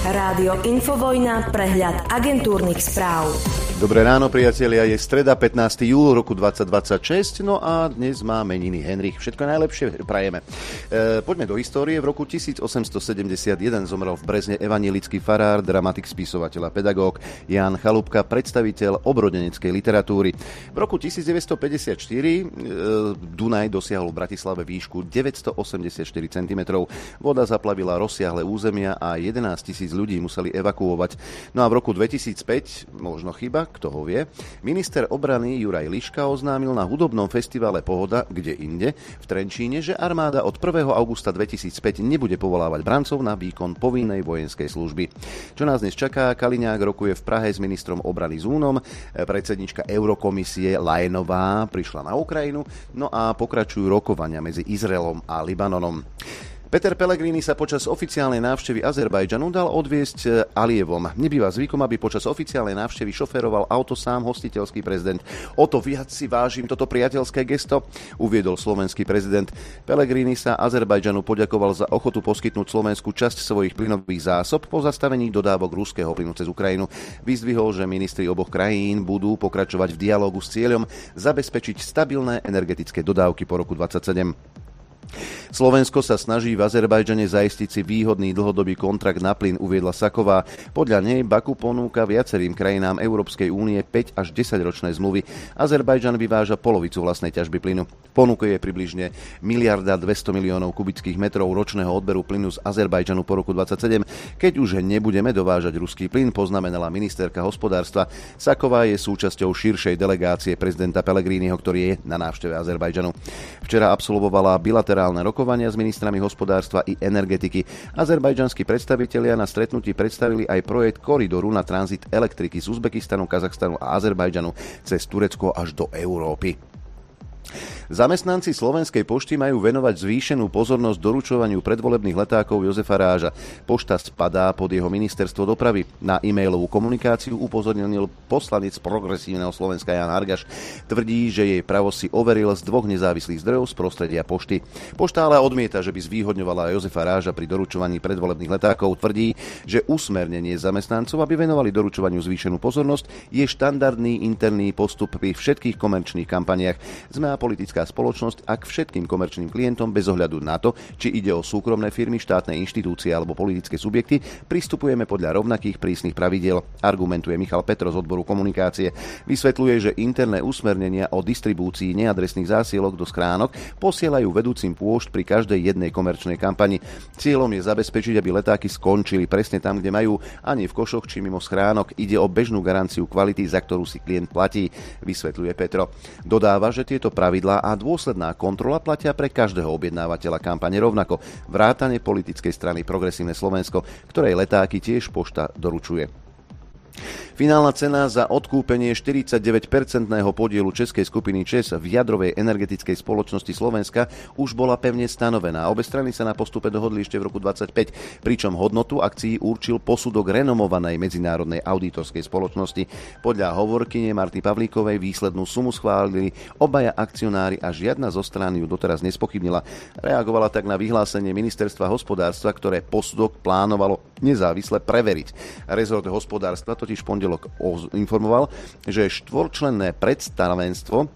Rádio Infovojna, prehľad agentúrnych správ. Dobré ráno, priatelia, je streda 15. júl roku 2026, no a dnes má meniny Henrich. Všetko najlepšie prajeme. Poďme do histórie. V roku 1871 zomrel v Brezne evanjelický farár, dramatik, spisovateľ a pedagóg Ján Chalúbka, predstaviteľ obrodeneckej literatúry. V roku 1954 Dunaj dosiahol v Bratislave výšku 984 cm. Voda zaplavila rozsiahle územia a 11 000 ľudí museli evakuovať. No a v roku 2005, možno chyba, kto ho vie, minister obrany Juraj Liška oznámil na hudobnom festivale Pohoda, kde inde, v Trenčíne, že armáda od 1. augusta 2005 nebude povolávať brancov na výkon povinnej vojenskej služby. Čo nás dnes čaká? Kaliňák rokuje v Prahe s ministrom obrany Zúnom, predsednička Eurokomisie Lajnová prišla na Ukrajinu, no a pokračujú rokovania medzi Izraelom a Libanonom. Peter Pellegrini sa počas oficiálnej návštevy Azerbajdžanu dal odviesť Alijevom. Nebýva zvykom, aby počas oficiálnej návštevy šoféroval auto sám hostiteľský prezident. O to viac si vážim toto priateľské gesto, uviedol slovenský prezident. Pellegrini sa Azerbajdžanu poďakoval za ochotu poskytnúť Slovensku časť svojich plynových zásob po zastavení dodávok ruského plynu cez Ukrajinu. Vyzdvihol, že ministri oboch krajín budú pokračovať v dialógu s cieľom zabezpečiť stabilné energetické dodávky po roku 2027. Slovensko sa snaží v Azerbajdžane zaistiť si výhodný dlhodobý kontrakt na plyn, uviedla Saková. Podľa nej Baku ponúka viacerým krajinám Európskej únie 5 až 10 ročné zmluvy. Azerbajdžan vyváža polovicu vlastnej ťažby plynu. Ponuka je približne 1 200 000 000 kubických metrov ročného odberu plynu z Azerbajdžanu po roku 2027. Keď už nebudeme dovážať ruský plyn, poznamenala ministerka hospodárstva. Saková je súčasťou širšej delegácie prezidenta Pellegriniho, ktorý je na návšteve Azerbajdžanu. Včera absolvovala bilaterálne rokovania s ministrami hospodárstva i energetiky. Azerbajdžanskí predstavitelia na stretnutí predstavili aj projekt koridoru na tranzit elektriky z Uzbekistanu, Kazachstanu a Azerbajdžanu cez Turecko až do Európy. Zamestnanci Slovenskej pošty majú venovať zvýšenú pozornosť doručovaniu predvolebných letákov Jozefa Ráža. Pošta spadá pod jeho ministerstvo dopravy. Na e-mailovú komunikáciu upozornil poslanec Progresívneho Slovenska Ján Hargaš. Tvrdí, že jej pravosť si overil z 2 nezávislých zdrojov z prostredia pošty. Pošta ale odmieta, že by zvýhodňovala Jozefa Ráža pri doručovaní predvolebných letákov. Tvrdí, že usmernenie zamestnancov, aby venovali doručovaniu zvýšenú pozornosť, je štandardný interný postup pri všetkých komerčných kampaniách. Sme politická spoločnosť a k všetkým komerčným klientom bez ohľadu na to, či ide o súkromné firmy, štátne inštitúcie alebo politické subjekty, pristupujeme podľa rovnakých prísnych pravidiel, argumentuje Michal Petro z odboru komunikácie. Vysvetľuje, že interné usmernenia o distribúcii neadresných zásielok do schránok posielajú vedúcim pôšt pri každej jednej komerčnej kampani. Cieľom je zabezpečiť, aby letáky skončili presne tam, kde majú, a nie v košoch či mimo schránok. Ide o bežnú garanciu kvality, za ktorú si klient platí, vysvetľuje Petro. Dodáva, že tieto pravidlá a dôsledná kontrola platia pre každého objednávateľa kampane rovnako, vrátane politickej strany Progresívne Slovensko, ktorej letáky tiež pošta doručuje. Finálna cena za odkúpenie 49-percentného podielu českej skupiny ČEZ v jadrovej energetickej spoločnosti Slovenska už bola pevne stanovená. Obe strany sa na postupe dohodli ešte v roku 2025, pričom hodnotu akcií určil posudok renomovanej medzinárodnej auditorskej spoločnosti. Podľa hovorkyne Marty Pavlíkovej výslednú sumu schválili obaja akcionári a žiadna zo strán ju doteraz nespochybnila. Reagovala tak na vyhlásenie ministerstva hospodárstva, ktoré posudok plánovalo nezávisle preveriť. Rezort hospodárstva totiž pondelok informoval, že štvorčlenné predstavenstvo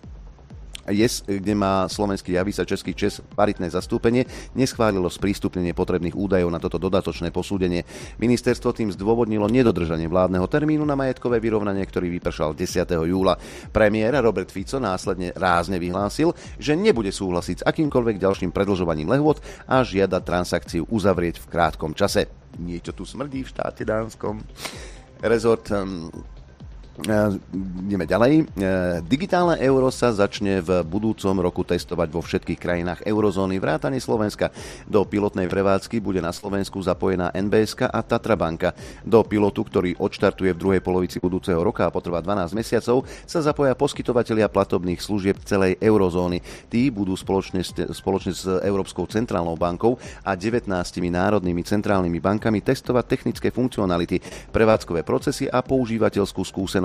kde má slovenský Javis a český ČEZ paritné zastúpenie, neschválilo sprístupnenie potrebných údajov na toto dodatočné posúdenie. Ministerstvo tým zdôvodnilo nedodržanie vládneho termínu na majetkové vyrovnanie, ktorý vypršal 10. júla. Premiér Robert Fico následne rázne vyhlásil, že nebude súhlasiť s akýmkoľvek ďalším predĺžovaním lehôd a žiada transakciu uzavrieť v krátkom čase. Niečo tu smrdí v štáte dánskom. Rezort ideme ďalej. Digitálne euro sa začne v budúcom roku testovať vo všetkých krajinách eurozóny vrátane Slovenska. Do pilotnej prevádzky bude na Slovensku zapojená NBS a Tatra banka. Do pilotu, ktorý odštartuje v druhej polovici budúceho roka a potrvá 12 mesiacov, sa zapoja poskytovatelia platobných služieb celej eurozóny. Tí budú spoločne s Európskou centrálnou bankou a 19 národnými centrálnymi bankami testovať technické funkcionality, prevádzkové procesy a používateľskú skúsenosť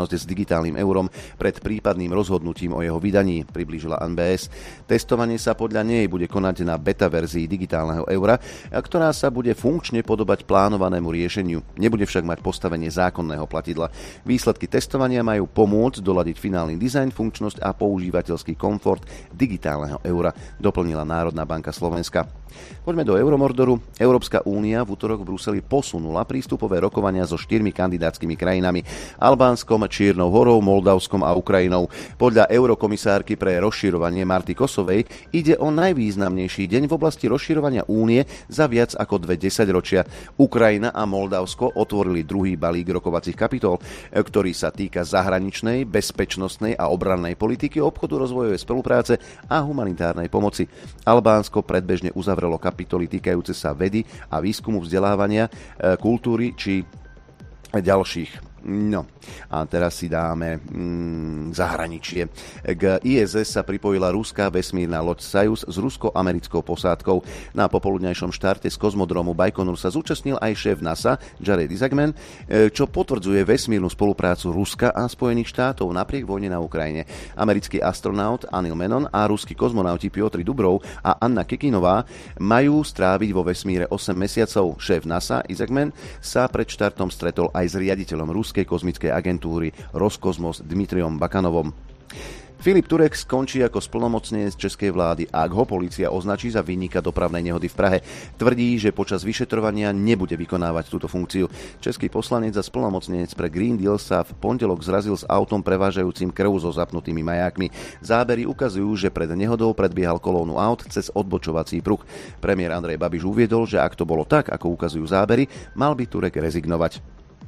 skúsenosť s digitálnym eurom pred prípadným rozhodnutím o jeho vydaní, priblížila NBS. Testovanie sa podľa nej bude konať na beta verzii digitálneho eura, ktorá sa bude funkčne podobať plánovanému riešeniu. Nebude však mať postavenie zákonného platidla. Výsledky testovania majú pomôcť doladiť finálny dizajn, funkčnosť a používateľský komfort digitálneho eura, doplnila Národná banka Slovenska. Poďme do Euromordoru. Európska únia v utorok v Bruseli posunula prístupové rokovania so 4 kandidátskymi krajinami: Albánskom, Čiernou Horou, Moldavskom a Ukrajinou. Podľa eurokomisárky pre rozširovanie Marty Kosovej ide o najvýznamnejší deň v oblasti rozširovania únie za viac ako 2 desaťročia. Ukrajina a Moldavsko otvorili druhý balík rokovacích kapitol, ktorý sa týka zahraničnej, bezpečnostnej a obrannej politiky, obchodu, rozvojovej spolupráce a humanitárnej pomoci. Albánsko predbežne uzavrelo kapitoly týkajúce sa vedy a výskumu, vzdelávania, kultúry či ďalších. No a teraz si dáme zahraničie. K ISS sa pripojila ruská vesmírna loď Sojuz s rusko-americkou posádkou. Na popoludňajšom štarte z kozmodromu Bajkonur sa zúčastnil aj šéf NASA Jared Isaacman, čo potvrdzuje vesmírnu spoluprácu Ruska a Spojených štátov napriek vojne na Ukrajine. Americký astronaut Anil Menon a ruskí kozmonauti Piotr Dubrov a Anna Kekinová majú stráviť vo vesmíre 8 mesiacov. Šéf NASA Isaacman sa pred štartom stretol aj s riaditeľom ruskej kozmickej agentúry Roskosmos Dmitriom Bakanovom. Filip Turek skončí ako splnomocnenec českej vlády, ak ho polícia označí za vinníka dopravnej nehody v Prahe. Tvrdí, že počas vyšetrovania nebude vykonávať túto funkciu. Český poslanec a splnomocnenec pre Green Deal sa v pondelok zrazil s autom prevážajúcim krv so zapnutými majákmi. Zábery ukazujú, že pred nehodou predbiehal kolónu aut cez odbočovací pruh. Premiér Andrej Babiš uviedol, že ak to bolo tak, ako ukazujú zábery, mal by Turek rezignovať.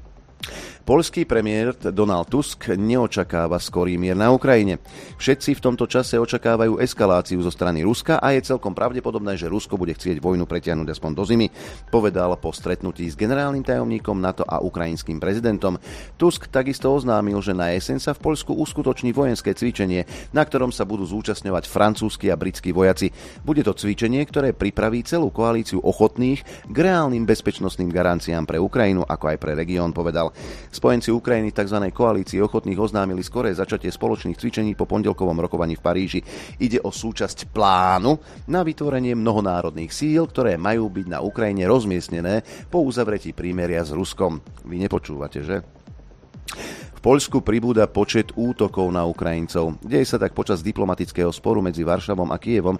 Poľský premiér Donald Tusk neočakáva skorý mier na Ukrajine. Všetci v tomto čase očakávajú eskaláciu zo strany Ruska a je celkom pravdepodobné, že Rusko bude chcieť vojnu pretiahnuť aspoň do zimy, povedal po stretnutí s generálnym tajomníkom NATO a ukrajinským prezidentom. Tusk takisto oznámil, že na jeseň sa v Poľsku uskutoční vojenské cvičenie, na ktorom sa budú zúčastňovať francúzski a britskí vojaci. Bude to cvičenie, ktoré pripraví celú koalíciu ochotných k reálnym bezpečnostným garanciám pre Ukrajinu, ako aj pre región, povedal. Spojenci Ukrajiny tzv. Koalícii ochotných oznámili skoré začatie spoločných cvičení po pondelkovom rokovaní v Paríži. Ide o súčasť plánu na vytvorenie mnohonárodných síl, ktoré majú byť na Ukrajine rozmiestnené po uzavretí prímeria s Ruskom. Vy nepočúvate, že? V Poľsku pribúda počet útokov na Ukrajincov. Deje sa tak počas diplomatického sporu medzi Varšavou a Kyjevom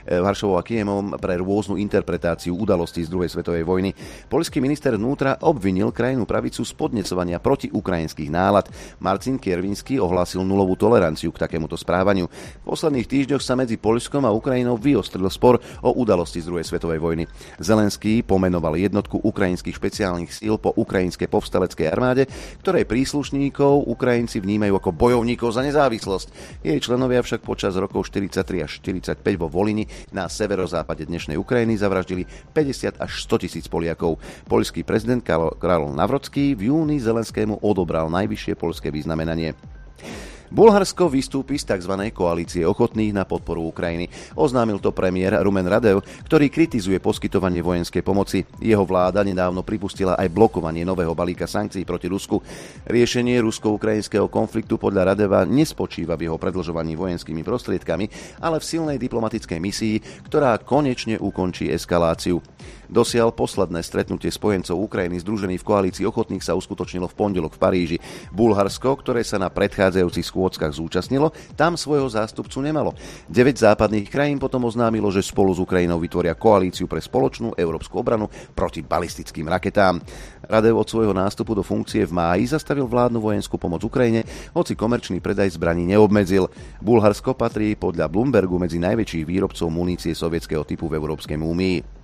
pre rôznu interpretáciu udalostí z druhej svetovej vojny. Poľský minister vnútra obvinil krajnú pravicu z podnecovania proti ukrajinských nálad. Marcin Kierwiński ohlásil nulovú toleranciu k takémuto správaniu. V posledných týždňoch sa medzi Poľskom a Ukrajinou vyostril spor o udalosti z druhej svetovej vojny. Zelenský pomenoval jednotku ukrajinských špeciálnych síl po ukrajinskej povstaleckej armáde, ktorej príslušníkov Ukrajinci vnímajú ako bojovníkov za nezávislosť. Jej členovia však počas rokov 43 až 45 vo Volini na severozápade dnešnej Ukrajiny zavraždili 50 až 100 tisíc Poliakov. Poľský prezident Karol Nawrocki v júni Zelenskému odobral najvyššie poľské vyznamenanie. Bulharsko vystúpi z tzv. Koalície ochotných na podporu Ukrajiny. Oznámil to premiér Rumen Radev, ktorý kritizuje poskytovanie vojenskej pomoci. Jeho vláda nedávno pripustila aj blokovanie nového balíka sankcií proti Rusku. Riešenie rusko-ukrajinského konfliktu podľa Radeva nespočíva v jeho predĺžovaní vojenskými prostriedkami, ale v silnej diplomatickej misii, ktorá konečne ukončí eskaláciu. Dosiaľ posledné stretnutie spojencov Ukrajiny združených v koalícii ochotných sa uskutočnilo v pondelok v Paríži. Bulharsko, ktoré sa na predchádzajúcich schôdzkach zúčastnilo, tam svojho zástupcu nemalo. 9 západných krajín potom oznámilo, že spolu s Ukrajinou vytvoria koalíciu pre spoločnú európsku obranu proti balistickým raketám. Radev od svojho nástupu do funkcie v máji zastavil vládnu vojenskú pomoc Ukrajine, hoci komerčný predaj zbraní neobmedzil. Bulharsko patrí podľa Bloombergu medzi najväčších výrobcov munície sovietskeho typu v Európskej únii.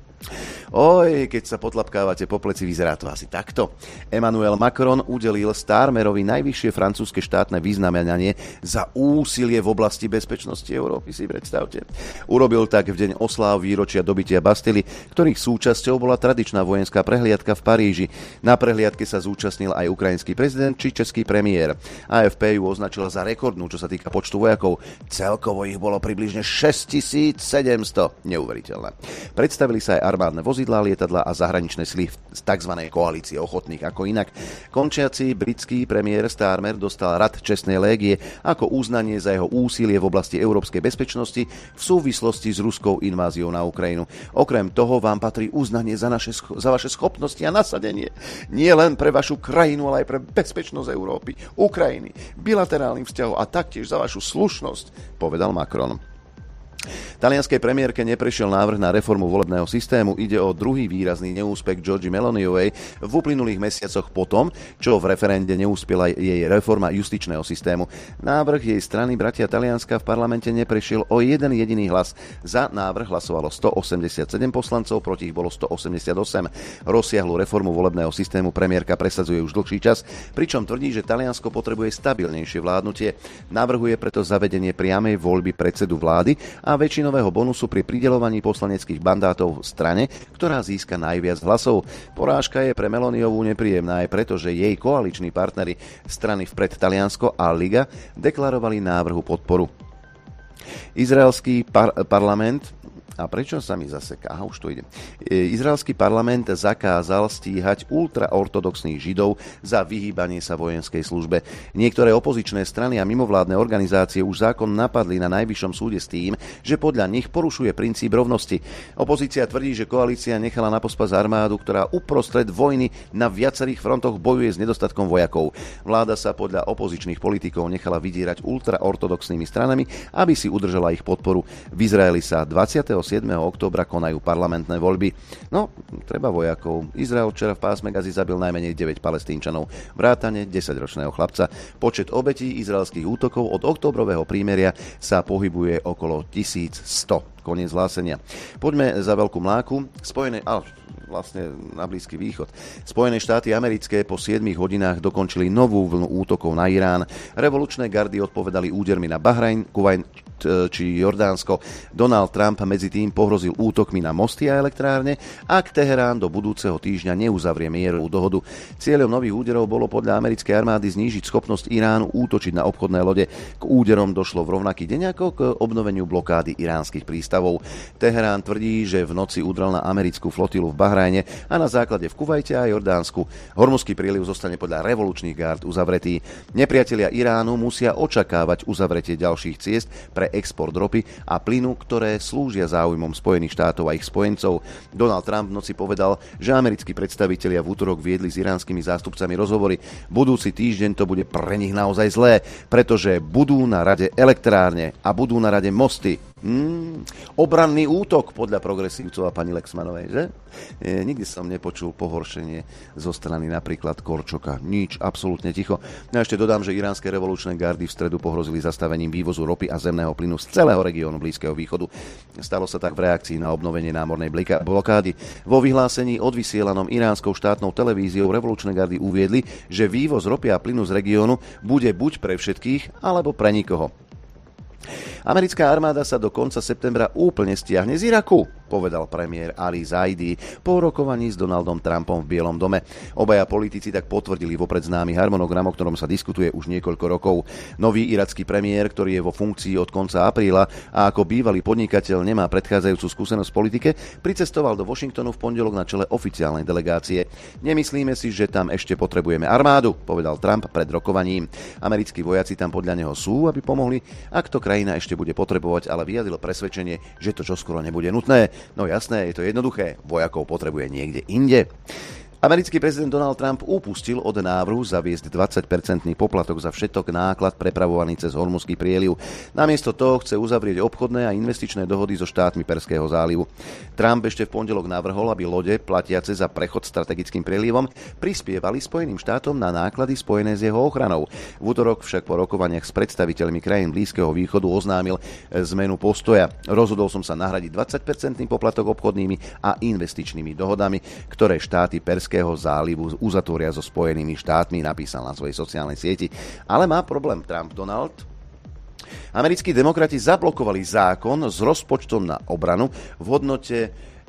Oj, keď sa potlapkávate po pleci, vyzerá to asi takto. Emmanuel Macron udelil Starmerovi najvyššie francúzske štátne vyznamenanie za úsilie v oblasti bezpečnosti Európy, si predstavte. Urobil tak v deň osláv výročia dobytia Bastily, ktorých súčasťou bola tradičná vojenská prehliadka v Paríži. Na prehliadke sa zúčastnil aj ukrajinský prezident či český premiér. AFP ju označila za rekordnú, čo sa týka počtu vojakov. Celkovo ich bolo približne 6700. Neuveriteľné. Predstavili sa aj armádne vozidlá vozidlá, lietadlá a zahraničné sily z tzv. Koalície ochotných. Ako inak, končiaci britský premiér Starmer dostal rad čestnej légie ako uznanie za jeho úsilie v oblasti európskej bezpečnosti v súvislosti s ruskou inváziou na Ukrajinu. Okrem toho vám patrí uznanie za vaše schopnosti a nasadenie. Nie len pre vašu krajinu, ale aj pre bezpečnosť Európy, Ukrajiny, bilaterálnych vzťahov a taktiež za vašu slušnosť, povedal Macron. Talianskej premiérke neprešiel návrh na reformu volebného systému. Ide o druhý výrazný neúspech Giorgie Meloniovej v uplynulých mesiacoch potom, čo v referende neúspela jej reforma justičného systému. Návrh jej strany Bratia Talianska v parlamente neprešiel o jeden jediný hlas. Za návrh hlasovalo 187 poslancov, proti ich bolo 188. Rozsiahlu reformu volebného systému premiérka presadzuje už dlhší čas, pričom tvrdí, že Taliansko potrebuje stabilnejšie vládnutie. Navrhuje preto zavedenie priamej voľby predsedu vlády a väčšinového bonusu pri prideľovaní poslaneckých mandátov v strane, ktorá získa najviac hlasov. Porážka je pre Meloniovú nepríjemná aj preto, že jej koaliční partneri strany Vpred Taliansko a Liga deklarovali návrhu podporu. Izraelský parlament A prečo sa mi zaseká? Aha, už to ide. Izraelský parlament zakázal stíhať ultraortodoxných Židov za vyhýbanie sa vojenskej službe. Niektoré opozičné strany a mimovládne organizácie už zákon napadli na Najvyššom súde s tým, že podľa nich porušuje princíp rovnosti. Opozícia tvrdí, že koalícia nechala na pospas armádu, ktorá uprostred vojny na viacerých frontoch bojuje s nedostatkom vojakov. Vláda sa podľa opozičných politikov nechala vydierať ultraortodoxnými stranami, aby si udržala ich podporu. V Izraeli sa 27. októbra konajú parlamentné voľby. No, treba vojakov. Izrael včera v pásme Gazy zabil najmenej 9 Palestínčanov, vrátane 10-ročného chlapca. Počet obetí izraelských útokov od októbrového prímeria sa pohybuje okolo 1100. Koniec hlásenia. Poďme za veľkú mláku. Vlastne na Blízky východ. Spojené štáty americké po 7 hodinách dokončili novú vlnu útokov na Irán. Revolučné gardy odpovedali údermi na Bahrajn, Kuvajt či Jordánsko. Donald Trump medzi tým pohrozil útokmi na mosty a elektrárne, ak Teherán do budúceho týždňa neuzavrie mierovú dohodu. Cieľom nových úderov bolo podľa americkej armády znížiť schopnosť Iránu útočiť na obchodné lode. K úderom došlo v rovnaký deň ako k obnoveniu blokády iránskych prístavov. Teherán tvrdí, že v noci udrel na americkú flotilu v Bahrajne a na základe v Kuvajte a Jordánsku. Hormuzský príliv zostane podľa revolučných gárd uzavretý. Nepriatelia Iránu musia očakávať uzavretie ďalších ciest pre export ropy a plynu, ktoré slúžia záujmom Spojených štátov a ich spojencov. Donald Trump v noci povedal, že americkí predstavitelia v utorok viedli s iránskymi zástupcami rozhovory. Budúci týždeň to bude pre nich naozaj zlé, pretože budú na rade elektrárne a budú na rade mosty. Obranný útok podľa progresívcov a pani Lexmanovej, že? Nikdy som nepočul pohoršenie zo strany napríklad Korčoka. Nič, absolútne ticho. No a ešte dodám, že iránske revolučné gardy v stredu pohrozili zastavením vývozu ropy a zemného plynu z celého regiónu Blízkeho východu. Stalo sa tak v reakcii na obnovenie námornej blokády. Vo vyhlásení odvysielanom iránskou štátnou televíziou revolučné gardy uviedli, že vývoz ropy a plynu z regiónu bude buď pre všetkých, alebo pre nikoho. Americká armáda sa do konca septembra úplne stiahne z Iraku, povedal premiér Ali Zaidi po rokovaní s Donaldom Trumpom v Bielom dome. Obaja politici tak potvrdili vopred známy harmonogram, o ktorom sa diskutuje už niekoľko rokov. Nový iracký premiér, ktorý je vo funkcii od konca apríla a ako bývalý podnikateľ nemá predchádzajúcu skúsenosť v politike, pricestoval do Washingtonu v pondelok na čele oficiálnej delegácie. Nemyslíme si, že tam ešte potrebujeme armádu, povedal Trump pred rokovaním. Americkí vojaci tam podľa neho sú, aby pomohli, ak to krajina ešte bude potrebovať, ale vyjadril presvedčenie, že to čoskoro nebude nutné. No jasné, je to jednoduché, vojakov potrebuje niekde inde. Americký prezident Donald Trump upustil od návrhu zaviesť 20% poplatok za všetok náklad prepravovaný cez Hormuzský prieliv. Namiesto toho chce uzavrieť obchodné a investičné dohody so štátmi Perského zálivu. Trump ešte v pondelok navrhol, aby lode platiace za prechod strategickým prielivom prispievali Spojeným štátom na náklady spojené s jeho ochranou. V utorok však po rokovaniach s predstaviteľmi krajín Blízkeho východu oznámil zmenu postoja. Rozhodol som sa nahradiť 20% poplatok obchodnými a investičnými dohodami, ktoré štáty Perského zálivu uzatvoria so Spojenými štátmi, napísal na svojej sociálnej sieti. Ale má problém Trump, Donald. Americkí demokrati zablokovali zákon s rozpočtom na obranu v hodnote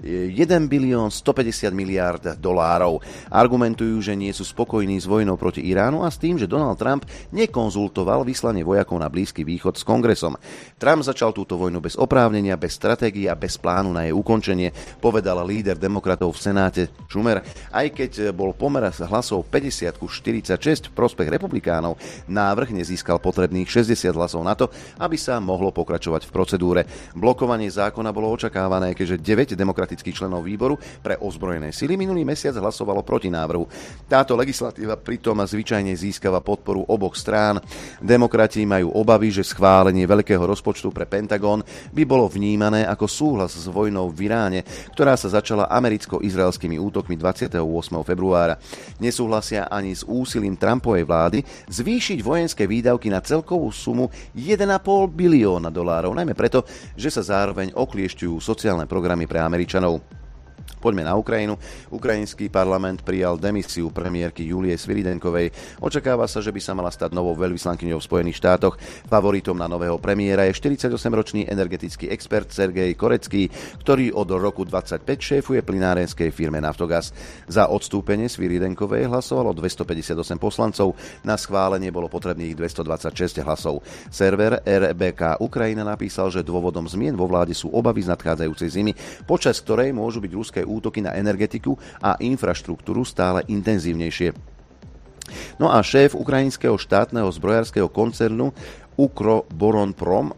1 bilión 150 miliárd dolárov. Argumentujú, že nie sú spokojní s vojnou proti Iránu a s tým, že Donald Trump nekonzultoval vyslanie vojakov na Blízky východ s kongresom. Trump začal túto vojnu bez oprávnenia, bez stratégie a bez plánu na jej ukončenie, povedal líder demokratov v Senáte Schumer. Aj keď bol pomer hlasov 50-46 v prospech republikánov, návrh nezískal potrebných 60 hlasov na to, aby sa mohlo pokračovať v procedúre. Blokovanie zákona bolo očakávané, keďže 9 demokratických členov výboru pre ozbrojené sily minulý mesiac hlasovalo proti návrhu. Táto legislatíva pritom zvyčajne získava podporu oboch strán. Demokrati majú obavy, že schválenie veľkého rozpočtu pre Pentagón by bolo vnímané ako súhlas s vojnou v Iráne, ktorá sa začala americko-izraelskými útokmi 28. februára. Nesúhlasia ani s úsilím Trumpovej vlády zvýšiť vojenské výdavky na celkovú sumu 1,5 bilióna dolárov, najmä preto, že sa zároveň okliešťujú sociálne programy pre Američanov. Poďme na Ukrajinu. Ukrajinský parlament prijal demisiu premiérky Julie Sviridenkovej. Očakáva sa, že by sa mala stať novou veľvyslankyňou v Spojených štátoch. Favoritom na nového premiéra je 48-ročný energetický expert Sergej Korecký, ktorý od roku 25 šéfuje plynárenskej firme Naftogaz. Za odstúpenie Sviridenkovej hlasovalo 258 poslancov, na schválenie bolo potrebných 226 hlasov. Server RBK Ukrajina napísal, že dôvodom zmien vo vláde sú obavy z nadchádzajúcej zimy, počas ktorej môžu byť ruské útoky na energetiku a infraštruktúru stále intenzívnejšie. No a šéf ukrajinského štátneho zbrojárskeho koncernu Ukroboronprom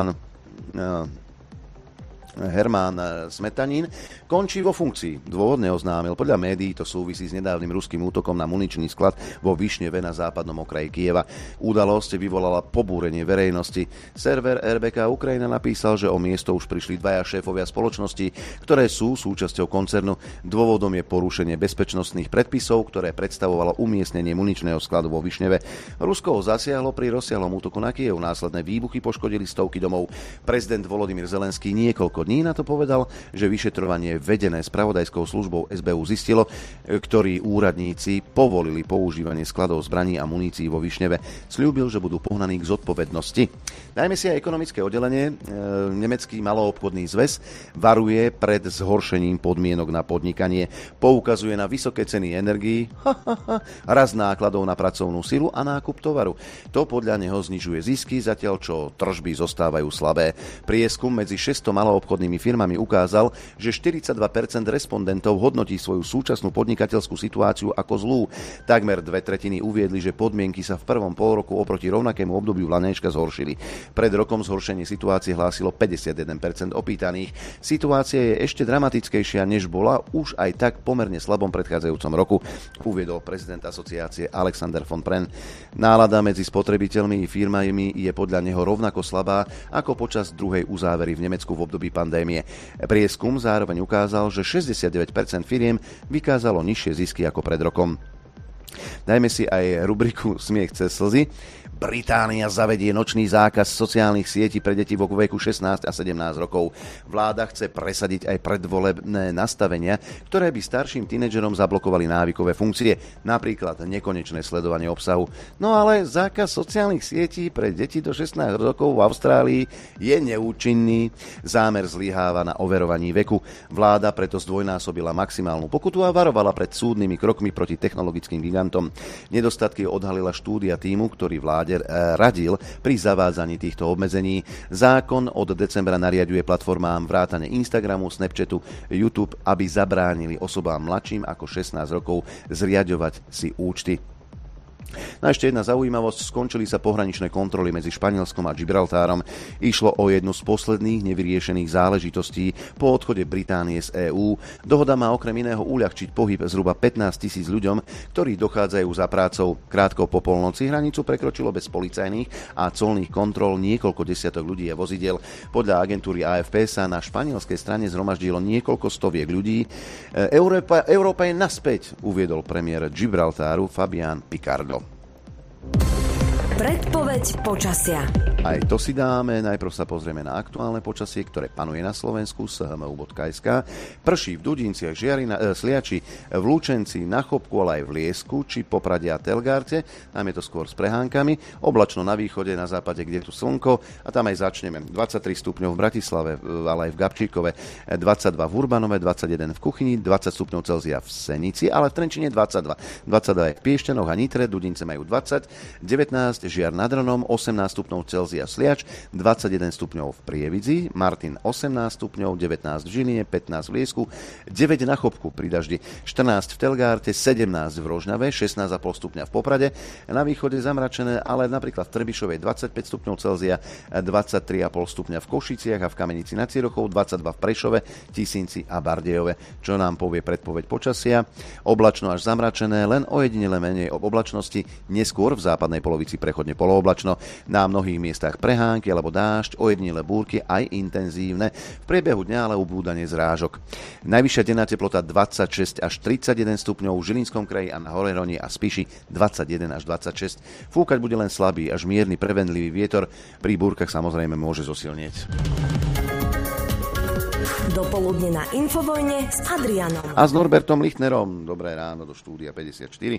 Herman Smetanín končí vo funkcii. Dôvod neoznámil. Podľa médií to súvisí s nedávnym ruským útokom na muničný sklad vo Višneve na západnom okraji Kieva. Udalosť vyvolala pobúrenie verejnosti. Server RBK Ukrajina napísal, že o miesto už prišli dvaja šéfovia spoločností, ktoré sú súčasťou koncernu. Dôvodom je porušenie bezpečnostných predpisov, ktoré predstavovalo umiestnenie muničného skladu vo Višneve. Rusko ho zasiahlo pri rozsiahlom útoku na Kiev. Následné výbuchy poškodili stovky domov. Prezident Volodymyr Zelenský niekoľko dní na to povedal, že vyšetrovanie vedené spravodajskou službou SBU zistilo, ktorí úradníci povolili používanie skladov zbraní a munícií vo Višneve. Sľúbil, že budú pohnaní k zodpovednosti. Dajme si aj ekonomické oddelenie. Nemecký maloobchodný zväz varuje pred zhoršením podmienok na podnikanie. Poukazuje na vysoké ceny energií, rast nákladov na pracovnú silu a nákup tovaru. To podľa neho znižuje zisky, zatiaľ čo tržby zostávajú slabé. Prieskum medzi 600 maloobchodnými firmami ukázal, že 42% respondentov hodnotí svoju súčasnú podnikateľskú situáciu ako zlú. Takmer 2/3 uviedli, že podmienky sa v prvom polroku oproti rovnakému obdobiu vlanejška zhoršili. Pred rokom zhoršenie situácie hlásilo 51% opýtaných. Situácia je ešte dramatickejšia, než bola už aj tak pomerne slabom predchádzajúcom roku, uviedol prezident asociácie Alexander von Pren. Nálada medzi spotrebiteľmi i firmami je podľa neho rovnako slabá ako počas druhej uzávery v Nemecku v období pandémie. Prieskum zároveň ukázal, že 69% firiem vykázalo nižšie zisky ako pred rokom. Dajme si aj rubriku Smiech cez slzy. Británia zavedie nočný zákaz sociálnych sietí pre deti vo veku 16 a 17 rokov. Vláda chce presadiť aj predvolebné nastavenia, ktoré by starším tínedžerom zablokovali návykové funkcie, napríklad nekonečné sledovanie obsahu. No ale zákaz sociálnych sietí pre deti do 16 rokov v Austrálii je neúčinný. Zámer zlyháva na overovaní veku. Vláda preto zdvojnásobila maximálnu pokutu a varovala pred súdnymi krokmi proti technologickým gigantom. Nedostatky odhalila štúdia tímu, ktorý vláde radil pri zavádzaní týchto obmedzení. Zákon od decembra nariaďuje platformám vrátane Instagramu, Snapchatu, YouTube, aby zabránili osobám mladším ako 16 rokov zriaďovať si účty. No a ešte jedna zaujímavosť, skončili sa pohraničné kontroly medzi Španielskom a Gibraltárom. Išlo o jednu z posledných nevyriešených záležitostí po odchode Británie z EÚ. Dohoda má okrem iného uľahčiť pohyb zhruba 15 000 ľuďom, ktorí dochádzajú za prácou. Krátko po polnoci hranicu prekročilo bez policajných a colných kontrol niekoľko desiatok ľudí a vozidiel. Podľa agentúry AFP sa na španielskej strane zhromaždilo niekoľko stoviek ľudí. Európa je naspäť, uviedol premiér Gibraltáru Fabián Picardo. Predpoveď počasia. Aj to si dáme. Najprv sa pozrieme na aktuálne počasie, ktoré panuje na Slovensku, shmu.sk. Prší v Dudinciach, Sliači, v Lučenci, na Chopku, ale aj v Liesku, či Poprade a Telgárte. Tam je to skôr s prehánkami. Oblačno na východe, na západe, kde je tu slnko. A tam aj začneme. 23 stupňov v Bratislave, ale aj v Gabčíkove, 22 v Urbanove, 21 v Kuchyni, 20 stupňov Celzia v Senici, ale v Trenčine 22. 22 aj v Piešťanoch a Nitre, Dudince majú 20, 19 Žiar nad Hronom, 18 stupňov Celzia Sliač, 21 stupňov v Prievidzi, Martin 18 stupňov, 19 v Žiline, 15 v Liesku, 9 na Chopku pri daždi, 14 v Telgárte, 17 v Rožňave, 16,5 stupňa v Poprade, na východe zamračené, ale napríklad v Trebišovej 25 stupňov Celzia, 23,5 stupňa v Košiciach a v Kamenici nad Cirochou, 22 v Prešove, Tisínci a Bardejove. Čo nám povie predpoveď počasia? Oblačno až zamračené, len ojedinele menej oblačnosti, neskôr v západnej polovici prechodne polooblačno, na mnohých miestach prehánky alebo dážď, ojedinele búrky aj intenzívne. V priebehu dňa ale ubúdanie zrážok. Najvyššia denná teplota 26 až 31 stupňov v Žilinskom kraji a na Horeroni a Spiši 21 až 26. Fúkať bude len slabý až mierny prevenlivý vietor, pri búrkach samozrejme môže zosilnieť. Dopoludne na Infovojne s Adrianom. A s Norbertom Lichtnerom. Dobré ráno do štúdia 54.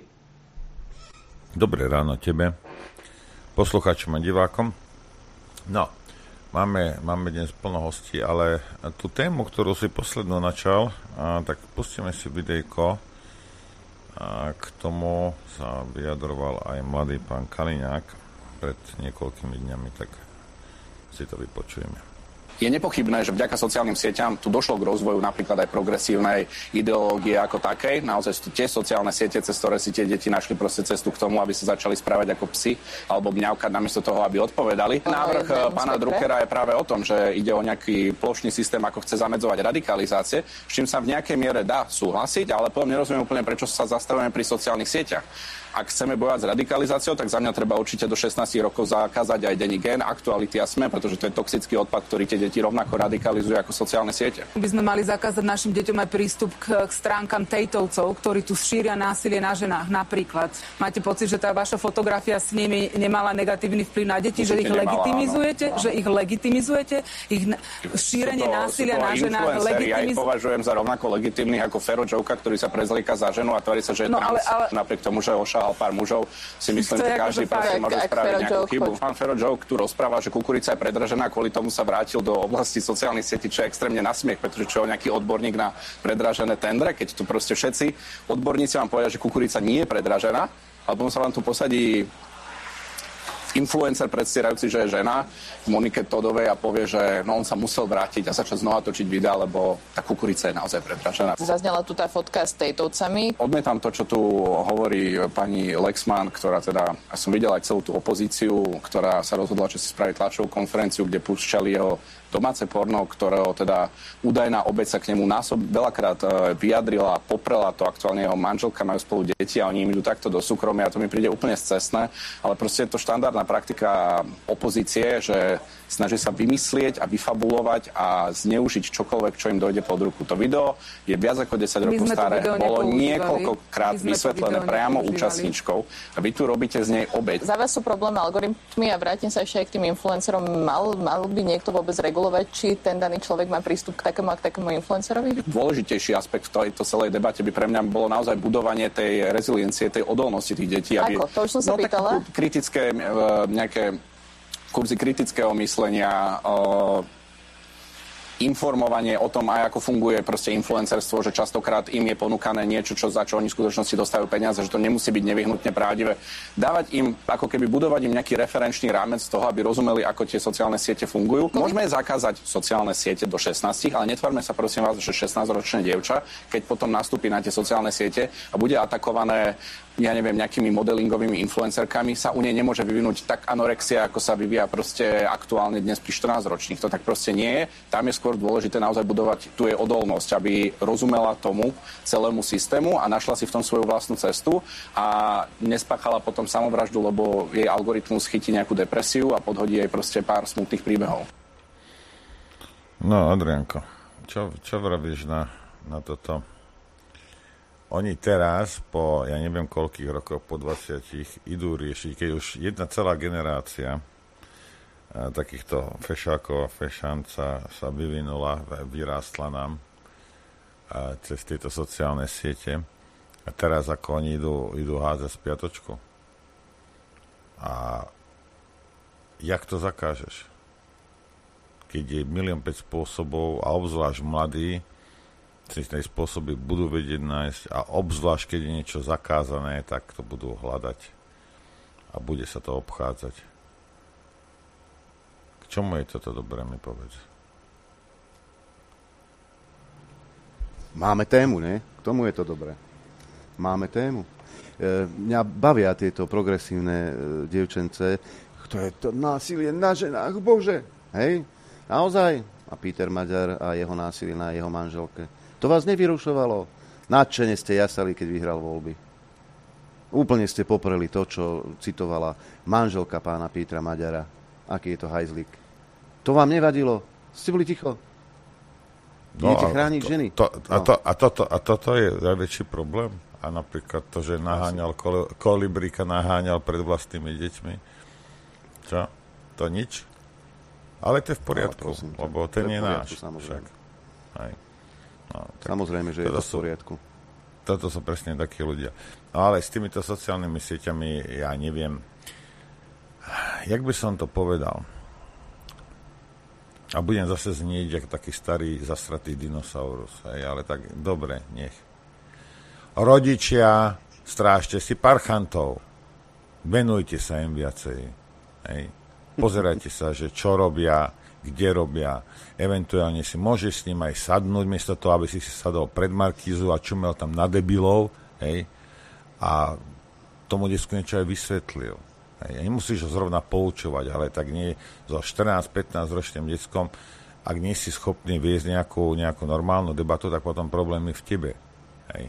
Dobré ráno tebe, poslucháčom a divákom. No, máme dnes plno hostí, ale tú tému, ktorú si poslednú načal, tak pustíme si videjko. K tomu sa vyjadroval aj mladý pán Kaliňák pred niekoľkými dňami, tak si to vypočujeme. Je nepochybné, že vďaka sociálnym sieťam tu došlo k rozvoju napríklad aj progresívnej ideológie ako takej. Naozaj sú tie sociálne siete, cez ktoré si tie deti našli proste cestu k tomu, aby sa začali správať ako psi alebo mňaukať namiesto toho, aby odpovedali. Návrh pána Druckera je práve o tom, že ide o nejaký plošný systém, ako chce zamedzovať radikalizácie, s čím sa v nejakej miere dá súhlasiť, ale potom nerozumiem úplne, prečo sa zastavujeme pri sociálnych sieťach. Ak chceme bojovať s radikalizáciou, tak za mňa treba určite do 16 rokov zakázať aj denní Gen, Aktuality a SME, pretože to je toxický odpad, ktorý tie deti rovnako radikalizuje ako sociálne siete. By sme mali zakázať našim deťom aj prístup k stránkam tejtovcov, ktorí tu šíria násilie na ženách napríklad. Máte pocit, že tá vaša fotografia s nimi nemala negatívny vplyv na deti, že ich legitimizujete, že ich legitimizujete, ich šírenie násilia na ženách Ja ich považujem za rovnako legitímnych ako Fero Jouka, ktorý sa prezlieka za ženu a tvári sa, že je trans. Napriek tomu, že pár mužov, si myslím, že každý proste môže spraviť nejakú chybu. Pán Fero Jouk tu rozpráva, že kukurica je predražená, kvôli tomu sa vrátil do oblasti sociálnych sietí, čo je extrémne na smiech, pretože čo je nejaký odborník na predražené tendre, keď tu proste všetci odborníci vám povedia, že kukurica nie je predražená, alebo sa vám tu posadí influencer predstierajúci, že je žena Monike Todovej a povie, že no on sa musel vrátiť a začať znova točiť videa, lebo tá kukurica je naozaj predražená. Zaznela tu tá fotka s tejtovcami. Odmietam to, čo tu hovorí pani Lexman, ktorá teda, ja som videl aj celú tú opozíciu, ktorá sa rozhodla, že si spraví tlačovú konferenciu, kde púšťali jeho domáce porno, ktorého teda údajná obeť sa k nemu veľakrát vyjadrila, poprela to, aktuálne jeho manželka, majú spolu deti a oni im idú takto do súkromia a to mi príde úplne scestné, ale proste je to štandardná praktika opozície, že snaží sa vymyslieť a vyfabulovať a zneužiť čokoľvek, čo im dojde pod ruku. To video je viac ako 10 rokov staré, bolo niekoľkokrát vysvetlené priamo účastníčkou a vy tu robíte z nej obeť. Za vás sú problémy algoritmy a vrátim sa ešte aj k tým influencerom. Mal by niekto vôbec regulovať, či ten daný človek má prístup k takému influencerovi? Dôležitejší aspekt v tejto celej debate by pre mňa bolo naozaj budovanie tej reziliencie, tej odolnosti tých detí. Ako? To už som sa pýtala. Kritické, nejaké kurzy kritického myslenia, informovanie o tom, aj ako funguje proste influencerstvo, že častokrát im je ponúkané niečo, za čo oni v skutočnosti dostávajú peniaze, že to nemusí byť nevyhnutne pravdivé. Dávať im, ako keby budovať im nejaký referenčný rámec z toho, aby rozumeli, ako tie sociálne siete fungujú. Môžeme zakázať sociálne siete do 16, ale netvárme sa prosím vás, že 16-ročné dievča, keď potom nastúpi na tie sociálne siete a bude atakované nejakými modelingovými influencerkami, sa u nej nemôže vyvinúť tak anorexia, ako sa vyvíja proste aktuálne dnes pri 14-ročných. To tak proste nie je. Tam je skôr dôležité naozaj budovať tu jej odolnosť, aby rozumela tomu celému systému a našla si v tom svoju vlastnú cestu a nespáchala potom samovraždu, lebo jej algoritmus chytí nejakú depresiu a podhodí jej proste pár smutných príbehov. No, Adrianko, čo vravíš na toto? Oni teraz, po ja neviem koľkých rokoch, po 20, idú riešiť, keď už jedna celá generácia takýchto fešákov a fešánca sa vyvinula, vyrástla nám cez tieto sociálne siete. A teraz ako oni idú hádzať spiatočku. A jak to zakážeš? Keď je 1,5 milión spôsobov a obzvlášť mladí si tie spôsoby budú vedieť nájsť a obzvlášť, keď je niečo zakázané, tak to budú hľadať a bude sa to obchádzať. K čomu je toto dobré, mi povedz? Máme tému, ne? K tomu je to dobré. Máme tému. Mňa bavia tieto progresívne dievčence, to je to násilie na ženách, bože. Hej? Naozaj? A Peter Maďar a jeho násilie na jeho manželke. To vás nevyrušovalo? Nadšene ste jasali, keď vyhral voľby. Úplne ste popreli to, čo citovala manželka pána Petra Maďara. Aký je to hajzlík. To vám nevadilo? Ste boli ticho? Idete chrániť ženy? A toto je najväčší problém? A napríklad to, že naháňal kolibríka, naháňal pred vlastnými deťmi. Čo? To nič? Ale to je v poriadku, lebo ten je náš. Však. No, samozrejme, že je to v poriadku. Toto sú presne takí ľudia. No, ale s týmito sociálnymi sieťami, ja neviem, jak by som to povedal. A budem zase znieť, jak taký starý, zasratý dinosaurus. Hej, ale tak, dobre, nech. Rodičia, strážte si parchantov. Venujte sa im viacej. Hej. Pozerajte sa, že čo robia, kde robia. Eventuálne si môžeš s ním aj sadnúť, miesto toho, aby si sadol pred markízu a čumel tam na debilov. Hej. A tomu desku niečo aj vysvetlil. Hej. Nemusíš ho zrovna poučovať, ale tak nie so 14-15 ročným deckom, ak nie si schopný viesť nejakú normálnu debatu, tak potom problém je v tebe. Hej.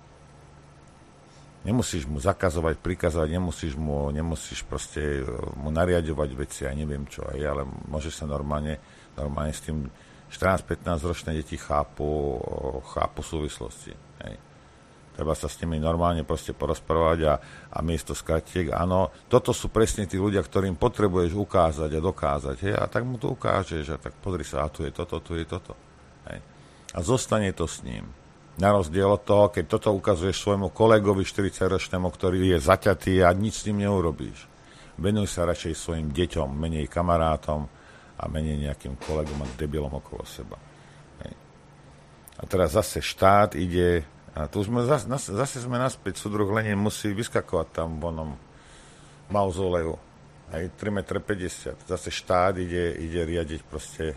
Nemusíš mu zakazovať, prikazovať, nemusíš proste mu nariadovať veci a neviem čo, ale môžeš sa normálne s tým 14-15 ročné deti chápu súvislosti. Hej. Treba sa s nimi normálne proste porozprávať a miesto skratiek, áno, toto sú presne tí ľudia, ktorým potrebuješ ukázať a dokázať, hej, a tak mu to ukážeš a tak pozri sa, a tu je toto. Hej. A zostane to s ním. Na rozdiel od toho, keď toto ukazuješ svojmu kolegovi 40-ročnému, ktorý je zaťatý a nič s ním neurobíš. Venuj sa radšej svojim deťom, menej kamarátom a menej nejakým kolegom a debilom okolo seba. Hej. A teraz zase štát ide, a tu sme zase sme naspäť, súdruh Lenin musí vyskakovať tam v onom mauzoleu. Hej, 3,50 m. Zase štát ide riadiť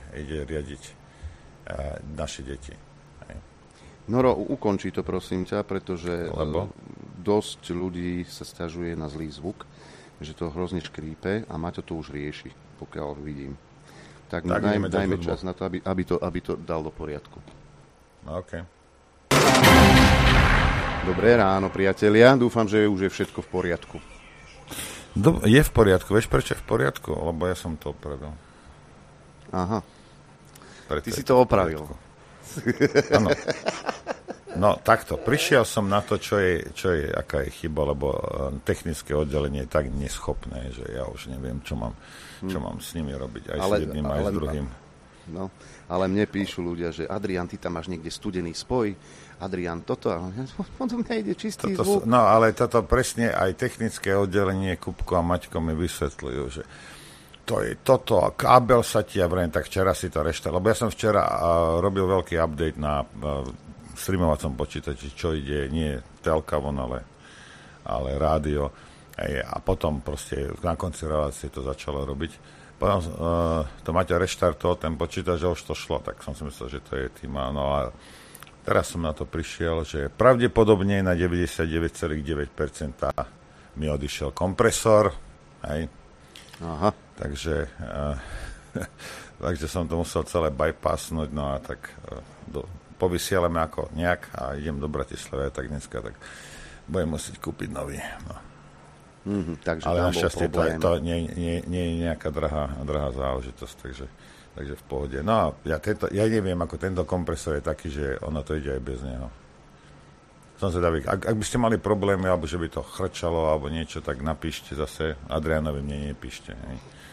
naše deti. Noro, ukončí to, prosím ťa, pretože dosť ľudí sa sťažuje na zlý zvuk, že to hrozne škrípe a Maťo to už rieši, pokiaľ vidím. Tak dajme čas na to, aby to dal do poriadku. OK. Dobré ráno, priatelia. Dúfam, že už je všetko v poriadku. Je v poriadku. Vieš, prečo je v poriadku? Lebo ja som to opravil. Aha. Ty si to opravil. Áno. No takto, prišiel som na to, čo je, aká je chyba, lebo technické oddelenie je tak neschopné, že ja už neviem, čo mám s nimi robiť, aj s jedným, aj s druhým. No, ale mne píšu ľudia, že Adrián, ty tam máš niekde studený spoj, Adrián, toto, potom nejde čistý zvuk. No, ale toto presne aj technické oddelenie Kupko a Maťko mi vysvetľujú, že to je toto, a kábel sa ti, ja vrejme, tak včera si to lebo ja som včera robil veľký update na streamovacom počítači, čo ide, nie telka von, ale rádio. A potom proste na konci relácie to začalo robiť. Potom to Maťa reštartoval ten počítač, že už to šlo, tak som si myslel, že to je tým. No a teraz som na to prišiel, že pravdepodobne na 99,9% mi odišiel kompresor. Hej. Aha. Takže som to musel celé bypassnúť, no a tak povysielame ako nejak a idem do Bratislavy, tak dneska tak budem musieť kúpiť nový. No. Takže ale našťastie to nie je nejaká drahá záležitosť, takže v pohode. No ja neviem, ako tento kompresor je taký, že ono to ide aj bez neho. som zvedavý. Ak by ste mali problémy, alebo že by to chrčalo, alebo niečo, tak napíšte zase. Adrianovi mne nepíšte. Hej.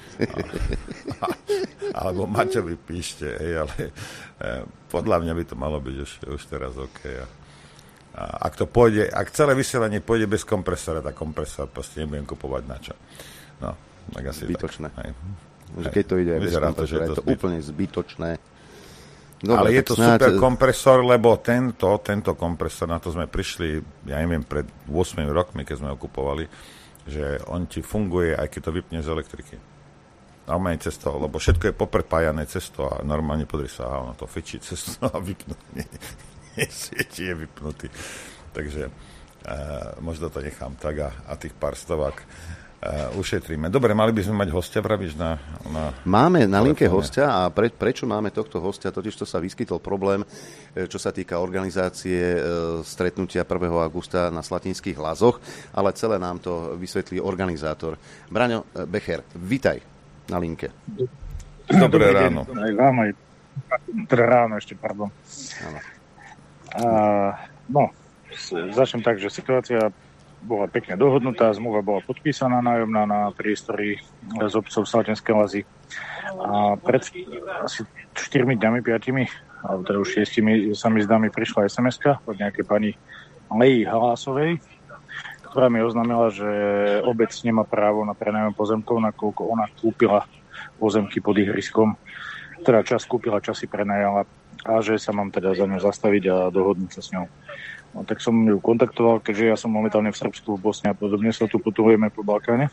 Alebo Maťovi píšte, hej, ale podľa mňa by to malo byť už teraz OK. A ak to pôjde, ak celé vysielanie pôjde bez kompresora, tak kompresor proste nebudem kupovať na čo. No, tak asi zbytočné. Tak. Keď to ide bez kompresora, je to úplne zbytočné. Dobre, ale je to super kompresor, lebo tento kompresor, na to sme prišli, ja neviem, pred 8 rokmi, keď sme ho kupovali, že on ti funguje, aj keď to vypne z elektriky. Normálne cez to, lebo všetko je poprepájané cez to a normálne podri sa, ono to fičí cez to a vypnú. Sieti je vypnutý. Takže možno to nechám tak a tých pár stovák ušetríme. Dobre, mali by sme mať hostia, pravíš, na máme na linke hostia a prečo máme tohto hostia? Totiž to sa vyskytol problém, čo sa týka organizácie stretnutia 1. augusta na Slatinských Lazoch, ale celé nám to vysvetlí organizátor. Braňo Becher, vitaj na linke. Dobré ráno. Aj vám, aj teda ráno ešte, pardon. Začnem tak, že situácia bola pekne dohodnutá, zmluva bola podpísaná nájomná na priestory s obcov Slatinské Lazy. A pred asi 4 dňami, 5, alebo teda už 6 sa mi zdá, mi prišla SMS-ka od nejakej pani Leji Halásovej, ktorá mi oznámila, že obec nemá právo na prenájom pozemkov, nakoľko ona kúpila pozemky pod ihriskom. Teda čas kúpila, čas si prenajala a že sa mám teda za ňu zastaviť a dohodnúť sa s ňou. No, tak som ju kontaktoval, keďže ja som momentálne v Srbsku, v Bosne a podobne, sa tu potulujeme po Balkáne.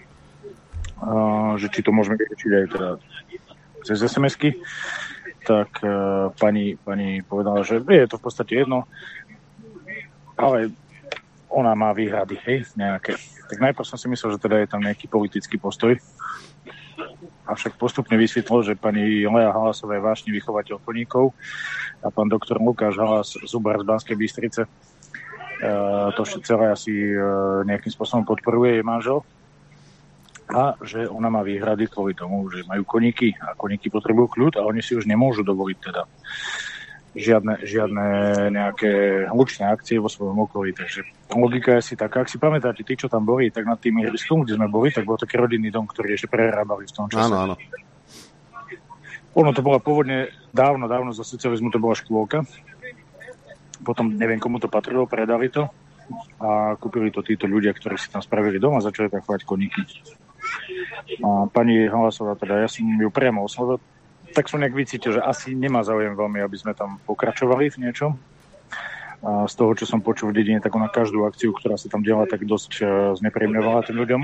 Že či to môžeme riešiť aj teda cez SMS-ky. Tak pani povedala, že je to v podstate jedno, ale ona má výhrady, hej, nejaké. Tak najprv som si myslel, že teda je tam nejaký politický postoj. Avšak postupne vysvetlilo, že pani Lea Halásová je vážny vychovateľ koníkov a pán doktor Lukáš Halás, zubar z Banskej Bystrice, to celé asi nejakým spôsobom podporuje jej manžel. A že ona má výhrady kvôli tomu, že majú koníky a koníky potrebujú kľud a oni si už nemôžu dovoliť teda žiadne nejaké hlučné akcie vo svojom okolí. Takže logika je si taká, ak si pamätáte, tí, čo tam boli, tak nad tým ihriskom, kde sme boli, tak bol taký rodinný dom, ktorý ešte prerábali v tom čase. Áno. Ono to bola pôvodne dávno za socializmu to bola škôlka. Potom neviem, komu to patrilo, predali to a kúpili to títo ľudia, ktorí si tam spravili dom a začali tam chovať koníky. A pani Halásová, teda ja som ju priamo oslovil, tak som nejak vycítil, že asi nemá záujem veľmi, aby sme tam pokračovali v niečom. A z toho, čo som počul v dedine, tak ona každú akciu, ktorá sa tam diala, tak dosť znepríjemňovala tým ľuďom.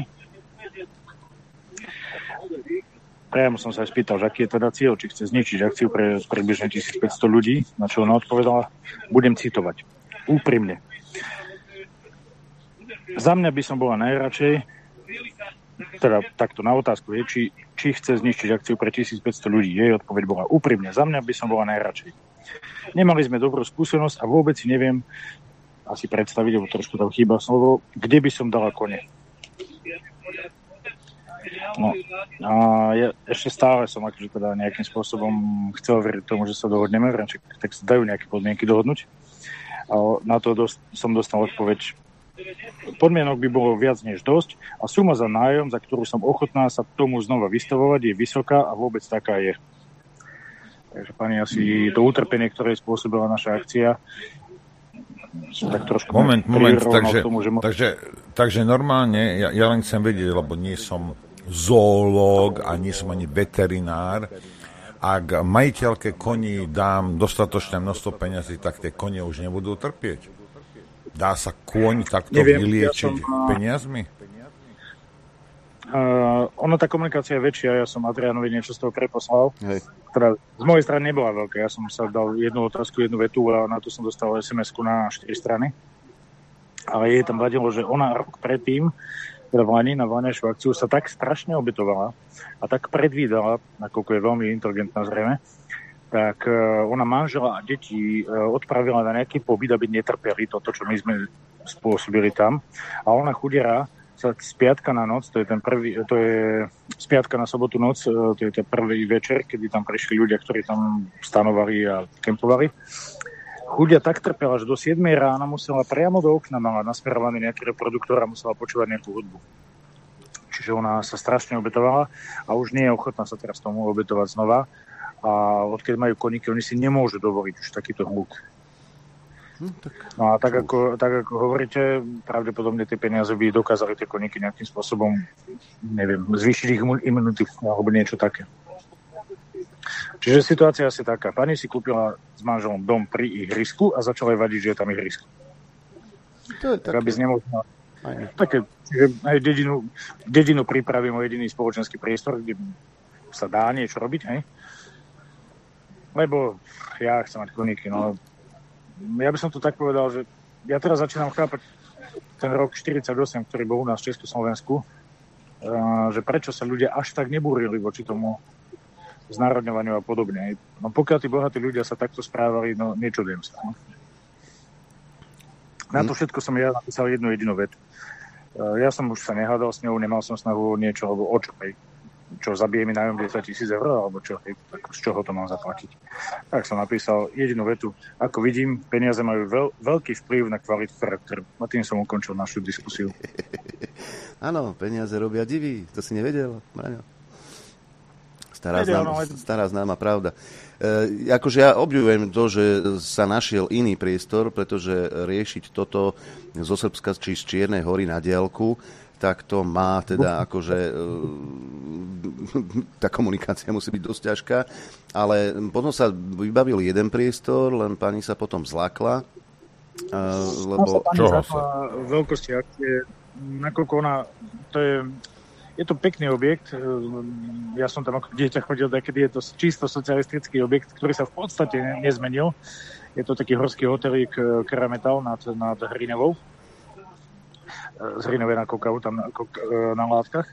Priamo som sa aj spýtal, že aký je teda cieľ, či chce zničiť akciu pre približne 1500 ľudí, na čo ona odpovedala, budem citovať. Úprimne. Za mňa by som bola najradšej, teda takto na otázku je, či chce zničiť akciu pre 1500 ľudí. Jej odpoveď bola úprimne. Za mňa by som bola najradšej. Nemali sme dobrú skúsenosť a vôbec si neviem asi predstaviť, lebo trošku tam chýba slovo, kde by som dala kone. No, a ja ešte stále som akože teda nejakým spôsobom chcel veriť tomu, že sa dohodneme, tak sa dajú nejaké podmienky dohodnúť. A na to som dostal odpoveď, podmienok by bolo viac než dosť a suma za nájom, za ktorú som ochotná sa tomu znova vystavovať, je vysoká a vôbec taká je. Takže pani, asi to utrpenie, ktoré spôsobila naša akcia, tak trošku... Moment, takže normálne, ja len chcem vedieť, lebo nie som zoológ a nie som ani veterinár. Ak majiteľke koní dám dostatočné množstvo peňazí, tak tie konie už nebudú trpieť. Dá sa kôň takto vyliečiť peniazmi? Ono, tá komunikácia je väčšia. Ja som Adrianovi niečo z toho preposlal. Teda z mojej strany nebola veľká. Ja som sa dal jednu otázku, jednu vetu a na to som dostal SMS-ku na 4 strany. Ale jej tam vadilo, že ona rok predtým, teda v Lani, na voľnejšiu akciu, sa tak strašne obetovala a tak predvídala, nakoľko je veľmi inteligentná zrejme, tak ona manžela a deti odpravila na nejaký pobyt, aby netrpeli toto, čo my sme spôsobili tam. A ona chudiera sa z piatka na noc, to je z piatka na sobotu noc, to je ten prvý večer, kedy tam prišli ľudia, ktorí tam stanovali a kempovali. chudia tak trpela, že do 7 rána musela priamo do okna, mala nasmerovaný nejaký reproduktor a musela počúvať nejakú hudbu. Čiže ona sa strašne obetovala a už nie je ochotná sa teraz tomu obetovať znova. A odkiaľ majú koníky, oni si nemôžu dovoliť už takýto hluk. No a tak ako hovoríte, pravdepodobne tie peniaze by dokázali tie koníky nejakým spôsobom, neviem, zvýšiť ich imunitu alebo niečo také. Čiže situácia asi taká. Pani si kúpila s manželom dom pri ihrisku a začala aj vadiť, že je tam ihrisko. To je také. Aby znemožnila také, že aj dedinu pripravím o jediný spoločenský priestor, kde sa dá niečo robiť, hej? Lebo ja chcem mať koníky, no. Ja by som to tak povedal, že ja teraz začínam chápať ten rok 48, ktorý bol u nás v Československu, že prečo sa ľudia až tak nebúrili voči tomu znárodňovaniu a podobne. No pokiaľ tí bohatí ľudia sa takto správali, no nečudujem sa. No. Na to všetko som ja napísal jednu jedinú vetu. Ja som už sa nehádal s ňou, nemal som snahu niečo, alebo o čo, hej. Čo zabije mi nájom 10 000 eur, alebo čo, hej, z čoho to mám zaplatiť. Tak som napísal jedinú vetu. Ako vidím, peniaze majú veľký vplyv na kvalitu charakteru. A tým som ukončil našu diskusiu. Áno, peniaze robia divy. To si nevedel, Braňo? Stará známa pravda. Akože ja obdivujem to, že sa našiel iný priestor, pretože riešiť toto zo Srbska či z Čiernej Hory na diaľku, tak to má teda akože tá komunikácia musí byť dosť ťažká, ale potom sa vybavil jeden priestor, len pani sa potom zlákla, lebo... Čoho sa? Veľkosti akcie, nakoľko ona, je to pekný objekt, ja som tam ako dieťa chodil, kedy je to čisto socialistický objekt, ktorý sa v podstate nezmenil, je to taký horský hotelík Karametal nad Hrinovou, z Hrinové na Kokavu, tam na Látkach.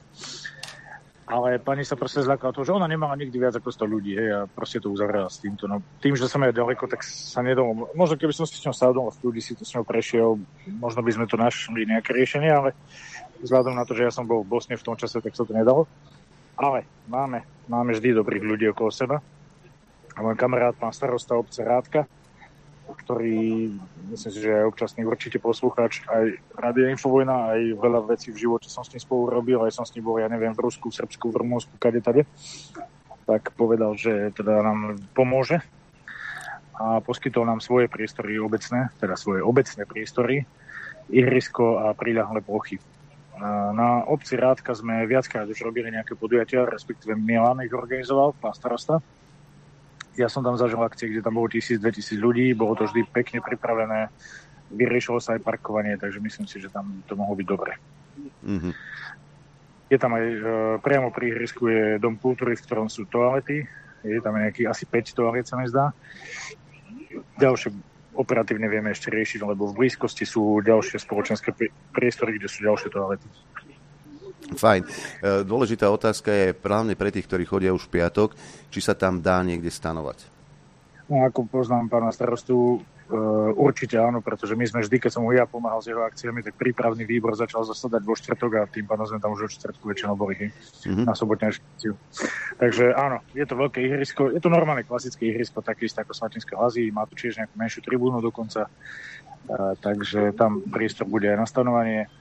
Ale pani sa proste zľakla toho, že ona nemala nikdy viac ako 100 ľudí, hej, a proste to uzavrela s týmto. No, tým, že som ja ďaleko, tak sa nedalo. Možno keby som si s ňou sadol v ľudí, si to s ňou prešiel, možno by sme to našli nejaké riešenie, ale vzhľadom na to, že ja som bol v Bosne v tom čase, tak sa to nedalo. Ale máme vždy dobrých ľudí okolo seba. A môj kamarát, pán starosta obce Rádka, ktorý, myslím si, že je občasný určite poslucháč aj Rádia Infovojna, aj veľa vecí v živote som s ním spolu robil, aj som s ním bol, ja neviem, v Rusku, v Srbsku, v Rumunsku, kade-tade. Tak povedal, že teda nám pomôže a poskytol nám svoje priestory obecné, teda svoje obecné priestory, ihrisko a priľahlé plochy. Na obci Rádka sme viackrát už robili nejaké podujatia, respektíve Milan ich organizoval, pán starosta. Ja som tam zažil akcie, kde tam bolo 1000-2000 ľudí, bolo to vždy pekne pripravené, vyriešilo sa aj parkovanie, takže myslím si, že tam to mohlo byť dobre. Mm-hmm. Je tam aj, priamo pri ihrisku je dom kultúry, v ktorom sú toalety, je tam nejakých asi 5 toalet, sa mi zdá. Ďalšie operatívne vieme ešte riešiť, lebo v blízkosti sú ďalšie spoločenské priestory, kde sú ďalšie toalety. Fajn. Dôležitá otázka je právne pre tých, ktorí chodia už v piatok, či sa tam dá niekde stanovať. No, ako poznám pána starostu, určite áno, pretože my sme vždy, keď som mu ja pomáhal s jeho akciami, tak prípravný výbor začal zasadať vo štvrtok a tým pádom sme tam už od štvrtku väčšinou boli na sobotnejšiu akciu. Takže áno, je to veľké ihrisko, je to normálne klasické ihrisko, takisto ako Slatinské Lazy, má tu tiež nejakú menšiu tribúnu dokonca, takže tam priestor bude aj na stanovanie.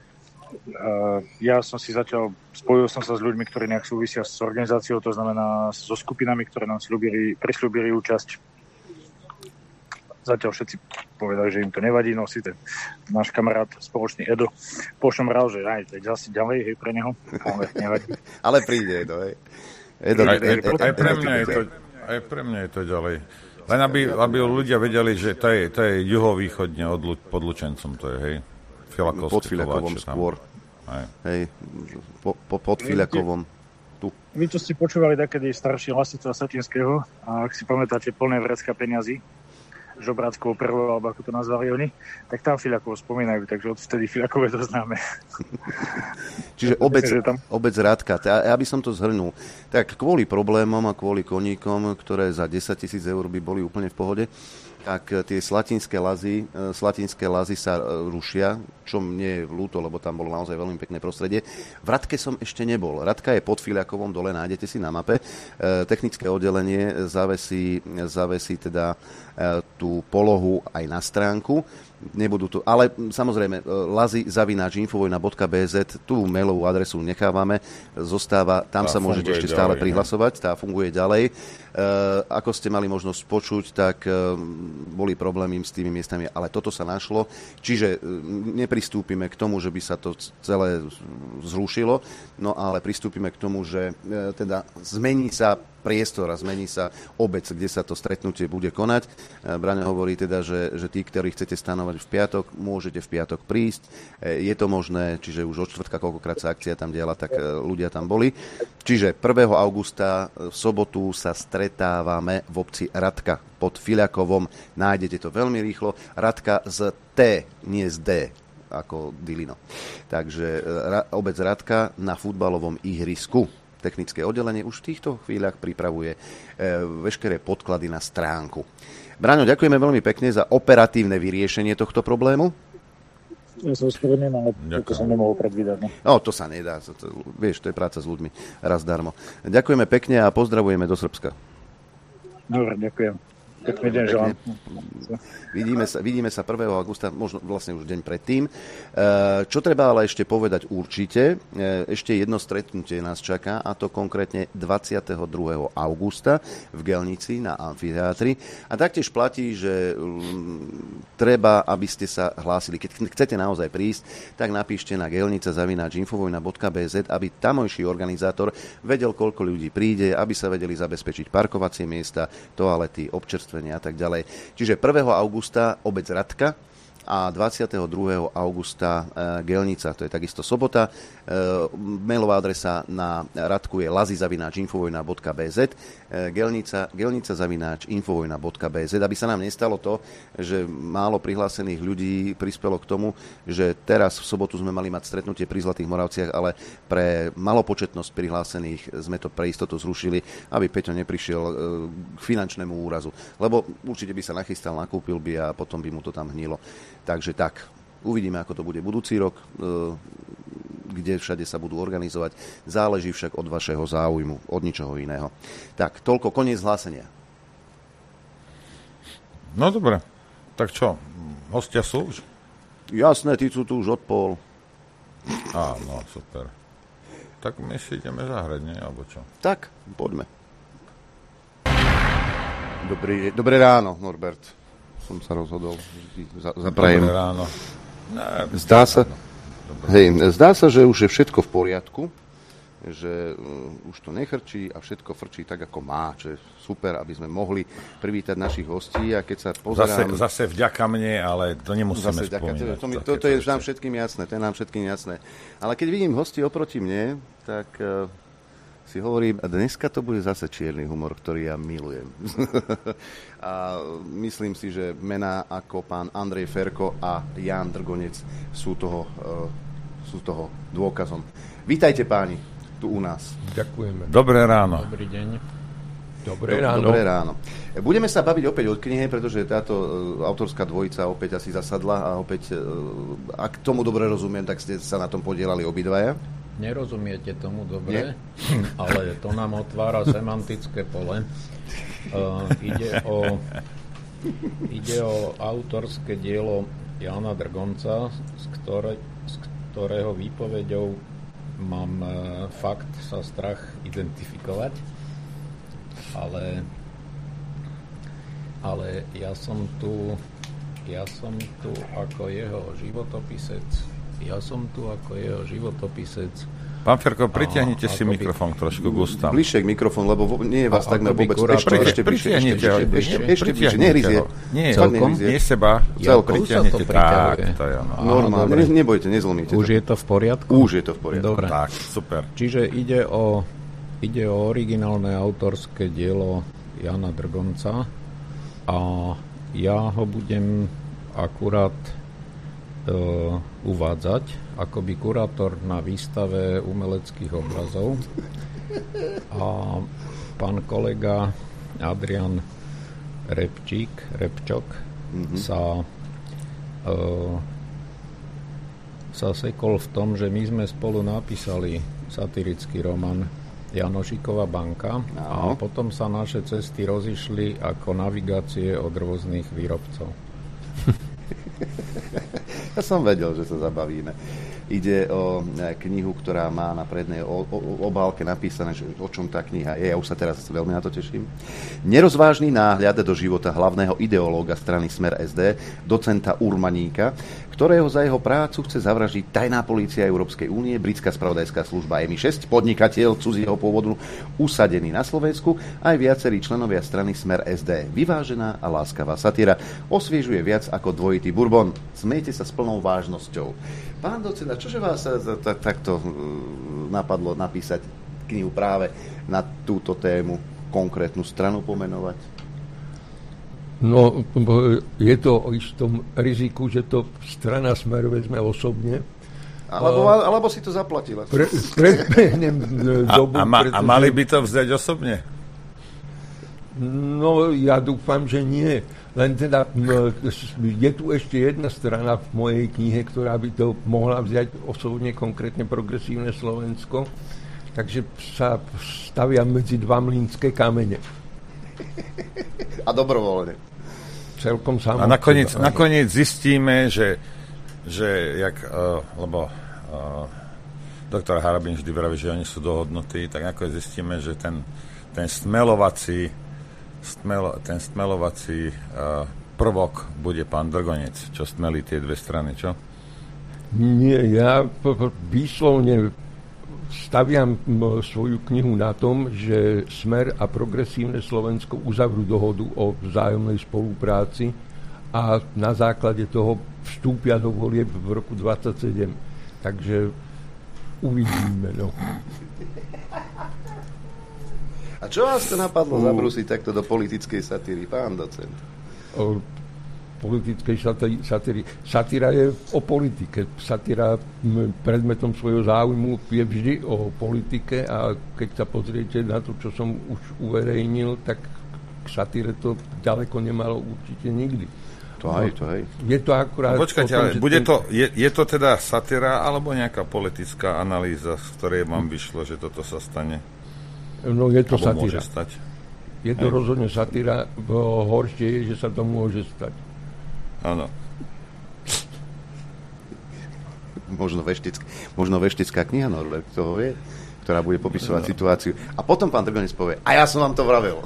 Ja som si zatiaľ, spojil som sa s ľuďmi, ktorí nejak súvisia s organizáciou, to znamená so skupinami, ktoré nám prisľúbili účasť. Zatiaľ všetci povedali, že im to nevadí, no si ten náš kamarát spoločný Edo pošomral, že aj to je asi ďalej, hej, pre neho, ale nevadí. Ale príde to, hej. Edo, aj pre mňa je to ďalej. Len aby ľudia vedeli, že to je juhovýchodne pod Lučencom, to je, hej. Pod Fiľakovom skôr. Hej, pod Fiľakovom. Tu. Vy, čo ste počúvali takedy starší Lasica Satinského, a ak si pamätáte plné vrecka peňazí, Žobráckou prvou, alebo ako to nazvali oni, tak tam Fiľakovo spomínajú, takže odvtedy Fiľakové to známe. Čiže obec Rádka. Ja by som to zhrnul. Tak kvôli problémom a kvôli koníkom, ktoré za 10 000 eur by boli úplne v pohode, tak tie slatinské lazy sa rušia, čo mne je ľúto, lebo tam bolo naozaj veľmi pekné prostredie. V Radke som ešte nebol. Radka je pod Filiakovom dole, nájdete si na mape. Technické oddelenie zavesí teda tú polohu aj na stránku. Nebudú to, ale samozrejme lazy@infovojna.bz, tú mailovú adresu nechávame, zostáva, tam sa môžete ešte stále prihlasovať, tá funguje ďalej. Ako ste mali možnosť počuť, tak boli problémy s tými miestami, ale toto sa našlo, čiže nepristúpime k tomu, že by sa to celé zrušilo, no ale pristúpime k tomu, že teda zmení sa priestor a zmení sa obec, kde sa to stretnutie bude konať. Braňo hovorí teda, že tí, ktorí chcete stanovať v piatok, môžete v piatok prísť. Je to možné, čiže už od štvrtka, koľkokrát sa akcia tam diala, tak ľudia tam boli. Čiže 1. augusta v sobotu sa stretávame v obci Radka pod Filiakovom. Nájdete to veľmi rýchlo. Radka z T, nie z D, ako Dilino. Takže obec Radka na futbalovom ihrisku. Technické oddelenie už v týchto chvíľach pripravuje veškeré podklady na stránku. Braňo, ďakujeme veľmi pekne za operatívne vyriešenie tohto problému. Ja sa ospravedlňujem, ale to som nemohol predvídať. No, to sa nedá. Vieš, to je práca s ľuďmi. Raz darmo. Ďakujeme pekne a pozdravujeme do Srbska. Dobre, ďakujem. Pekný deň želám. Vidíme sa 1. augusta, možno vlastne už deň predtým. Čo treba ale ešte povedať určite, ešte jedno stretnutie nás čaká, a to konkrétne 22. augusta v Gelnici na amfiteátri. A taktiež platí, že treba, aby ste sa hlásili. Keď chcete naozaj prísť, tak napíšte na gelnica@infovojna.bz, aby tamojší organizátor vedel, koľko ľudí príde, aby sa vedeli zabezpečiť parkovacie miesta, toalety, občerstvenia a tak ďalej. Čiže 1. augusta obec Radka a 22. augusta Gelnica, to je takisto sobota. Mailová adresa na Radku je lazy@infovojna.bz, Gelnica@infovojna.bz, aby sa nám nestalo to, že málo prihlásených ľudí prispelo k tomu, že teraz v sobotu sme mali mať stretnutie pri Zlatých Moravciach, ale pre malopočetnosť prihlásených sme to pre istotu zrušili, aby Peťo neprišiel k finančnému úrazu. Lebo určite by sa nachystal, nakúpil by a potom by mu to tam hnilo. Takže tak, uvidíme, ako to bude budúci rok, kde všade sa budú organizovať. Záleží však od vašeho záujmu, od ničoho iného. Tak, toľko, koniec hlásenia. No dobre, tak čo, hostia sú už? Jasné, tí sú tu už od pol. No super. Tak my si ideme zahrať, nie? Alebo čo? Tak, poďme. Dobré ráno, Norbert. Som sa rozhodol. Zaprajem. Dobré ráno. Zdá sa, že už je všetko v poriadku, že už to nechrčí a všetko frčí tak, ako má, čo je super, aby sme mohli privítať našich hostí. A keď sa pozerám... Zase vďaka mne, ale to nemusíme spomínať. To je nám všetkým jasné, Ale keď vidím hostí oproti mne, tak... si hovorím, dneska to bude zase čierny humor, ktorý ja milujem. A myslím si, že mená ako pán Andrej Ferko a Ján Drgonec sú toho dôkazom. Vítajte páni, tu u nás. Ďakujeme. Dobré ráno. Dobrý deň. Dobré ráno. Budeme sa baviť opäť o knihe, pretože táto autorská dvojica opäť asi zasadla a opäť, ak tomu dobre rozumiem, tak ste sa na tom podielali obidvaja. Nerozumiete tomu dobre, ale to nám otvára semantické pole. Ide o autorské dielo Jána Drgonca, z ktorého výpovedou mám fakt sa strach identifikovať. Ale ja som tu ako jeho životopisec. Pán Ferko, pritiahnite si mikrofón trošku k ústam. Bližšie k mikrofón, lebo nie je vás takmer vôbec. Ešte pritiahnite ho. Ešte nehryzie. Nie seba. Pritiahnite. Tak, to je ono. Normálne, nebojte, nezlomíte. Už je to v poriadku? Už je to v poriadku. Dobre. Tak, super. Čiže ide o originálne autorské dielo Jana Drgonca a ja ho budem akurát uvádzať akoby kurátor na výstave umeleckých obrazov a pán kolega Adrian Repčok sa sekol v tom, že my sme spolu napísali satirický román Janošikova banka a potom sa naše cesty rozišli ako navigácie od rôznych výrobcov. Ja som vedel, že sa zabavíme. Ide o knihu, ktorá má na prednej obálke napísané, že o čom tá kniha je. Ja už sa teraz veľmi na to teším. Nerozvážny náhľad do života hlavného ideológa strany Smer SD, docenta Urmaníka, ktorého za jeho prácu chce zavraždiť tajná polícia Európskej únie, britská spravodajská služba MI6, podnikateľ cudzieho pôvodu usadený na Slovensku, aj viacerí členovia strany Smer SD. Vyvážená a láskavá satíra osviežuje viac ako dvojitý bourbon. Smejte sa s plnou vážnosťou. Pán docent, čože vás takto napadlo napísať knihu práve na túto tému, konkrétnu stranu pomenovať? No, je to o istom riziku, že to strana Smer vezme osobne. Alebo si to zaplatila. Predbehnem dobu. A mali by to vzdať osobne? No, ja dúfam, že nie. Len teda je tu ešte jedna strana v mojej knihe, ktorá by to mohla vziať osobne, konkrétne Progresívne Slovensko. Takže sa stavia medzi dva mlynské kamene. A dobrovoľne. Celkom samozrejme. A nakoniec zistíme, že lebo doktor Harabin vždy vraví, že oni sú dohodnutí, tak nakoniec zistíme, že ten stmelovací prvok bude pán Drgonec, čo stmelí tie dve strany, čo? Nie, ja výslovne staviam svoju knihu na tom, že Smer a Progresívne Slovensko uzavrú dohodu o vzájomnej spolupráci a na základe toho vstúpia do volieb v roku 2027. Takže uvidíme, no. A čo vás to napadlo zabrúsiť takto do politickej satíry, pán docent? O politickej satíry. Satíra je o politike. Satíra predmetom svojho záujmu je vždy o politike a keď sa pozriete na to, čo som už uverejnil, tak k satíre to ďaleko nemalo určite nikdy. To aj. Je to akurát... Počkajte, ale je to teda satíra alebo nejaká politická analýza, z ktorej vám vyšlo, že toto sa stane? No je to alebo satíra. Môže stať? Je to rozhodne satíra. Horšie je, že sa to môže stať. Áno. Možno veštická kniha, Norbert, kto ho vie, ktorá bude popisovať situáciu. A potom pán Drgonec povie, a ja som vám to vravel.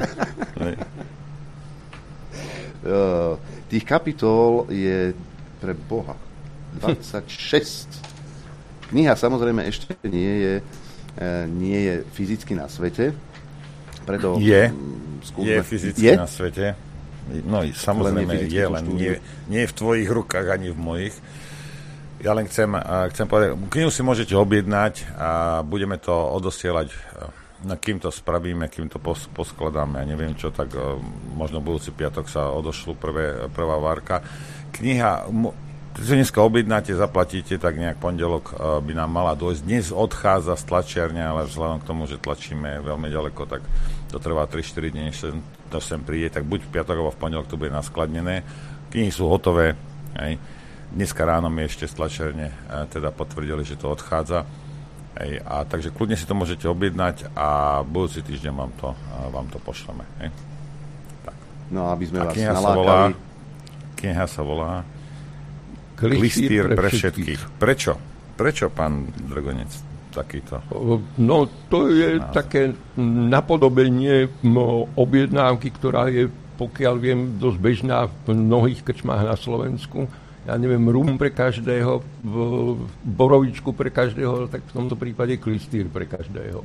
Tých kapitol je pre Boha 26. Kniha samozrejme ešte nie je fyzicky na svete. Preto je fyzicky na svete. No samozrejme je, len nie v tvojich rukách ani v mojich. Ja len chcem povedať, knihu si môžete objednať a budeme to odosielať, kým to spravíme, kým to poskladáme. Ja neviem čo, tak možno budúci piatok sa odošľú prvá várka. Kniha, keď si dneska objednáte, zaplatíte, tak nejak pondelok by nám mala dôjsť. Dnes odchádza z tlačiarne, ale vzhľadom k tomu, že tlačíme veľmi ďaleko, tak to trvá 3-4 dní, než to sem príde, tak buď v piatok alebo v pondelok to bude naskladnené. Knihy sú hotové. Hej. Dneska ráno mi ešte z tlačiarne teda potvrdili, že to odchádza. Hej. A takže kľudne si to môžete objednať a budúci týždeň vám to pošleme. Hej. Tak. No, aby sme vás nalákali. Kniha sa volá Klistýr pre všetkých. Prečo, pán Drgonec, takýto? No, to je také napodobenie objednávky, ktorá je, pokiaľ viem, dosť bežná v mnohých krčmách na Slovensku. Ja neviem, rum pre každého, borovičku pre každého, tak v tomto prípade klistýr pre každého.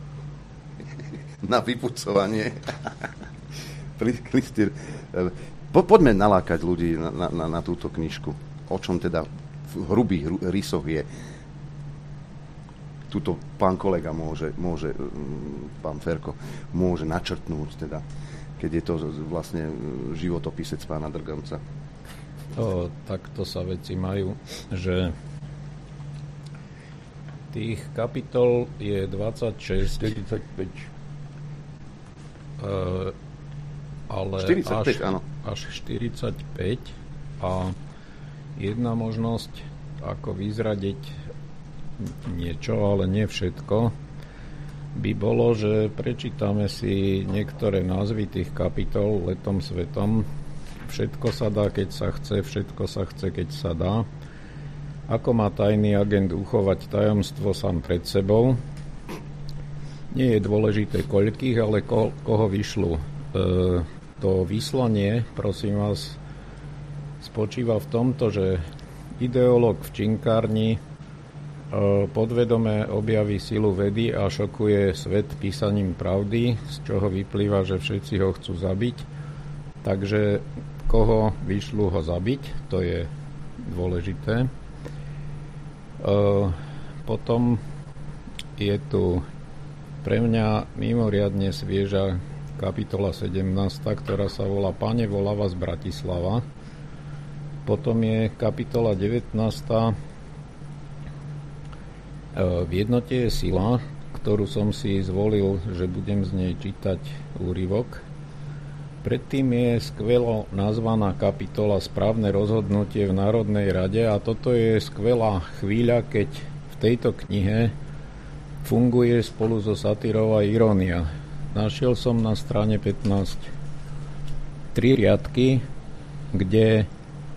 Na vypucovanie. Klistýr. Poďme nalákať ľudí na túto knižku. O čom teda v hrubých rysoch je. Tuto pán kolega môže pán Ferko môže načrtnúť teda, keď je to vlastne životopisec pána Drgonca. Takto sa veci majú, že tých kapitol je 26. 45. ale 45, áno. Až 45. A jedna možnosť, ako vyzradiť niečo, ale nie všetko, by bolo, že prečítame si niektoré názvy tých kapitol letom svetom. Všetko sa dá, keď sa chce, všetko sa chce, keď sa dá. Ako má tajný agent uchovať tajomstvo sám pred sebou? Nie je dôležité koľkých, ale koho vyšľú. To vyslanie, prosím vás, spočíva v tomto, že ideológ v činkárni podvedome objaví silu vedy a šokuje svet písaním pravdy, z čoho vyplýva, že všetci ho chcú zabiť. Takže koho vyšľú ho zabiť, to je dôležité. Potom je tu pre mňa mimoriadne svieža kapitola 17, ktorá sa volá Pane, volá vás Bratislava. Potom je kapitola 19. V jednote je sila, ktorú som si zvolil, že budem z nej čítať úryvok. Predtým je skvelo nazvaná kapitola Správne rozhodnutie v Národnej rade a toto je skvelá chvíľa, keď v tejto knihe funguje spolu so satírou a irónia. Našiel som na strane 15 3 riadky, kde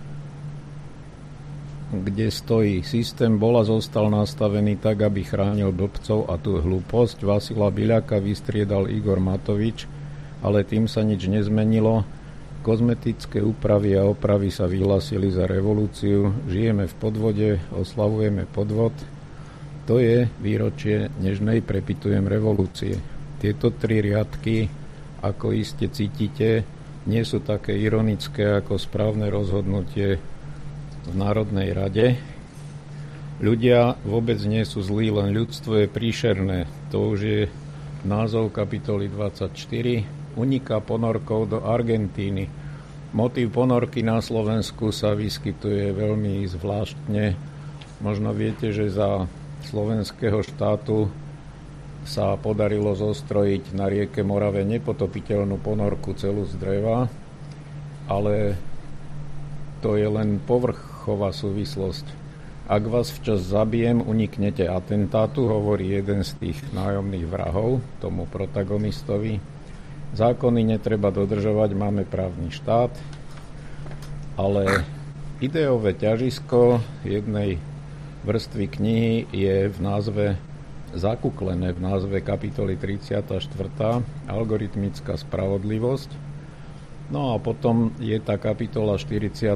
stojí: systém bol a zostal nastavený tak, aby chránil blbcov a tú hlúposť. Vasila Biľaka vystriedal Igor Matovič, ale tým sa nič nezmenilo. Kozmetické úpravy a opravy sa vyhlásili za revolúciu. Žijeme v podvode, oslavujeme podvod. To je výročie nežnej, prepitujem, revolúcie. Tieto 3 riadky, ako iste cítite, nie sú také ironické ako správne rozhodnutie v Národnej rade. Ľudia vôbec nie sú zlí, len ľudstvo je príšerné. To už je názov kapitoly 24. Uniká ponorkou do Argentíny. Motív ponorky na Slovensku sa vyskytuje veľmi zvláštne. Možno viete, že za slovenského štátu sa podarilo zostrojiť na rieke Morave nepotopiteľnú ponorku celú z dreva, ale to je len povrchová súvislosť. Ak vás včas zabijem, uniknete atentátu, hovorí jeden z tých nájomných vrahov tomu protagonistovi. Zákony netreba dodržovať, máme právny štát, ale ideové ťažisko jednej vrstvy knihy je v názve zakuklené, v názve kapitoly 34. Algoritmická spravodlivosť. No a potom je tá kapitola 45.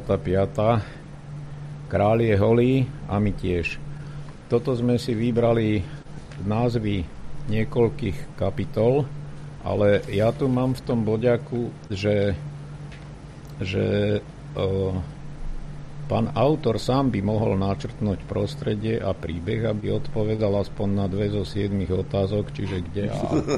Kráľ je holý a my tiež. Toto sme si vybrali názvy niekoľkých kapitol, ale ja tu mám v tom boďaku, že pán autor sám by mohol načrtnúť prostredie a príbeh, aby odpovedal aspoň na 2 zo 7 otázok, čiže kde a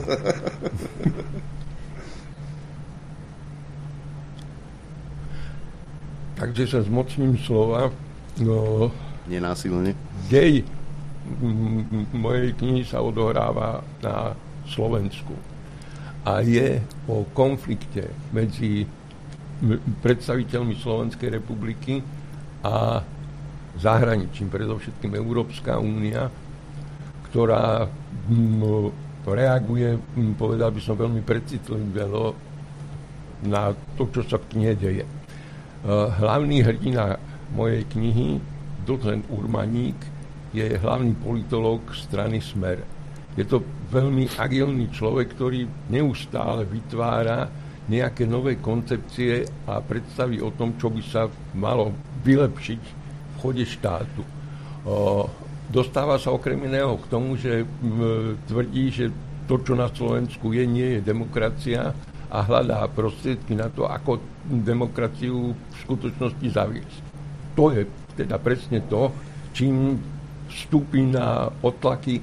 Takže sa zmocním slova. No, nenásilne. Dej mojej knihy sa odohráva na Slovensku a je o konflikte medzi predstaviteľmi Slovenskej republiky a zahraničím, predovšetkým Európska únia, ktorá reaguje, povedal by som, veľmi precitlivo na to, čo sa v knihe deje. Hlavný hrdina mojej knihy, docent Urmaník, je hlavný politológ strany Smer. Je to veľmi agilný človek, ktorý neustále vytvára nejaké nové koncepcie a predstavy o tom, čo by sa malo vylepšiť v chode štátu. Dostáva sa okrem iného k tomu, že tvrdí, že to, čo na Slovensku je, nie je demokracia a hľadá prostriedky na to, ako demokraciu v skutočnosti zaviesť. To je teda presne to, čím vstúpi na odtlaky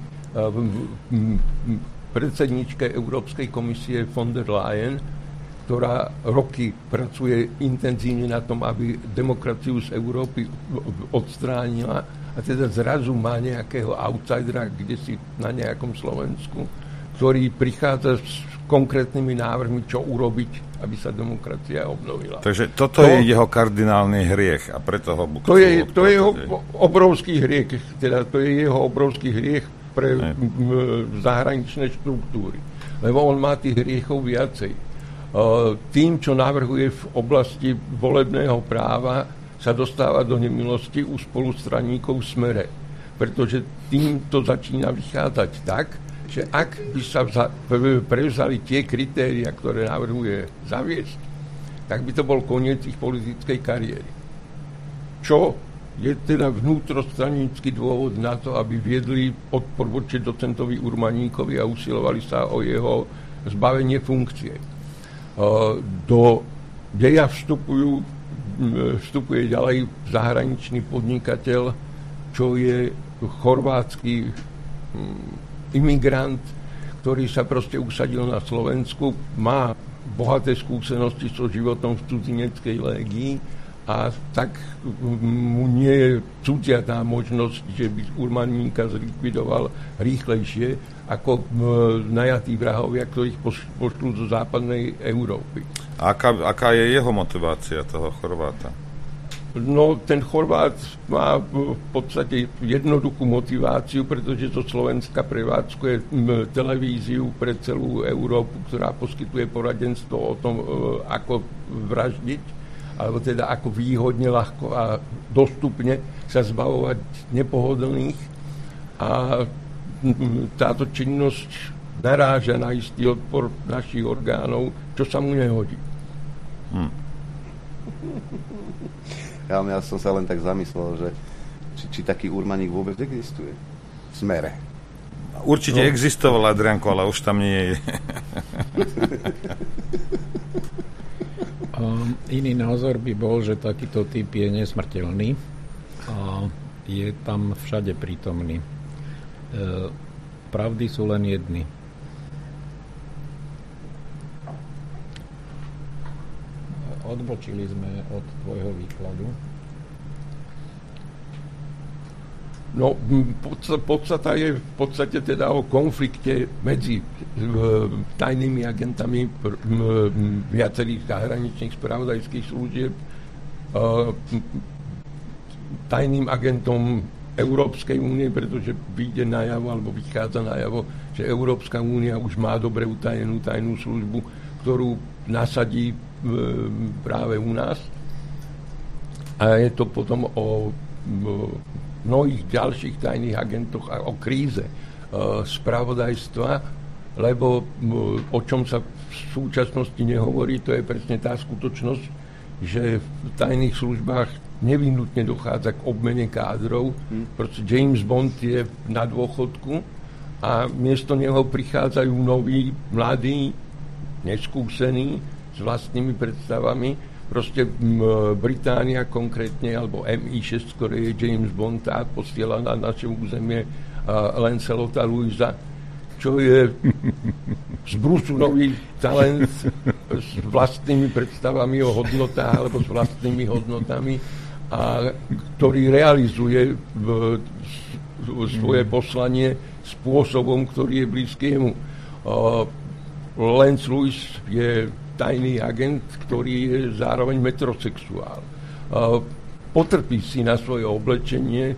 predsedničke Európskej komisie von der Leyen, ktorá roky pracuje intenzívne na tom, aby demokraciu z Európy odstránila, a teda zrazu má nejakého outsidera, kde si na nejakom Slovensku, ktorý prichádza s konkrétnymi návrhmi, čo urobiť aby sa demokracia obnovila. Takže toto je jeho kardinálny hriech a preto ho to je jeho obrovský hriech, teda to je jeho obrovský hriech pre zahraničné štruktúry. Lebo on má tých hriechov viacej. Tým, čo navrhuje v oblasti volebného práva, sa dostáva do nemilosti u spolustraníkov v Smere. Pretože tým to začína vychádzať tak, že ak by sa prevzali tie kritéria, ktoré navrhuje zaviesť, tak by to bol koniec ich politickej kariéry. Čo je teda vnútrostranícky dôvod na to, aby viedli odpor voči docentovi Urmaníkovi a usilovali sa o jeho zbavenie funkcie. Do deja vstupuje ďalej zahraničný podnikateľ, čo je chorvátsky imigrant, ktorý sa proste usadil na Slovensku, má bohaté skúsenosti so životom v cudzineckej légii a tak mu nie je cudzia tá možnosť, že by Urmaníka zlikvidoval rýchlejšie ako najatí vrahovia, ktorých pošlú zo západnej Európy. Aká je jeho motivácia, toho Chorváta? No, ten Chorvát má v podstate jednoduchú motiváciu, pretože zo Slovenska prevádzkuje televíziu pre celú Európu, ktorá poskytuje poradenstvo o tom, ako vraždiť, alebo teda ako výhodne, ľahko a dostupne sa zbavovať nepohodlných. A táto činnosť naráža na istý odpor našich orgánov, čo sa mu nehodí. Ja som sa len tak zamyslel, že či taký Urmaník vôbec existuje v Smere. Určite existoval, Adrianko, ale už tam nie je. Iný názor by bol, že takýto typ je nesmrteľný a je tam všade prítomný. Pravdy sú len jedny. Odbočili sme od tvojho výkladu. No, podstata je v podstate teda o konflikte medzi tajnými agentami viacerých zahraničných spravodajských služieb, tajným agentom Európskej únie, pretože vyjde najavo, alebo vychádza najavo, že Európska únia už má dobre utajenú tajnú službu, ktorú nasadí práve u nás. A je to potom o mnohých ďalších tajných agentoch a o kríze spravodajstva, lebo o čom sa v súčasnosti nehovorí, to je presne tá skutočnosť, že v tajných službách nevyhnutne dochádza k obmene kádrov. Proste James Bond je na dôchodku a miesto neho prichádzajú noví, mladí, neskúsení, s vlastnými predstavami. Proste Británia konkrétne, alebo MI6, ktoré je James Bond, tá posiela na naše územie Lancelota Louisa, čo je z Brusu nový talent s vlastnými predstavami o hodnotách alebo s vlastnými hodnotami, a ktorý realizuje svoje poslanie spôsobom, ktorý je blízky jemu. Lance Louis je tajný agent, ktorý je zároveň metrosexuál. Potrpí si na svoje oblečenie,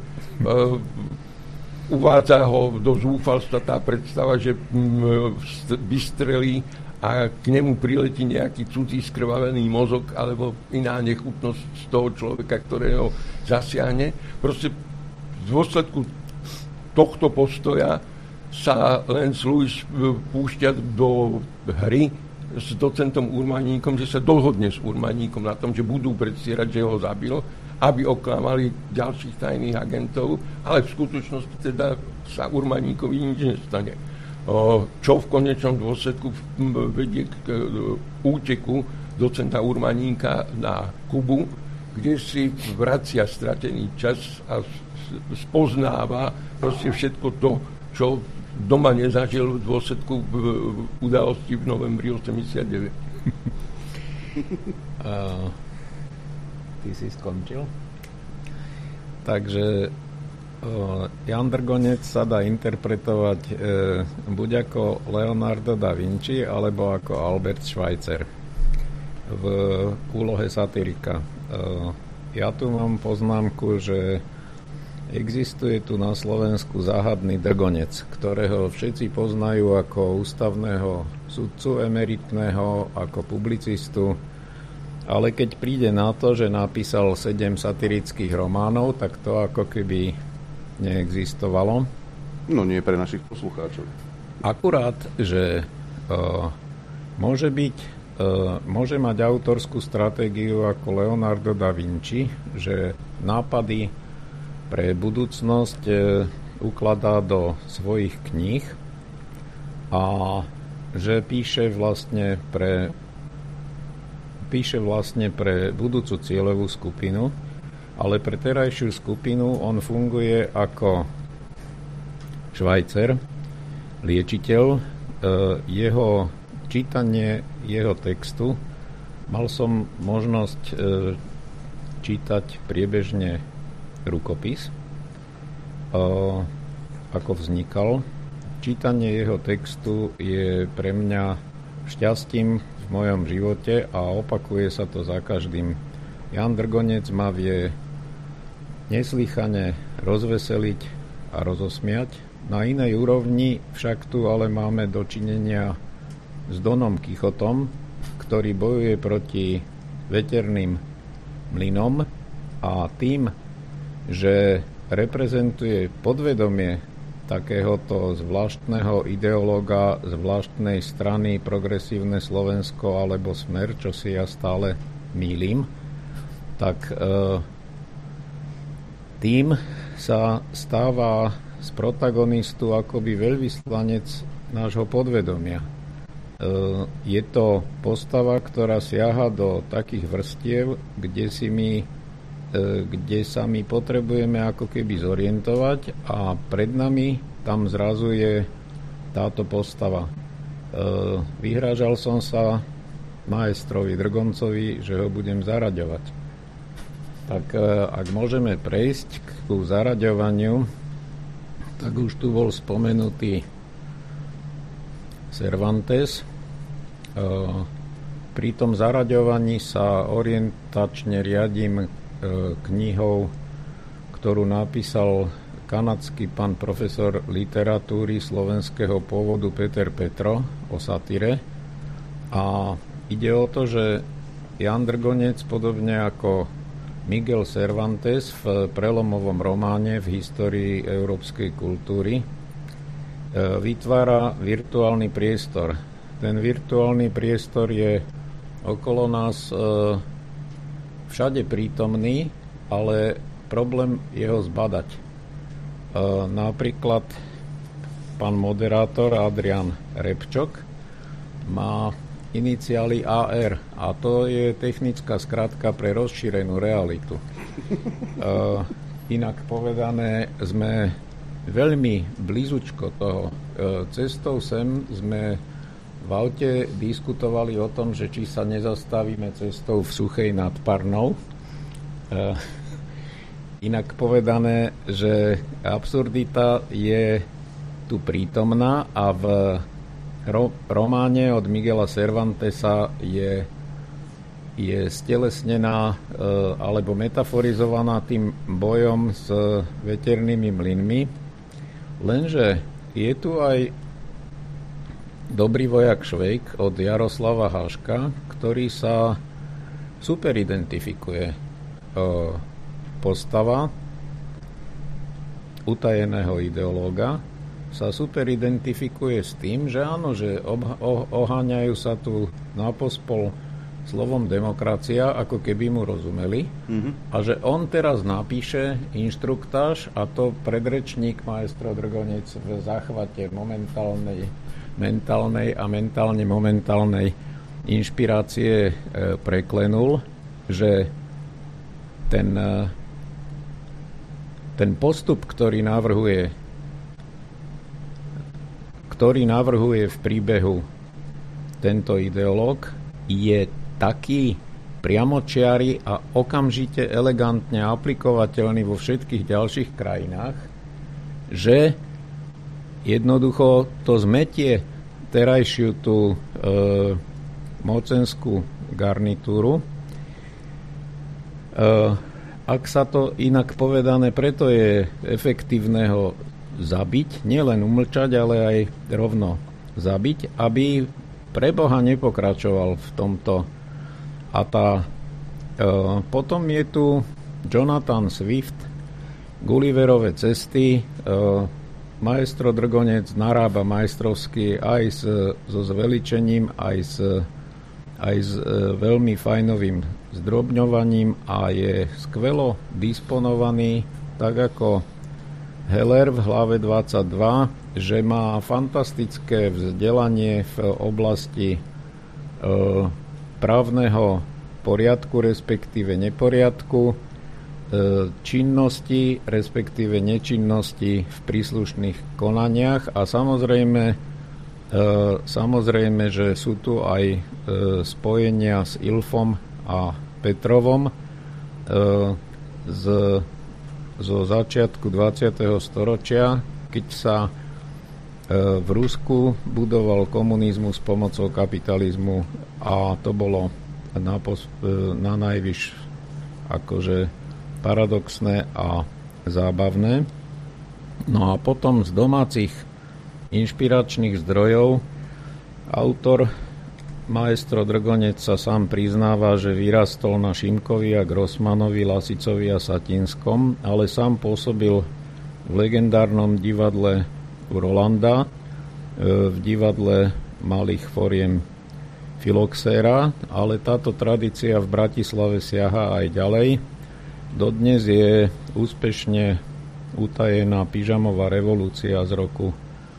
uvádza ho do zúfalstva tá predstava, že vystrelí a k nemu priletí nejaký cudzí skrvavený mozog alebo iná nechutnosť z toho človeka, ktorého zasiahne. Proste v dôsledku tohto postoja sa Lance Louis púšťa do hry s docentom Urmaníkom, že sa dohodne s Urmaníkom na tom, že budú predstierať, že ho zabil, aby oklamali ďalších tajných agentov, ale v skutočnosti teda sa Urmaníkovi nič nestane. Čo v konečnom dôsledku vedie k úteku docenta Urmaníka na Kubu, kde si vracia stratený čas a spoznáva proste všetko to, čo doma nezažil v dôsledku udalosti v novembri 89. Ty si skončil? Takže Jan Drgonec sa dá interpretovať buď ako Leonardo da Vinci, alebo ako Albert Schweitzer. v úlohe satyrika. Ja tu mám poznámku, že existuje tu na Slovensku záhadný Drgonec, ktorého všetci poznajú ako ústavného sudcu emeritného, ako publicistu, ale keď príde na to, že napísal 7 satyrických románov, tak to ako keby neexistovalo. No nie pre našich poslucháčov. Akurát, že môže mať autorskú stratégiu ako Leonardo da Vinci, že nápady pre budúcnosť ukladá do svojich kníh a že píše vlastne pre budúcu cieľovú skupinu, ale pre terajšiu skupinu on funguje ako Švajcer, liečiteľ. Jeho čítanie jeho textu, mal som možnosť čítať priebežne rukopis, ako vznikal. Čítanie jeho textu je pre mňa šťastím v mojom živote a opakuje sa to za každým. Jan Drgonec ma vie neslýchane rozveseliť a rozosmiať. Na inej úrovni však tu ale máme dočinenia s Donom Kichotom, ktorý bojuje proti veterným mlynom a tým, že reprezentuje podvedomie takéhoto zvláštneho ideológa zvláštnej strany Progresívne Slovensko alebo Smer, čo si ja stále mýlim, tak tým sa stáva z protagonistu akoby veľvyslanec nášho podvedomia. Je to postava, ktorá siaha do takých vrstiev, kde sa my potrebujeme ako keby zorientovať a pred nami tam zrazu je táto postava. Vyhrážal som sa maestrovi Drgoncovi, že ho budem zaraďovať. Tak ak môžeme prejsť k zaraďovaniu, tak už tu bol spomenutý Cervantes. Pri tom zaraďovaní sa orientačne riadím knihou, ktorú napísal kanadský pán profesor literatúry slovenského pôvodu Peter Petro o satyre. A ide o to, že Jan Drgonec, podobne ako Miguel Cervantes v prelomovom románe v histórii európskej kultúry, vytvára virtuálny priestor. Ten virtuálny priestor je okolo nás všade prítomný, ale problém je ho zbadať. Napríklad pán moderátor Adrian Repčok má iniciály AR a to je technická skratka pre rozšírenú realitu. Inak povedané, sme veľmi blízučko toho. Cestou sem sme v aute diskutovali o tom, že či sa nezastavíme cestou v Suchej nad Parnou. Inak povedané, že absurdita je tu prítomná a v románe od Miguela Cervantesa je stelesnená alebo metaforizovaná tým bojom s veternými mlynmi. Lenže je tu aj Dobrý vojak Švejk od Jaroslava Haška, ktorý sa super identifikuje. Postava utajeného ideológa sa super identifikuje s tým, že áno, že oháňajú sa tu na pospol slovom demokracia, ako keby mu rozumeli. A že on teraz napíše inštruktáž a to predrečník maestro Drgonec v záchvate mentálnej a mentálne momentálnej inšpirácie preklenul, že ten postup, ktorý navrhuje v príbehu tento ideológ, je taký priamočiary a okamžite elegantne aplikovateľný vo všetkých ďalších krajinách, že jednoducho to zmetie terajšiu tú mocenskú garnitúru. Ak sa to inak povedané, preto je efektívne ho zabiť, nielen umlčať, ale aj rovno zabiť, aby pre Boha nepokračoval v tomto. A potom je tu Jonathan Swift, Gulliverove cesty. Maestro Drgonec narába majstrovsky aj so zveličením, aj s veľmi fajnovým zdrobňovaním a je skvelo disponovaný, tak ako Heller v hlave 22, že má fantastické vzdelanie v oblasti právneho poriadku, respektíve neporiadku, činnosti, respektíve nečinnosti v príslušných konaniach a samozrejme, že sú tu aj spojenia s Ilfom a Petrovom zo začiatku 20. storočia, keď sa v Rusku budoval komunizmus pomocou kapitalizmu a to bolo na najvyš akože paradoxné a zábavné. No a potom z domácich inšpiračných zdrojov autor maestro Drgonec sa sám priznáva, že vyrastol na Šimkovi a Grossmanovi, Lasicovi a Satinskom, ale sám pôsobil v legendárnom divadle u Rolanda, v divadle malých foriem Filoxéra, ale táto tradícia v Bratislave siaha aj ďalej. Dodnes je úspešne utajená pyžamová revolúcia z roku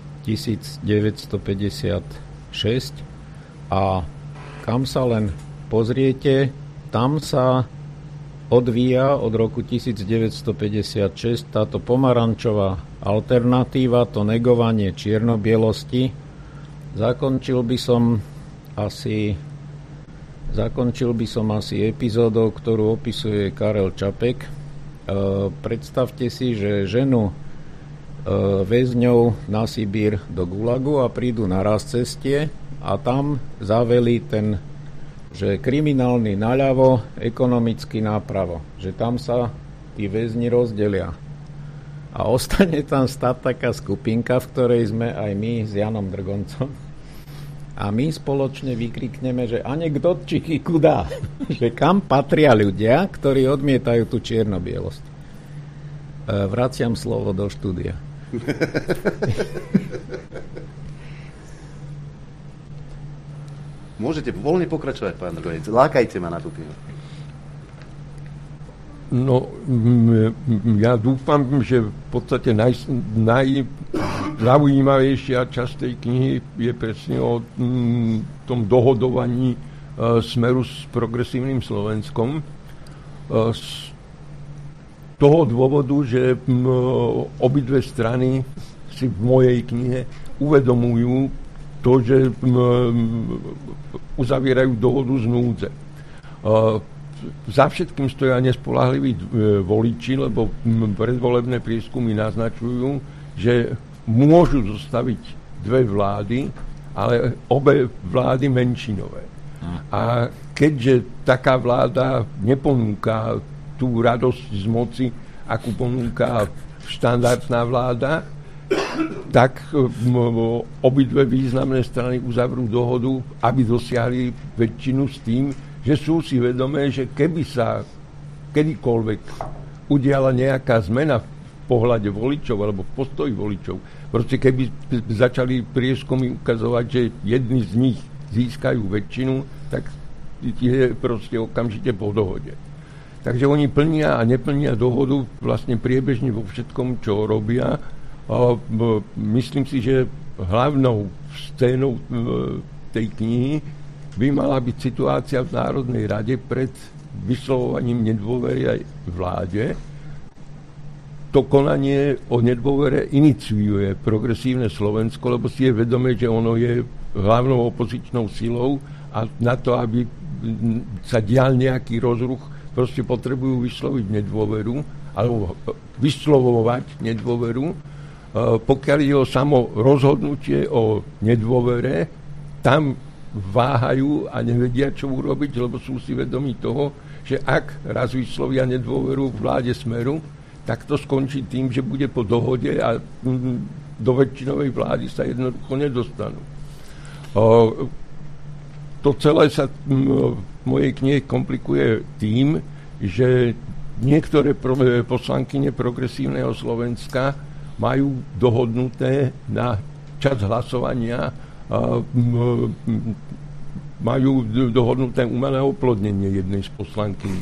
1956 a kam sa len pozriete, tam sa odvíja od roku 1956 táto pomarančová alternatíva, to negovanie čierno-bielosti. Zakončil by som asi epizódou, ktorú opisuje Karel Čapek. Predstavte si, že ženu väzňov na Sibír do Gulagu a prídu na raz cestie a tam zavelí ten, že kriminálny naľavo, ekonomický nápravo. Že tam sa tí väzni rozdelia. A ostane tam stať taká skupinka, v ktorej sme aj my s Janom Drgoncom. A my spoločne vykrikneme, že anekdotčiky kudá. Že kam patria ľudia, ktorí odmietajú tú čierno-bielosť. Vraciam slovo do štúdia. Môžete voľne pokračovať, pán Drgonec. Lákajte ma na tú knihu. No, ja dúfam, že v podstate najzaujímavejšia časť tej knihy je presne o tom dohodovaní Smeru s progresívnym Slovenskom. Z toho dôvodu, že obidve strany si v mojej knihe uvedomujú to, že uzavierajú dohodu z núdze. Za všetkým stoja nespoľahliví voliči, lebo predvolebné prieskumy naznačujú, že môžu zostaviť dve vlády, ale obe vlády menšinové. A keďže taká vláda neponúka tú radosť z moci, akú ponúka štandardná vláda, tak obidve významné strany uzavrú dohodu, aby dosiahli väčšinu s tým, že sú si vedomé, že keby sa kedykoľvek udiala nejaká zmena v pohľade voličov alebo v postoji voličov, proste keby začali prieskumy ukazovať, že jedni z nich získajú väčšinu, tak je proste okamžite po dohode. Takže oni plnia a neplnia dohodu vlastne priebežne vo všetkom, čo robia. A myslím si, že hlavnou scénou tej knihy by mala byť situácia v Národnej rade pred vyslovovaním nedôvery vláde. To konanie o nedôvere iniciuje progresívne Slovensko, lebo si je vedomé, že ono je hlavnou opozičnou silou a na to, aby sa dial nejaký rozruch, proste potrebujú vysloviť nedôveru alebo vyslovovať nedôveru. Pokiaľ je o samo rozhodnutie o nedôvere, tam váhajú a nevedia, čo urobiť, lebo sú si vedomí toho, že ak raz vyslovia nedôveru vláde Smeru, tak to skončí tým, že bude po dohode a do väčšinovej vlády sa jednoducho nedostanú. To celé sa v mojej knihe komplikuje tým, že niektoré poslankyne Progresívneho Slovenska majú dohodnuté na čas hlasovania, majú dohodnuté umelé oplodnenie jednej z poslankyň.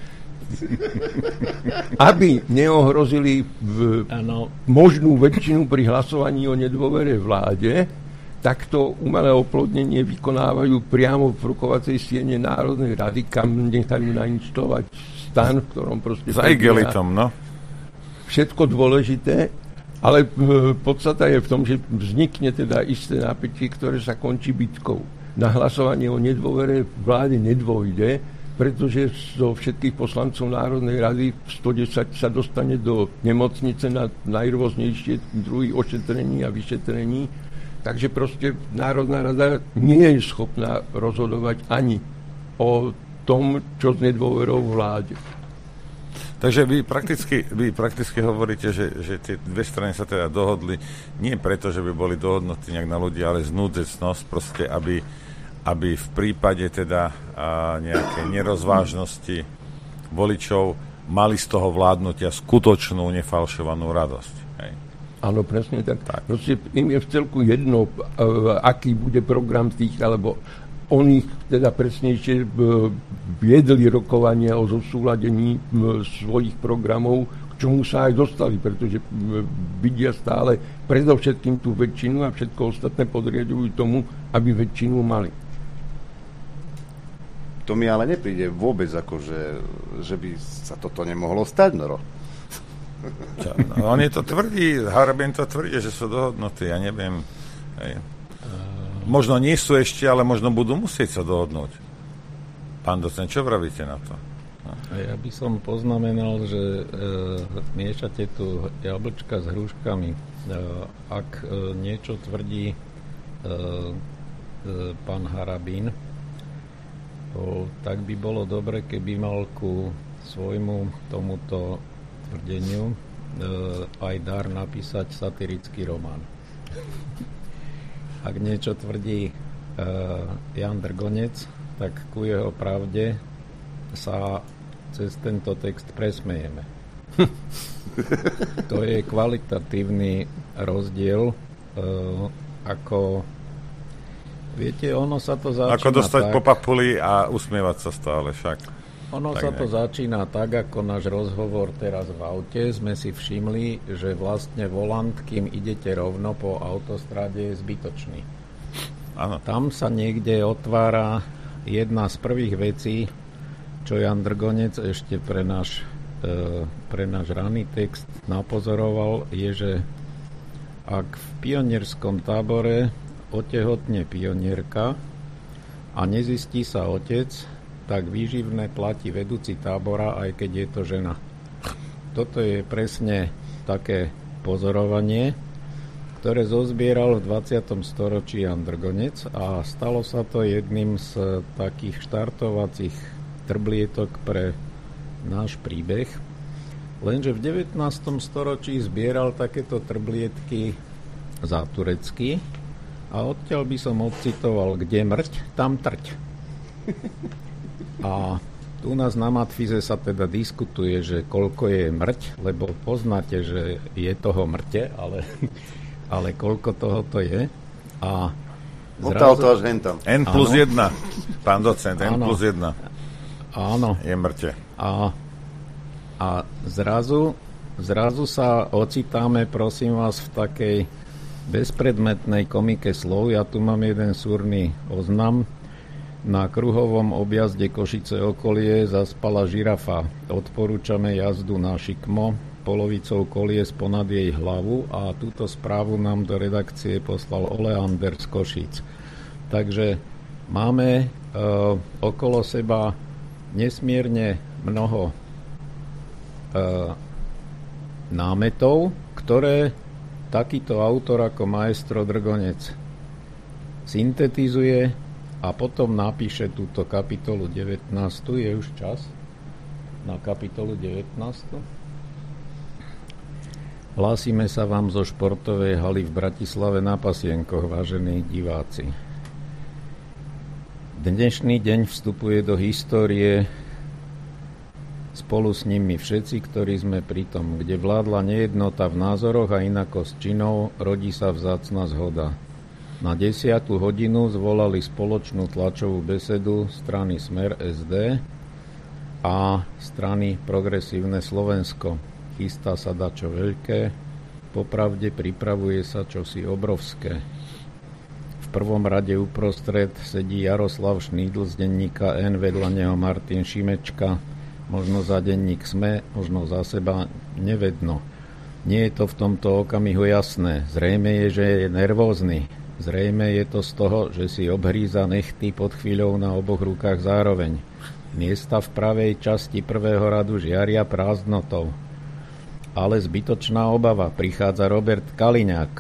Aby neohrozili možnú väčšinu pri hlasovaní o nedôvere vláde, tak to umelé oplodnenie vykonávajú priamo v rokovacej siene Národnej rady, kam nechajú nainštalovať stan, v ktorom proste... Za igelitom, no. Všetko dôležité, ale podstata je v tom, že vznikne teda isté napätie, ktoré sa končí bitkou. Na hlasovanie o nedôvere vláde nedôjde, pretože zo všetkých poslancov Národnej rady 110 sa dostane do nemocnice na najrôznejšie druhy ošetrení a vyšetrení. Takže proste Národná rada nie je schopná rozhodovať ani o tom, čo s nedôverou vláde. Takže vy prakticky hovoríte, že tie dve strany sa teda dohodli nie preto, že by boli dohodnutí nejak na ľudí, ale znúdzecnosť proste, aby v prípade teda nejakej nerozvážnosti voličov mali z toho vládnutia skutočnú nefalšovanú radosť. Hej. Áno, presne tak. Proste im je v celku jedno, aký bude program tých, alebo oni teda presnejšie viedli rokovania o zosúladení svojich programov, k čomu sa aj dostali, pretože vidia stále predovšetkým tú väčšinu a všetko ostatné podriadujú tomu, aby väčšinu mali. To mi ale nepríde vôbec že by sa toto nemohlo stať, Noro. On je to tvrdí, Harabin to tvrdí, že sú dohodnutí, ja neviem. Hej. Možno nie sú ešte, ale možno budú musieť sa dohodnúť. Pán docent, čo vravíte na to? No. Ja by som poznamenal, že miešate tu jablčka s hruškami. Ak niečo tvrdí pán Harabin, tak by bolo dobre, keby mal ku svojmu tomuto tvrdeniu aj dar napísať satirický román. Ak niečo tvrdí Jan Drgonec, tak ku jeho pravde sa cez tento text presmejeme. To je kvalitatívny rozdiel, ako viete, ono sa to začína ako dostať tak, po papuli a usmievať sa stále však. Ono sa to začína tak, ako náš rozhovor teraz v aute. Sme si všimli, že vlastne volant, kým idete rovno po autostrade, je zbytočný. Áno. Tam sa niekde otvára jedna z prvých vecí, čo Jan Drgonec ešte pre náš raný text napozoroval, je, že ak v pionierskom tábore otehotne pionierka a nezistí sa otec, tak výživné platí vedúci tábora, aj keď je to žena. Toto je presne také pozorovanie, ktoré zozbieral v 20. storočí Jan Drgonec a stalo sa to jedným z takých štartovacích trblietok pre náš príbeh. Lenže v 19. storočí zbieral takéto trblietky záturecky a odtiaľ by som odcitoval: kde mrť, tam trť. A tu u nás na Matfize sa teda diskutuje, že koľko je mrť, lebo poznáte, že je toho mŕte, ale koľko toho to je. A zrazu... N plus 1, pán docent, N plus 1. Áno. Je mŕte. A zrazu sa ocitáme, prosím vás, v takej bezpredmetnej komike slov. Ja tu mám jeden súrny oznam. Na kruhovom objazde Košice okolie zaspala žirafa. Odporúčame jazdu na šikmo, polovicou kolies ponad jej hlavu, a túto správu nám do redakcie poslal Oleander z Košíc. Takže máme okolo seba nesmierne mnoho námetov, ktoré takýto autor ako maestro Drgonec syntetizuje a potom napíše túto kapitolu 19. Je už čas na kapitolu 19. Hlásime sa vám zo športovej haly v Bratislave na Pasienkoch, vážení diváci. Dnešný deň vstupuje do histórie spolu s nimi všetci, ktorí sme pritom, kde vládla nejednota v názoroch a inakosť činov, rodí sa vzácna zhoda. Na 10. hodinu zvolali spoločnú tlačovú besedu strany Smer SD a strany Progresívne Slovensko. Chystá sa dačo veľké, popravde pripravuje sa čosi obrovské. V prvom rade uprostred sedí Jaroslav Šnídl z denníka N, vedľa neho Martin Šimečka, možno za denník SME, možno za seba, nevedno. Nie je to v tomto okamihu jasné. Zrejme je, že je nervózny. Zrejme je to z toho, že si obhríza nechty pod chvíľou na oboch rukách zároveň. Miesta v pravej časti prvého radu žiaria prázdnotou. Ale zbytočná obava. Prichádza Robert Kaliňák.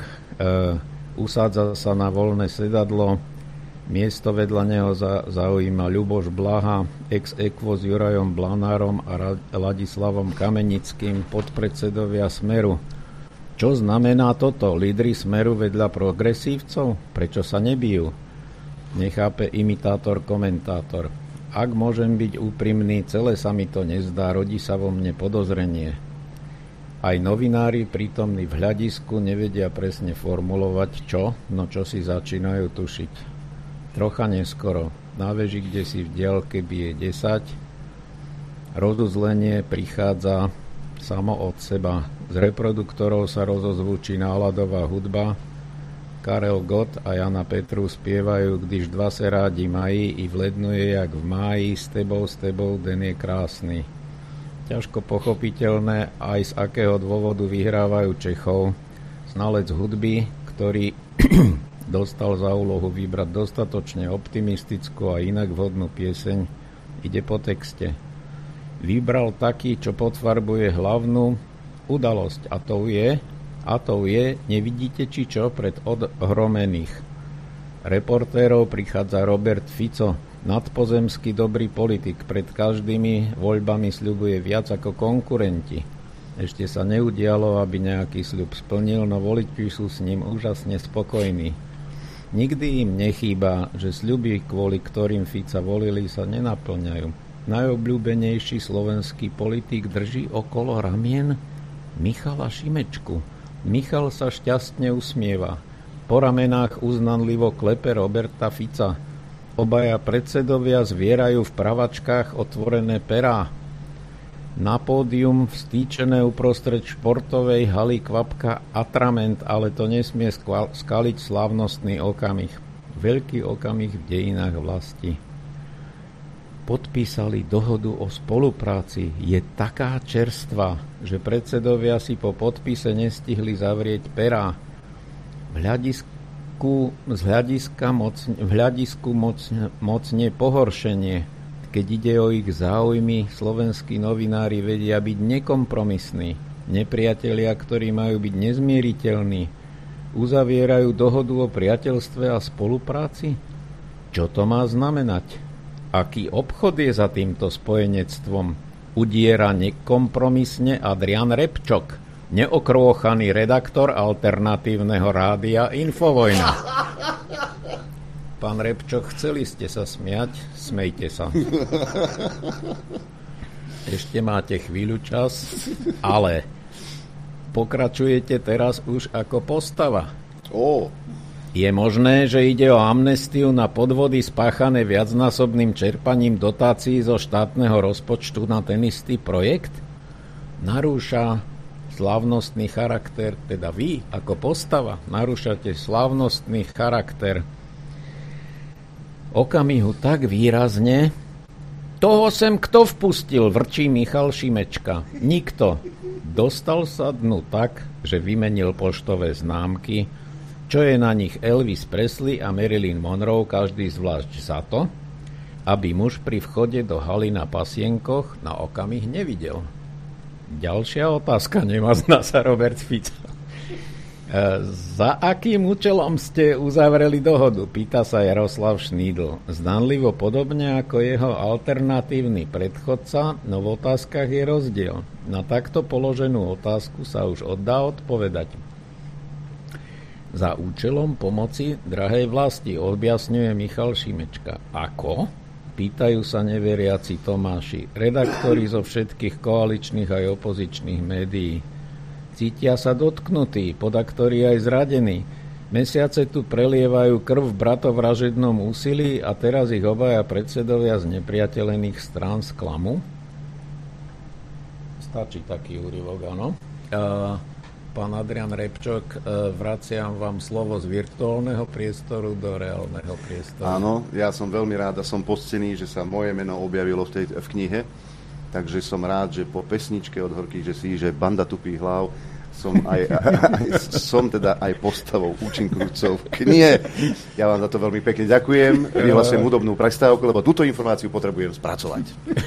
Usádza sa na voľné sedadlo. Miesto vedľa neho zaujíma Ľuboš Blaha, ex aequo s Jurajom Blanárom a Ladislavom Kamenickým, podpredsedovia Smeru. Čo znamená toto? Lídri Smeru vedľa progresívcov? Prečo sa nebijú? Nechápe imitátor, komentátor. Ak môžem byť úprimný, celé sa mi to nezdá, rodí sa vo mne podozrenie. Aj novinári prítomní v hľadisku nevedia presne formulovať čo, no čo si začínajú tušiť. Trocha neskoro. Na veži, kde si v diaľke bije 10. Rozuzlenie prichádza samo od seba. Z reproduktorov sa rozozvučí náladová hudba. Karel Gott a Jana Petru spievajú, když dva se rádi mají, i v lednu je jak v máji, s tebou, den je krásny. Ťažko pochopiteľné, aj z akého dôvodu vyhrávajú Čechov. Znalec hudby, ktorý dostal za úlohu vybrať dostatočne optimistickú a inak vhodnú pieseň, ide po texte. Vybral taký, čo podfarbuje hlavnú udalosť, a tou je, nevidíte či čo, pred odhromených reportérov prichádza Robert Fico, nadpozemský dobrý politik, pred každými voľbami sľubuje viac ako konkurenti. Ešte sa neudialo, aby nejaký sľub splnil, no voliči sú s ním úžasne spokojní. Nikdy im nechýba, že sľuby, kvôli ktorým Fica volili, sa nenaplňajú. Najobľúbenejší slovenský politik drží okolo ramien Michala Šimečku. Michal sa šťastne usmieva. Po ramenách uznanlivo klepe Roberta Fica. Obaja predsedovia zvierajú v pravačkách otvorené perá. Na pódium vstýčené uprostred športovej haly kvapka atrament, ale to nesmie skaliť slávnostný okamih. Veľký okamih v dejinách vlasti. Podpísali dohodu o spolupráci. Je taká čerstvá, že predsedovia si po podpise nestihli zavrieť perá. V hľadisku mocne pohoršenie. Keď ide o ich záujmy, slovenskí novinári vedia byť nekompromisní. Nepriatelia, ktorí majú byť nezmieriteľní, uzavierajú dohodu o priateľstve a spolupráci? Čo to má znamenať? Aký obchod je za týmto spojenectvom? Udiera nekompromisne Adrian Repčok, neokrôchaný redaktor alternatívneho rádia Infovojna. Pán Repčok, chceli ste sa smiať? Smejte sa. Ešte máte chvíľu čas, ale pokračujete teraz už ako postava. Je možné, že ide o amnestiu na podvody spáchané viacnásobným čerpaním dotácií zo štátneho rozpočtu na ten istý projekt? Narúša slávnostný charakter, teda vy ako postava narúšate slávnostný charakter okamihu tak výrazne. Toho sem kto vpustil, vrčí Michal Šimečka. Nikto. Dostal sa dnu tak, že vymenil poštové známky, čo je na nich Elvis Presley a Marilyn Monroe, každý zvlášť za to, aby muž pri vchode do haly na Pasienkoch na okamih nevidel. Ďalšia otázka, nemazná sa Robert Fico. Za akým účelom ste uzavreli dohodu? Pýta sa Jaroslav Šnídl. Zdanlivo podobne ako jeho alternatívny predchodca, no v otázkach je rozdiel. Na takto položenú otázku sa už oddá odpovedať. Za účelom pomoci drahej vlasti, objasňuje Michal Šimečka. Ako? Pýtajú sa neveriaci Tomáši, redaktori zo všetkých koaličných aj opozičných médií. Cítia sa dotknutí, podaktori aj zradení. Mesiace tu prelievajú krv v bratovražednom úsilí a teraz ich obaja predsedovia z nepriateľených strán sklamu. Stačí taký úryvok, áno. Pán Adrian Repčok, vraciam vám slovo z virtuálneho priestoru do reálneho priestoru. Áno, ja som veľmi rád a som poctený, že sa moje meno objavilo v knihe. Takže som rád, že po pesničke od Horkých Žesí, že Banda tupých hlav, som teda aj postavou účinkujúcou v knihe. Ja vám za to veľmi pekne ďakujem. Vyhlasujem hudobnú prestávku, lebo túto informáciu potrebujem spracovať.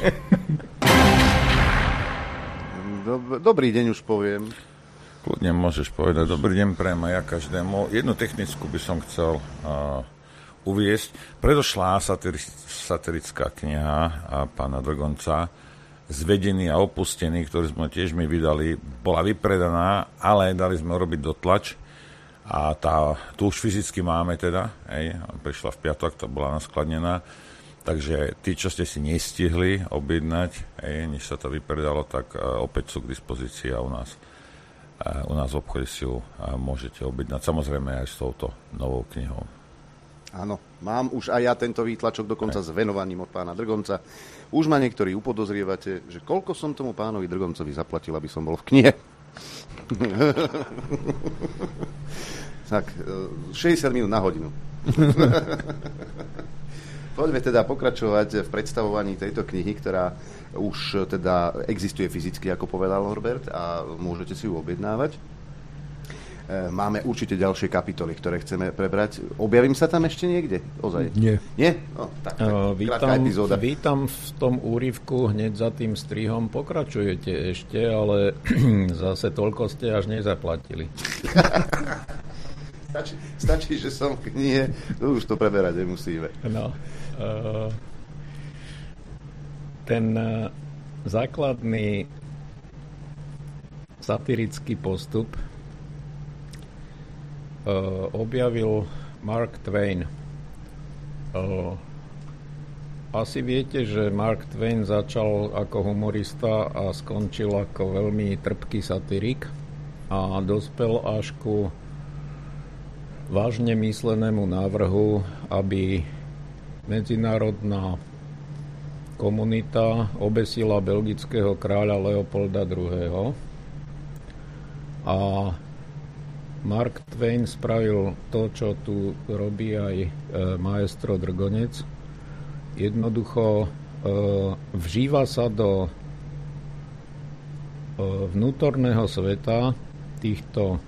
Dobrý deň už poviem. Kľudne môžeš povedať. Dobrý deň prajem aj ja každému. Jednu technickú by som chcel uviesť. Predošlá satirická kniha pána Drgonca Zvedený a opustený, ktorý sme tiež my vydali, bola vypredaná, ale dali sme urobiť dotlač a tu už fyzicky máme teda, prišla v piatok, to bola naskladnená, takže tí, čo ste si nestihli objednať, než sa to vypredalo, tak opäť sú k dispozícii a u nás v obchode si ju môžete objednať, samozrejme aj s touto novou knihou. Áno, mám už aj ja tento výtlačok, dokonca s venovaním od pána Drgonca. Už ma niektorí upodozrievate, že koľko som tomu pánovi Drgoncovi zaplatil, aby som bol v knihe. Tak, 60 minút na hodinu. Poďme teda pokračovať v predstavovaní tejto knihy, ktorá už teda existuje fyzicky, ako povedal Norbert, a môžete si ju objednávať. Máme určite ďalšie kapitoly, ktoré chceme prebrať. Objavím sa tam ešte niekde? Ozaj? Nie. Nie? No, tak krátka epizóda. Vítam v tom úryvku, hneď za tým strihom pokračujete ešte, ale zase toľko ste až nezaplatili. Stačí, že som v knihe, už to preberať nemusíme. No, ten základný satirický postup objavil Mark Twain. Asi viete, že Mark Twain začal ako humorista a skončil ako veľmi trpký satirik a dospel až ku vážne myslenému návrhu, aby medzinárodná komunita obesila belgického kráľa Leopolda II. A Mark Twain spravil to, čo tu robí aj maestro Drgonec. Jednoducho vžíva sa do vnútorného sveta týchto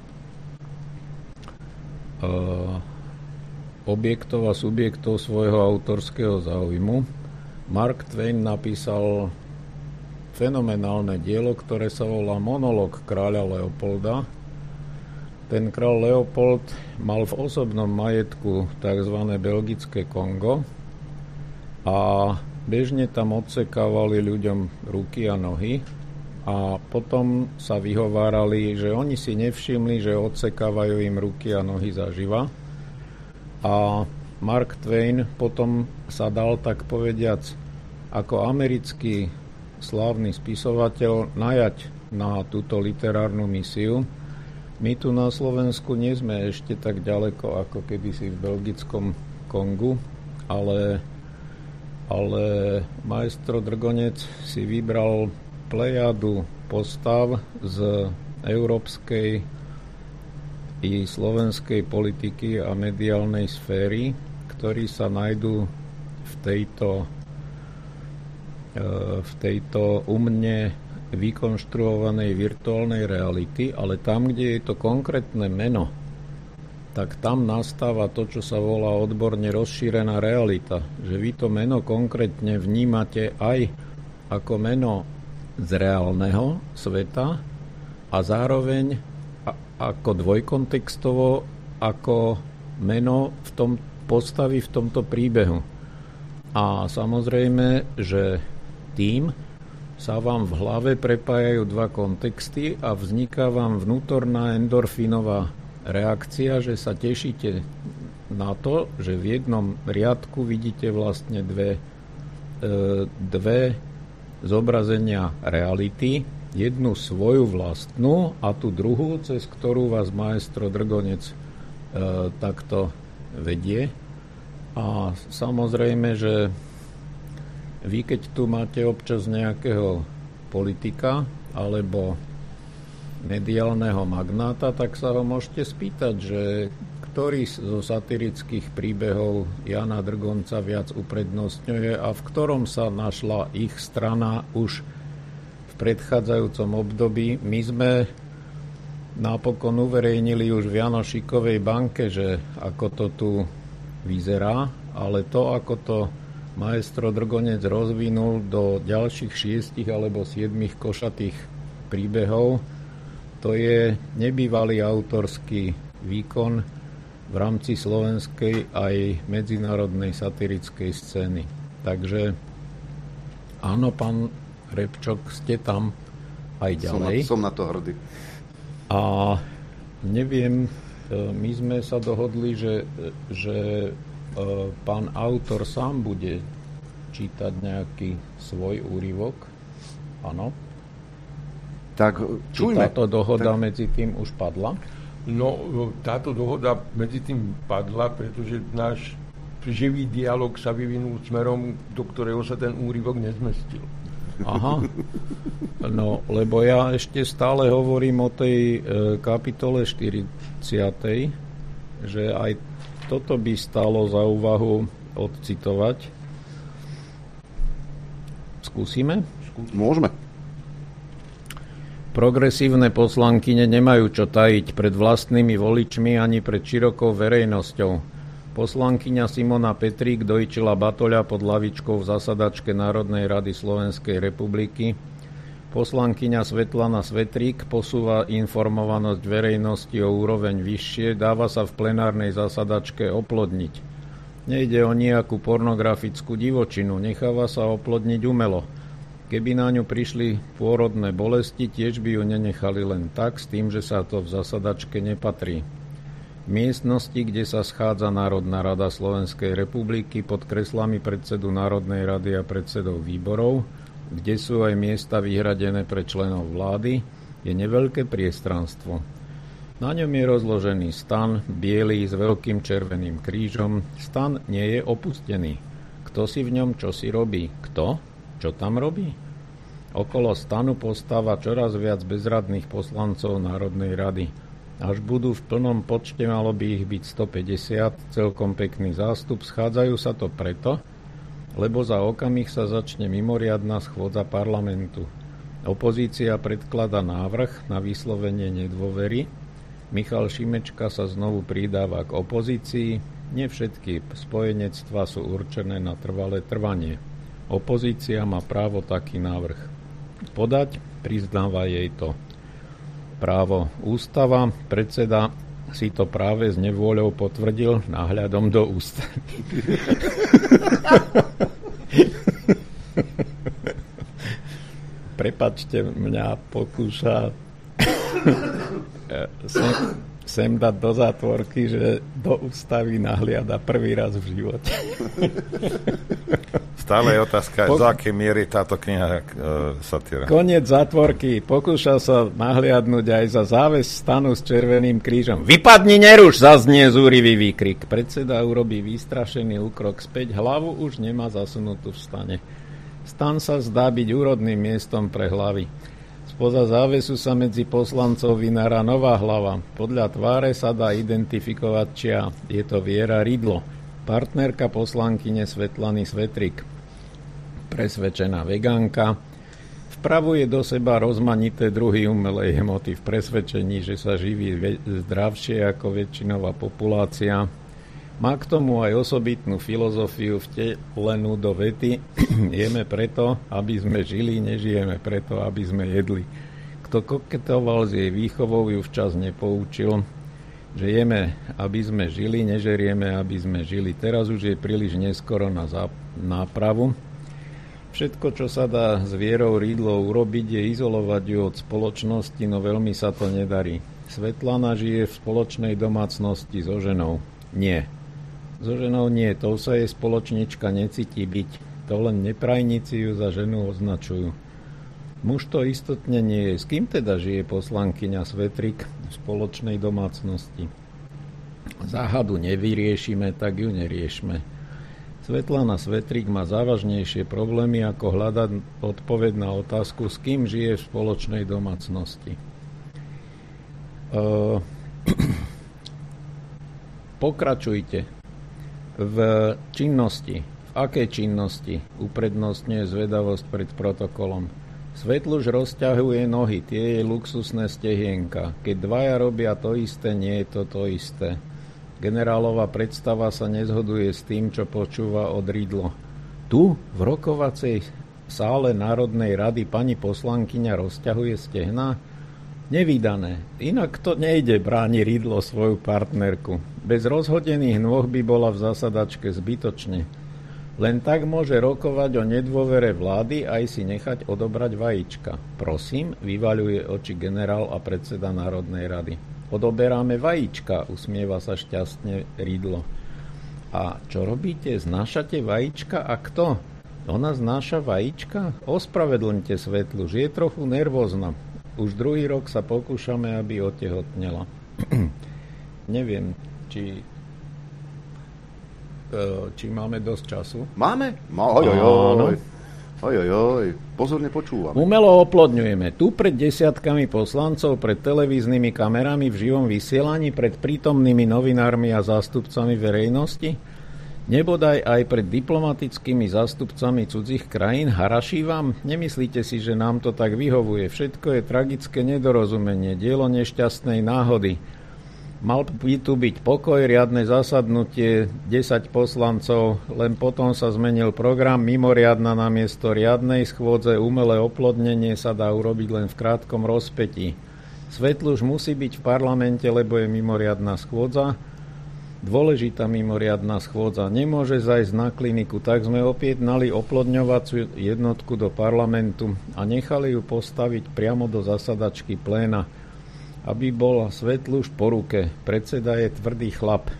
objektov a subjektov svojho autorského záujmu. Mark Twain napísal fenomenálne dielo, ktoré sa volá Monológ kráľa Leopolda. Ten kráľ Leopold mal v osobnom majetku tzv. Belgické Kongo a bežne tam odsekávali ľuďom ruky a nohy a potom sa vyhovárali, že oni si nevšimli, že odsekávajú im ruky a nohy zaživa. A Mark Twain potom sa dal, tak povediac, ako americký slávny spisovateľ najať na túto literárnu misiu. My tu na Slovensku nie sme ešte tak ďaleko ako kedysi v belgickom Kongu, ale maestro Drgonec si vybral plejadu postav z európskej i slovenskej politiky a mediálnej sféry, ktorí sa nájdú v tejto umne vykonštruovanej virtuálnej reality, ale tam, kde je to konkrétne meno, tak tam nastáva to, čo sa volá odborne rozšírená realita. Že vy to meno konkrétne vnímate aj ako meno z reálneho sveta a zároveň ako dvojkontextovo, ako meno v tom postavy v tomto príbehu. A samozrejme, že tým sa vám v hlave prepájajú dva kontexty a vzniká vám vnútorná endorfínová reakcia, že sa tešíte na to, že v jednom riadku vidíte vlastne dve zobrazenia reality, jednu svoju vlastnú a tú druhú, cez ktorú vás maestro Drgonec takto vedie. A samozrejme, že vy, keď tu máte občas nejakého politika alebo mediálneho magnáta, tak sa ho môžete spýtať, že ktorý zo satirických príbehov Jana Drgonca viac uprednostňuje a v ktorom sa našla ich strana už v predchádzajúcom období. My sme napokon uverejnili už v Janošikovej banke, že ako to tu vyzerá, ale to, ako to maestro Drgonec rozvinul do ďalších 6 alebo 7 košatých príbehov, to je nebývalý autorský výkon v rámci slovenskej aj medzinárodnej satirickej scény. Takže áno, pán Repčok, ste tam aj ďalej. Som na to hrdý. A neviem, my sme sa dohodli, že pán autor sám bude čítať nejaký svoj úryvok. Áno. Tak čujme. Či táto dohoda medzi tým už padla? No, táto dohoda medzi tým padla, pretože náš živý dialog sa vyvinul smerom, do ktorého sa ten úryvok nezmestil. Aha. No, lebo ja ešte stále hovorím o tej kapitole 40, že aj toto by stálo za úvahu odcitovať. Skúsime? Môžeme. Progresívne poslankyne nemajú čo tajiť pred vlastnými voličmi ani pred širokou verejnosťou. Poslankyňa Simona Petrík dojčila batoľa pod lavičkou v zasadačke Národnej rady Slovenskej republiky. Poslankyňa Svetlana Svetrík posúva informovanosť verejnosti o úroveň vyššie, dáva sa v plenárnej zasadačke oplodniť. Nejde o nejakú pornografickú divočinu, necháva sa oplodniť umelo. Keby na ňu prišli pôrodné bolesti, tiež by ju nenechali len tak, s tým, že sa to v zasadačke nepatrí. V miestnosti, kde sa schádza Národná rada Slovenskej republiky pod kreslami predsedu Národnej rady a predsedov výborov, kde sú aj miesta vyhradené pre členov vlády, je neveľké priestranstvo. Na ňom je rozložený stan, biely s veľkým červeným krížom. Stan nie je opustený. Kto si v ňom čosi robí? Kto? Čo tam robí? Okolo stanu postáva čoraz viac bezradných poslancov Národnej rady. Až budú v plnom počte, malo by ich byť 150, celkom pekný zástup. Schádzajú sa to preto, lebo za okamih sa začne mimoriadna schôdza parlamentu. Opozícia predkladá návrh na vyslovenie nedôvery. Michal Šimečka sa znovu pridáva k opozícii. Nie všetky spojenectvá sú určené na trvalé trvanie. Opozícia má právo taký návrh podať, priznáva jej to právo ústava. Predseda si to práve s nevôľou potvrdil náhľadom do ústavy. Prepačte, mňa pokúša sem dať do zátvorky, že do ústavy nahliada prvý raz v živote. Stále je otázka, do akej miery táto kniha satíra. Koniec zátvorky. Pokúša sa nahliadnúť aj za záves stanu s červeným krížom. Vypadni, neruš, zaznie zúrivý výkrik. Predseda urobí vystrašený úkrok späť. Hlavu už nemá zasunutú v stane. Stan sa zdá byť úrodným miestom pre hlavy. Spoza závesu sa medzi poslancov vynára nová hlava. Podľa tváre sa dá identifikovať, čia je to Viera Ridlo, partnerka poslankyne Svetlany Svetrík. Presvedčená vegánka. Vpravuje do seba rozmanité druhy umelej hmoty v presvedčení, že sa živí zdravšie ako väčšinová populácia. Má k tomu aj osobitnú filozofiu vtelenú do vety. Jeme preto, aby sme žili, nežijeme preto, aby sme jedli. K Kto koketoval s jej výchovou, ju včas nepoučil, že jeme, aby sme žili, nežerieme, aby sme žili. Teraz už je príliš neskoro na nápravu. Všetko, čo sa dá s Vierou Rydlovou urobiť, je izolovať ju od spoločnosti, no veľmi sa to nedarí. Svetlana žije v spoločnej domácnosti so ženou. Nie. So ženou nie, tou sa jej spoločnička necíti byť. To len neprajníci ju za ženu označujú. Muž to istotne nie je. S kým teda žije poslankyňa Svetrik v spoločnej domácnosti? Záhadu nevyriešime, tak ju neriešme. Svetlana Svetrik má závažnejšie problémy, ako hľadať odpoveď na otázku, s kým žije v spoločnej domácnosti. Pokračujte v činnosti. V akej činnosti uprednostňuje zvedavosť pred protokolom? Svetluž rozťahuje nohy, tie je luxusné stehienka. Keď dvaja robia to isté, nie je to isté. Generálova predstava sa nezhoduje s tým, čo počúva od Rydlo. Tu, v rokovacej sále Národnej rady, pani poslankyňa rozťahuje stehná? Nevídané. Inak to nejde, bráni Rydlo svoju partnerku. Bez rozhodených nôh by bola v zasadačke zbytočne. Len tak môže rokovať o nedôvere vlády aj si nechať odobrať vajíčka. Prosím, vyvaľuje oči generál a predseda Národnej rady. Odoberáme vajíčka, usmieva sa šťastne Rydlo. A čo robíte? Znášate vajíčka? A kto? Ona znáša vajíčka? Ospravedlňte Svetluž, je trochu nervózna. Už druhý rok sa pokúšame, aby otehotnela. Neviem, či máme dosť času. Máme? Ojojoj, pozorne počúvam. Umelo oplodňujeme. Tu pred desiatkami poslancov, pred televíznymi kamerami, v živom vysielaní, pred prítomnými novinármi a zástupcami verejnosti, nebodaj aj pred diplomatickými zástupcami cudzích krajín. Haraší vám? Nemyslíte si, že nám to tak vyhovuje? Všetko je tragické nedorozumenie, dielo nešťastnej náhody. Mal by tu byť pokoj, riadne zasadnutie, 10 poslancov, len potom sa zmenil program, mimoriadna namiesto riadnej schôdze, umelé oplodnenie sa dá urobiť len v krátkom rozpätí. Svetluž musí byť v parlamente, lebo je mimoriadna schôdza. Dôležitá mimoriadna schôdza nemôže zajsť na kliniku, tak sme opietnali oplodňovaciu jednotku do parlamentu a nechali ju postaviť priamo do zasadačky pléna, aby bola Svetluž po ruke. Predseda je tvrdý chlap.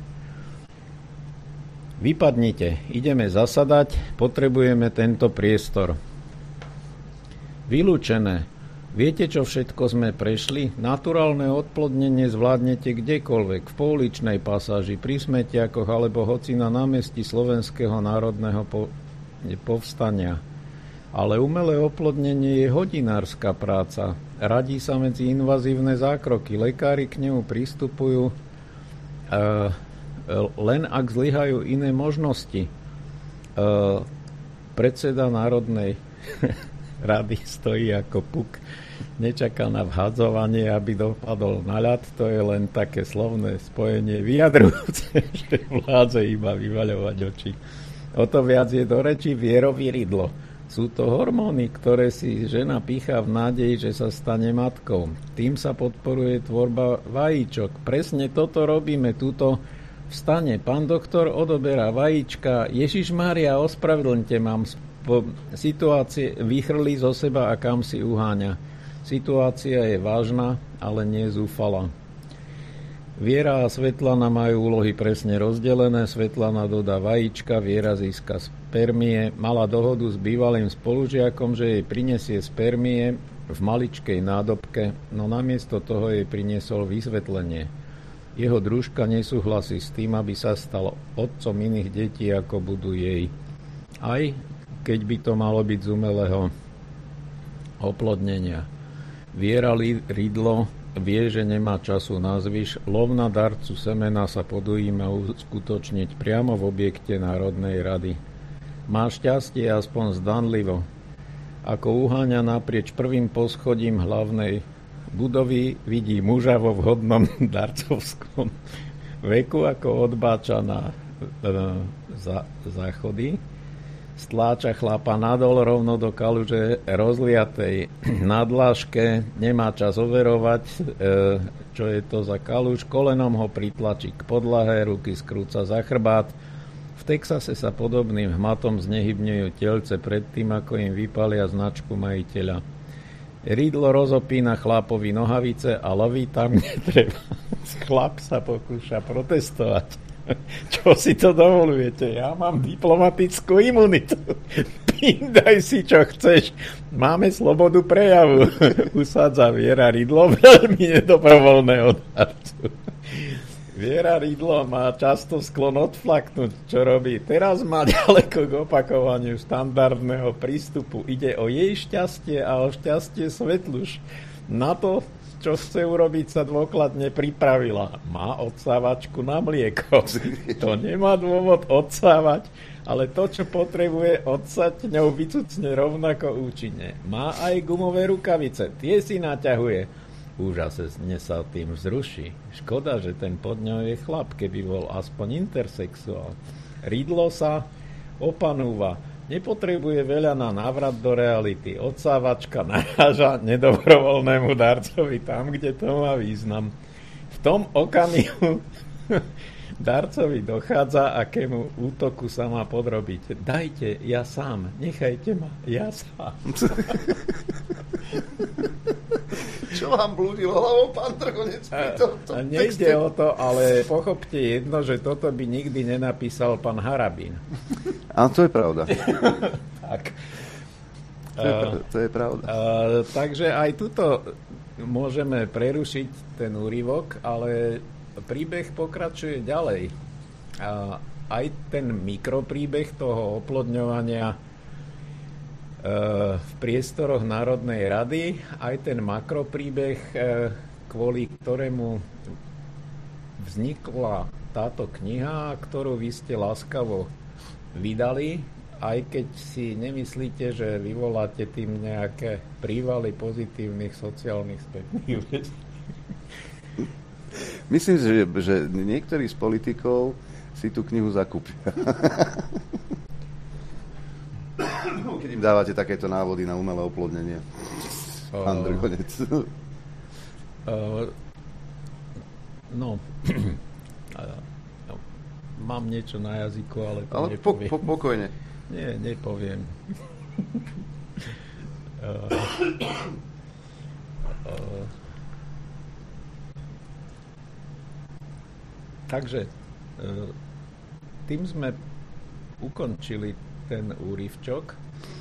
Vypadnite, ideme zasadať, potrebujeme tento priestor. Vylúčené. Viete, čo všetko sme prešli? Naturálne odplodnenie zvládnete kdekoľvek, v pouličnej pasáži, pri smetiakoch alebo hoci na námestí Slovenského národného povstania. Ale umelé oplodnenie je hodinárska práca. Radí sa medzi invazívne zákroky. Lekári k nemu pristupujú len ak zlyhajú iné možnosti. Predseda Národnej rady stojí ako puk. Nečaká na vhadzovanie, aby dopadol na ľad. To je len také slovné spojenie vyjadrujúce, že vládze iba vyvaľovať oči. O to viac je do reči Vierovi Rydlo. Sú to hormóny, ktoré si žena pýcha v nádeji, že sa stane matkou. Tým sa podporuje tvorba vajíčok. Presne toto robíme tuto v stane. Pán doktor odoberá vajíčka. Ježišmária, ospravedlňte, mám situácie, vychrli zo seba a kam si uháňa. Situácia je vážna, ale nie zúfala. Viera a Svetlana majú úlohy presne rozdelené. Svetlana dodá vajíčka, Viera získa spermie. Mala dohodu s bývalým spolužiakom, že jej prinesie spermie v maličkej nádobke, no namiesto toho jej priniesol vysvetlenie. Jeho družka nesúhlasí s tým, aby sa stal otcom iných detí, ako budú jej. Aj keď by to malo byť z umelého oplodnenia. Viera Rydlo vie, že nemá času na zvyš. Lov na darcu semena sa podujíma uskutočniť priamo v objekte Národnej rady. Má šťastie aspoň zdanlivo. Ako uháňa naprieč prvým poschodím hlavnej budovy, vidí muža vo vhodnom darcovskom veku, ako odbáča na záchody. stláča chlapa nadol rovno do kaluže rozliatej na dláške, nemá čas overovať, čo je to za kaluž, kolenom ho pritlačí k podlahe, ruky skrúca za chrbát. V Texase sa podobným hmatom znehybňujú telce predtým, ako im vypalia značku majiteľa. Ridlo rozopína chlapovi nohavice a loví tam, kde treba. Chlap sa pokúša protestovať. Čo si to dovolujete? Ja mám diplomatickú imunitu. Pindaj si, čo chceš. Máme slobodu prejavu. Usádza Viera Ridlo veľmi nedobrovoľného darcu. Viera Ridlo má často sklon odflaknúť, čo robí. Teraz má ďaleko k opakovaniu štandardného prístupu. Ide o jej šťastie a o šťastie Svetluš. Na to, čo chce urobiť, sa dôkladne pripravila. Má odsávačku na mlieko. To nemá dôvod odsávať, ale to, čo potrebuje odsať, ňou vycucne rovnako účinne. Má aj gumové rukavice. Tie si naťahuje. Úžasne sa tým vzruší. Škoda, že ten pod ňou je chlap, keby bol aspoň intersexuál. Ridlo sa opanúva. Nepotrebuje veľa na návrat do reality. Odsávačka naráža nedobrovoľnému darcovi tam, kde to má význam. V tom okamihu darcovi dochádza, akému útoku sa má podrobiť. Dajte, ja sám. Nechajte ma, ja sám. Čo vám blúdilo hlavou, pán Dragonec? Nejde o to, ale pochopte jedno, že toto by nikdy nenapísal pán Harabín. A to je pravda. Tak. To je pravda. Takže aj tuto môžeme prerušiť ten úryvok, ale príbeh pokračuje ďalej. Aj ten mikropríbeh toho oplodňovania v priestoroch Národnej rady, aj ten makropríbeh, kvôli ktorému vznikla táto kniha, ktorú vy ste láskavo vydali, aj keď si nemyslíte, že vyvoláte tým nejaké prívaly pozitívnych sociálnych spätných vecí. Myslím si, že niektorí z politikov si tú knihu zakúpia. Keď im dávate takéto návody na umelé oplodnenie. Pán Dragonec. Mám niečo na jazyku, ale to ale nepoviem. Pokojne. Nie, nepoviem. Takže tým sme ukončili ten úryvčok.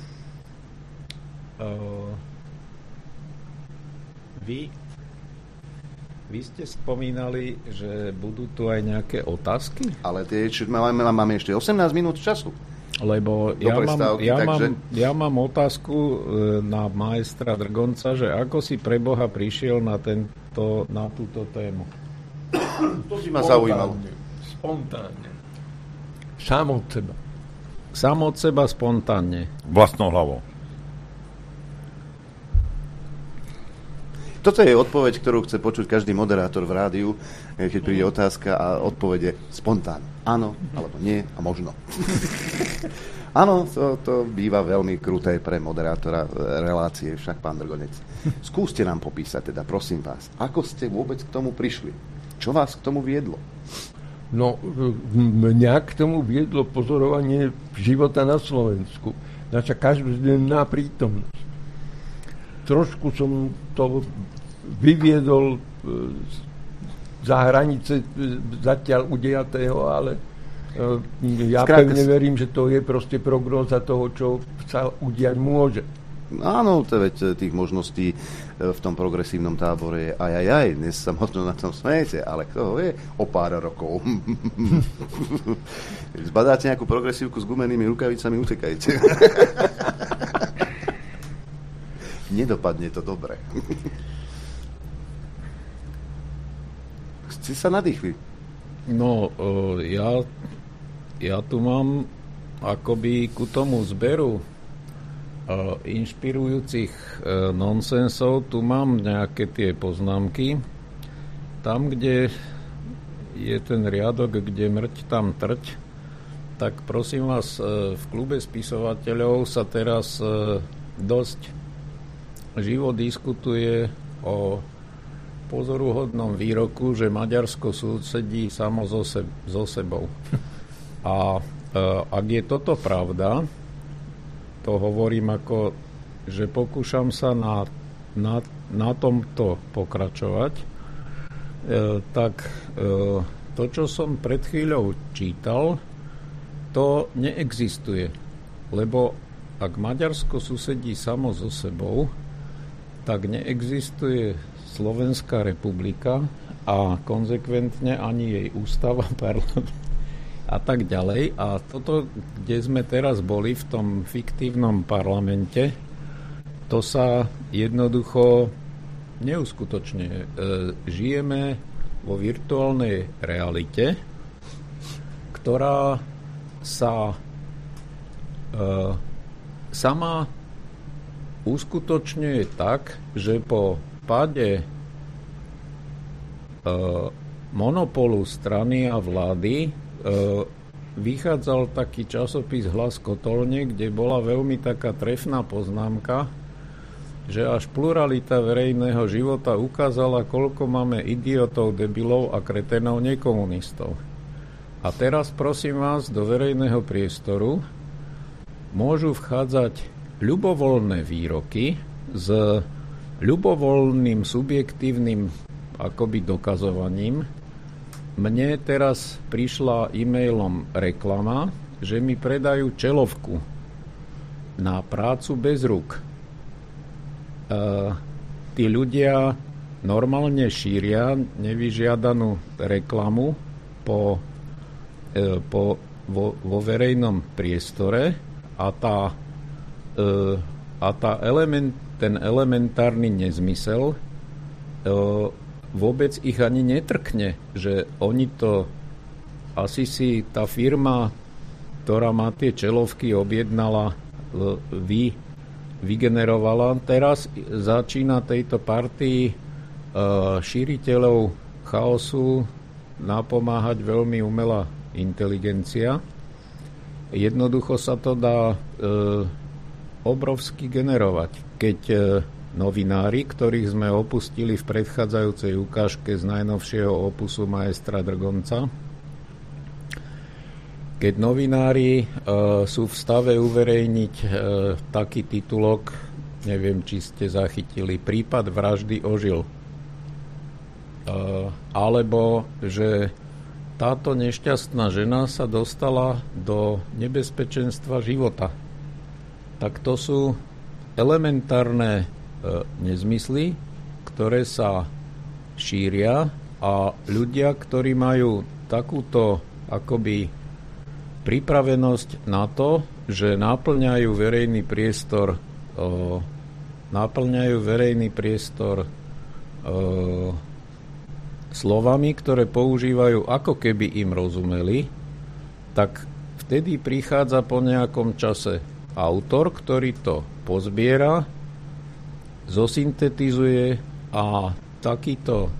Vy ste spomínali, že budú tu aj nejaké otázky? Ale máme ešte 18 minút času. Lebo ja mám otázku na maestra Drgonca, že ako si pre Boha prišiel na túto tému? To by ma zaujímalo. Spontánne. Sám od seba. Sám od seba spontánne. Vlastnou hlavou. Toto je odpoveď, ktorú chce počuť každý moderátor v rádiu, keď príde otázka a odpovede spontánne. Áno, alebo nie a možno. Áno, to býva veľmi kruté pre moderátora relácie, však pán Dragonec. Skúste nám popísať teda, prosím vás, ako ste vôbec k tomu prišli? Čo vás k tomu viedlo? No, mňa k tomu viedlo pozorovanie života na Slovensku. Naša každodenná prítomnosť. Trošku som to vyviedol za hranice zatiaľ udejatého, ale ja pevne verím, že to je proste prognóza toho, čo sa udiať môže. Áno, veď tých možností v tom progresívnom tábore je aj. Dnes sa možno na tom smejete, ale kto ho vie, o pár rokov. Zbadáte nejakú progresívku s gumenými rukavicami, utekajte. Nedopadne to dobre. Ste sa nadýchli? No, ja tu mám akoby ku tomu zberu inšpirujúcich nonsensov, tu mám nejaké tie poznámky. Tam, kde je ten riadok, kde mrť, tam trť, tak prosím vás, v klube spisovateľov sa teraz dosť živo diskutuje o pozoruhodnom výroku, že Maďarsko susedí samo so sebou. A ak je toto pravda, to hovorím ako, že pokúšam sa na tomto pokračovať, tak to, čo som pred chvíľou čítal, to neexistuje. Lebo ak Maďarsko susedí samo so sebou, tak neexistuje Slovenská republika a konzekventne ani jej ústava, parlament a tak ďalej. A toto, kde sme teraz boli, v tom fiktívnom parlamente, to sa jednoducho neuskutočňuje. Žijeme vo virtuálnej realite, ktorá sa sama uskutočňuje tak, že po páde monopolu strany a vlády vychádzal taký časopis Hlas kotolne, kde bola veľmi taká trefná poznámka, že až pluralita verejného života ukázala, koľko máme idiotov, debilov a kretenov nekomunistov. A teraz prosím vás, do verejného priestoru môžu vchádzať ľubovoľné výroky s ľubovoľným subjektívnym akoby dokazovaním. Mne teraz prišla e-mailom reklama, že mi predajú čelovku na prácu bez rúk. Tí ľudia normálne šíria nevyžiadanú reklamu vo verejnom priestore a ten elementárny nezmysel vôbec ich ani netrkne, že oni to asi si tá firma, ktorá má tie čelovky, objednala, vygenerovala. Teraz začína tejto partii šíriteľov chaosu napomáhať veľmi umelá inteligencia. Jednoducho sa to dá obrovsky generovať. Keď novinári, ktorých sme opustili v predchádzajúcej ukážke z najnovšieho opusu Maestra Drgonca, keď novinári sú v stave uverejniť taký titulok, neviem, či ste zachytili, prípad vraždy ožil, alebo že táto nešťastná žena sa dostala do nebezpečenstva života, tak to sú elementárne nezmysly, ktoré sa šíria a ľudia, ktorí majú takúto akoby pripravenosť na to, že náplňajú verejný priestor slovami, ktoré používajú, ako keby im rozumeli, tak vtedy prichádza po nejakom čase autor, ktorý to pozbiera, zosyntetizuje a takýto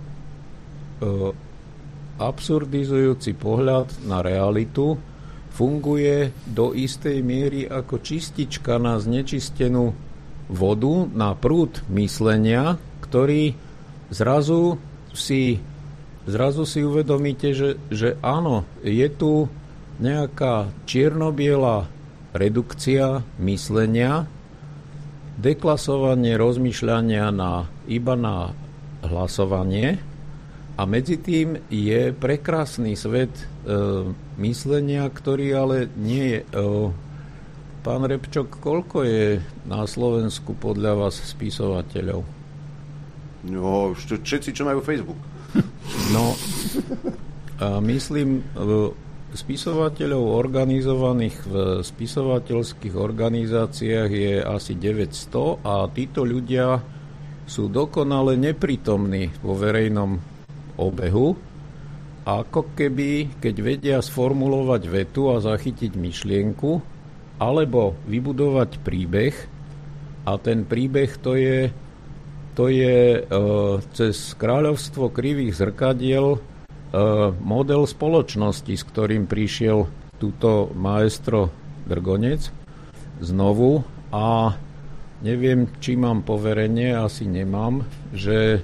absurdizujúci pohľad na realitu funguje do istej miery ako čistička na znečistenú vodu, na prúd myslenia, ktorý zrazu si uvedomíte, že áno, je tu nejaká čierno-biela redukcia myslenia, deklasovanie rozmýšľania iba na hlasovanie a medzi tým je prekrásny svet myslenia, ktorý ale nie je. Pán Repčok, koľko je na Slovensku podľa vás spisovateľov? No, všetci, čo majú Facebook. No, myslím, spisovateľov organizovaných v spisovateľských organizáciách je asi 900 a títo ľudia sú dokonale neprítomní vo verejnom obehu. Ako keby, keď vedia sformulovať vetu a zachytiť myšlienku, alebo vybudovať príbeh, a ten príbeh to je cez kráľovstvo krivých zrkadiel model spoločnosti, s ktorým prišiel túto maestro Drgonec znovu a neviem, či mám poverenie, asi nemám, že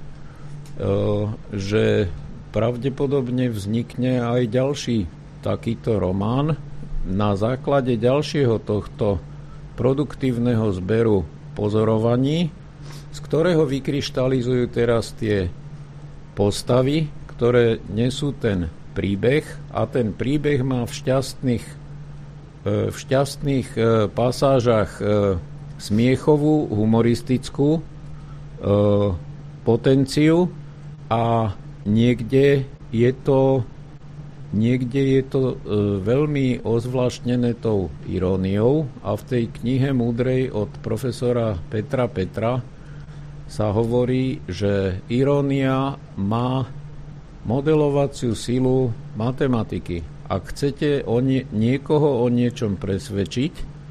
pravdepodobne vznikne aj ďalší takýto román na základe ďalšieho tohto produktívneho zberu pozorovaní, z ktorého vykryštalizujú teraz tie postavy, ktoré nesú ten príbeh a ten príbeh má v šťastných pasážach smiechovú, humoristickú potenciu a niekde je to veľmi ozvláštnené tou iróniou a v tej knihe múdrej od profesora Petra sa hovorí, že irónia má modelovaciu silu matematiky. Ak chcete niekoho o niečom presvedčiť,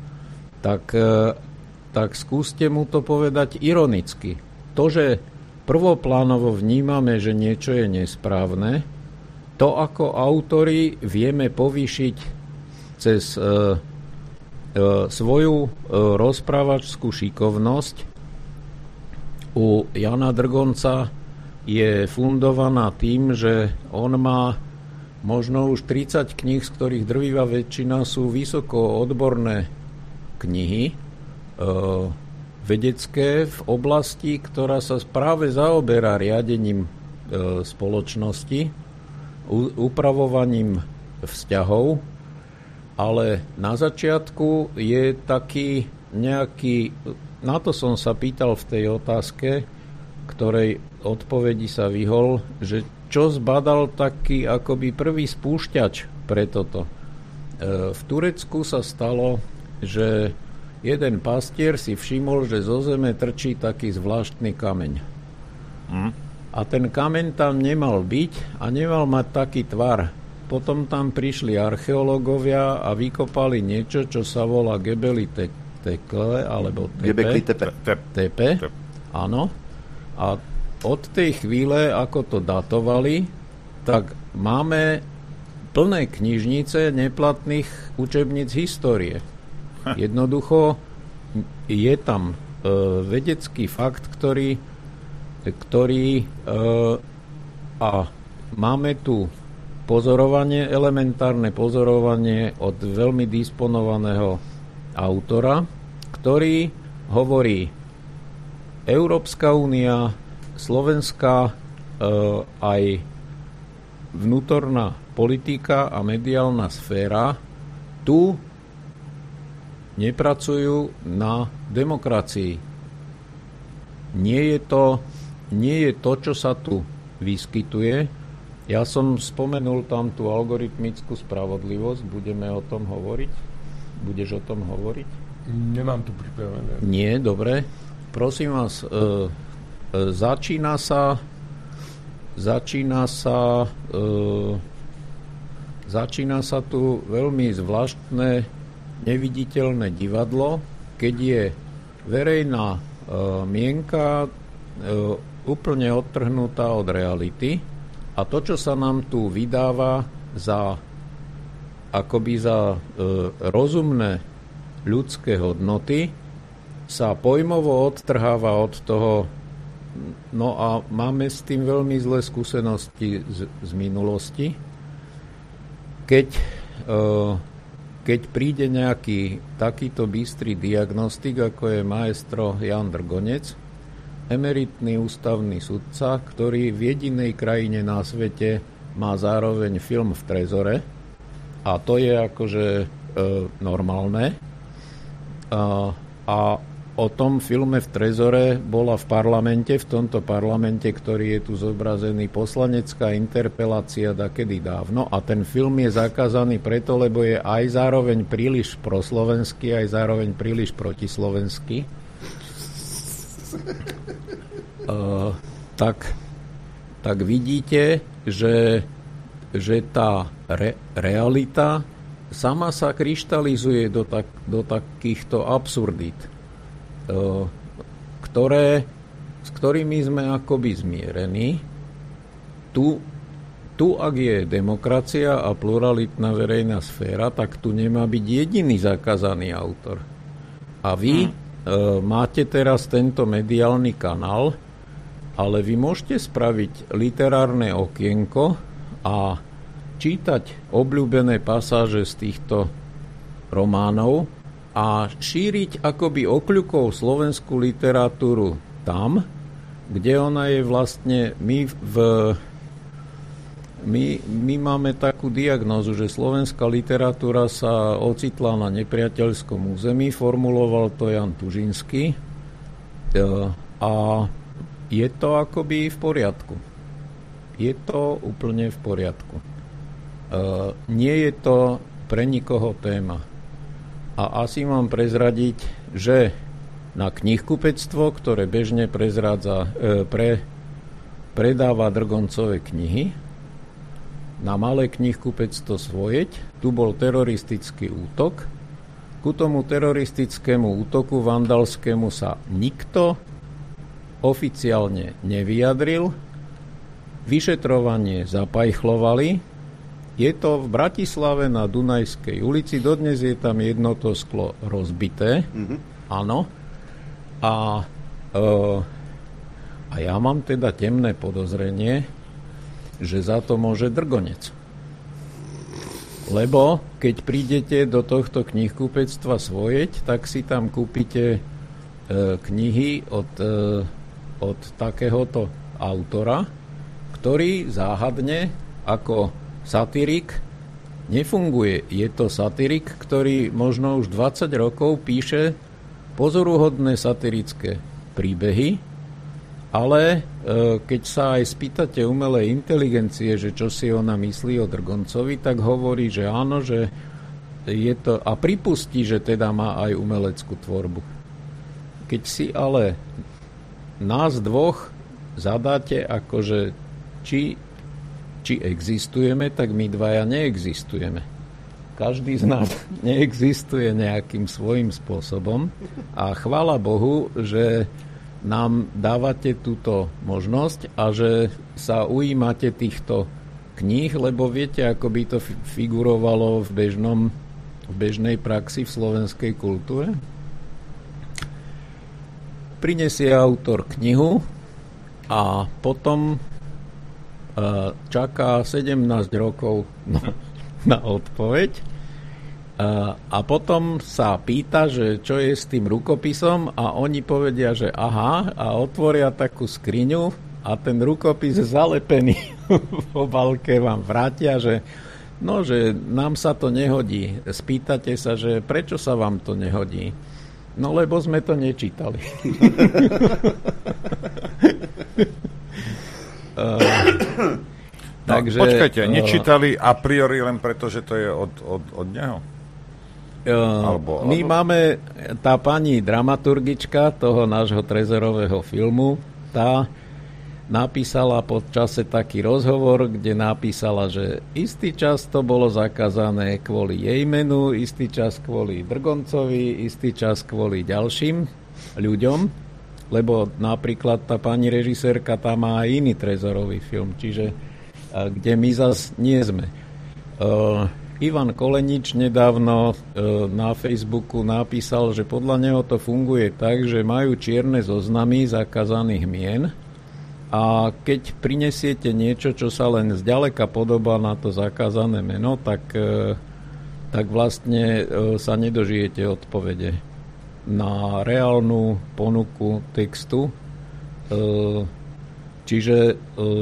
tak skúste mu to povedať ironicky. To, že prvoplánovo vnímame, že niečo je nesprávne, to ako autori vieme povýšiť cez svoju rozprávačskú šikovnosť. U Jana Drgonca je fundovaná tým, že on má možno už 30 kníh, z ktorých drvivá väčšina sú vysoko odborné knihy, vedecké v oblasti, ktorá sa práve zaoberá riadením spoločnosti, upravovaním vzťahov, ale na začiatku je taký nejaký, na to som sa pýtal v tej otázke, ktorej odpovedi sa vyhol, že čo zbadal taký akoby prvý spúšťač pre toto. V Turecku sa stalo, že jeden pastier si všimol, že zo zeme trčí taký zvláštny kameň. A ten kameň tam nemal byť a nemal mať taký tvar. Potom tam prišli archeológovia a vykopali niečo, čo sa volá Gebeli Tekle, alebo Tepe. Áno. A od tej chvíle, ako to datovali, tak máme plné knižnice neplatných učebníc histórie. Jednoducho je tam vedecký fakt, ktorý a máme tu pozorovanie, elementárne pozorovanie od veľmi disponovaného autora, ktorý hovorí: Európska únia, slovenská aj vnútorná politika a mediálna sféra tu nepracujú na demokracii. Nie je to, čo sa tu vyskytuje. Ja som spomenul tam tú algoritmickú spravodlivosť. Budeme o tom hovoriť? Budeš o tom hovoriť? Nemám to pripravené. Nie, dobre. Prosím vás, začína sa tu veľmi zvláštne neviditeľné divadlo, keď je verejná mienka úplne odtrhnutá od reality a to, čo sa nám tu vydáva za rozumné ľudské hodnoty, sa pojmovo odtrháva od toho. No a máme s tým veľmi zlé skúsenosti z minulosti. Keď príde nejaký takýto bystrý diagnostik, ako je maestro Jan Drgonec, emeritný ústavný sudca, ktorý v jedinej krajine na svete má zároveň film v trezore, a to je akože normálne. A o tom filme v trezore bola v parlamente, v tomto parlamente, ktorý je tu zobrazený, poslanecká interpelácia dakedy dávno, a ten film je zakázaný preto, lebo je aj zároveň príliš proslovenský, aj zároveň príliš protislovenský. Tak vidíte, že tá realita sama sa kryštalizuje do takýchto absurdít, s ktorými sme akoby zmierení. Tu tu, ak je demokracia a pluralitná verejná sféra, tak tu nemá byť jediný zakázaný autor. A vy máte teraz tento mediálny kanál, ale vy môžete spraviť literárne okienko a čítať obľúbené pasáže z týchto románov a šíriť akoby okľukov slovenskú literatúru tam, kde ona je vlastne... My máme takú diagnózu, že slovenská literatúra sa ocitla na nepriateľskom území, formuloval to Jan Tužinský a je to akoby v poriadku. Je to úplne v poriadku. Nie je to pre nikoho téma. A asi mám prezradiť, že na knihkupectvo, ktoré bežne predáva Drgoncové knihy, na malé knihkupectvo Svojeť, tu bol teroristický útok. Ku tomu teroristickému útoku vandalskému sa nikto oficiálne nevyjadril. Vyšetrovanie zapajchlovali. Je to v Bratislave na Dunajskej ulici. Dodnes je tam jedno to sklo rozbité. Áno. A ja mám teda temné podozrenie, že za to môže Drgonec. Lebo keď prídete do tohto knihkupectva Svojeť, tak si tam kúpite knihy od takéhoto autora, ktorý záhadne ako satirik nefunguje. Je to satirik, ktorý možno už 20 rokov píše pozoruhodné satirické príbehy, ale keď sa aj spýtate umelej inteligencie, že čo si ona myslí o Drgoncovi, tak hovorí, že áno, že je to... A pripustí, že teda má aj umeleckú tvorbu. Keď si ale nás dvoch zadáte, akože či existujeme, tak my dvaja neexistujeme. Každý z nás neexistuje nejakým svojím spôsobom a chvála Bohu, že nám dávate túto možnosť a že sa ujímate týchto kníh, lebo viete, ako by to figurovalo v bežnej praxi v slovenskej kultúre. Prinesie autor knihu a potom čaká 17 rokov na odpoveď. A potom sa pýta, že čo je s tým rukopisom a oni povedia, že aha, a otvoria takú skriňu a ten rukopis zalepený v obálke vám vrátia, že nám sa to nehodí. Spýtate sa, že prečo sa vám to nehodí? No lebo sme to nečítali. Takže, počkajte, nečítali a priori len preto, že to je od neho? My máme, tá pani dramaturgička toho nášho trezorového filmu, tá napísala pod čase taký rozhovor, kde napísala, že istý čas to bolo zakázané kvôli jej menu, istý čas kvôli Drgoncovi, istý čas kvôli ďalším ľuďom, lebo napríklad tá pani režisérka tam má aj iný trezorový film, čiže kde my zas nie sme. Ivan Kolenič nedávno na Facebooku napísal, že podľa neho to funguje tak, že majú čierne zoznamy zakázaných mien a keď prinesiete niečo, čo sa len zďaleka podobá na to zakázané meno, tak vlastne sa nedožijete odpovede na reálnu ponuku textu. Čiže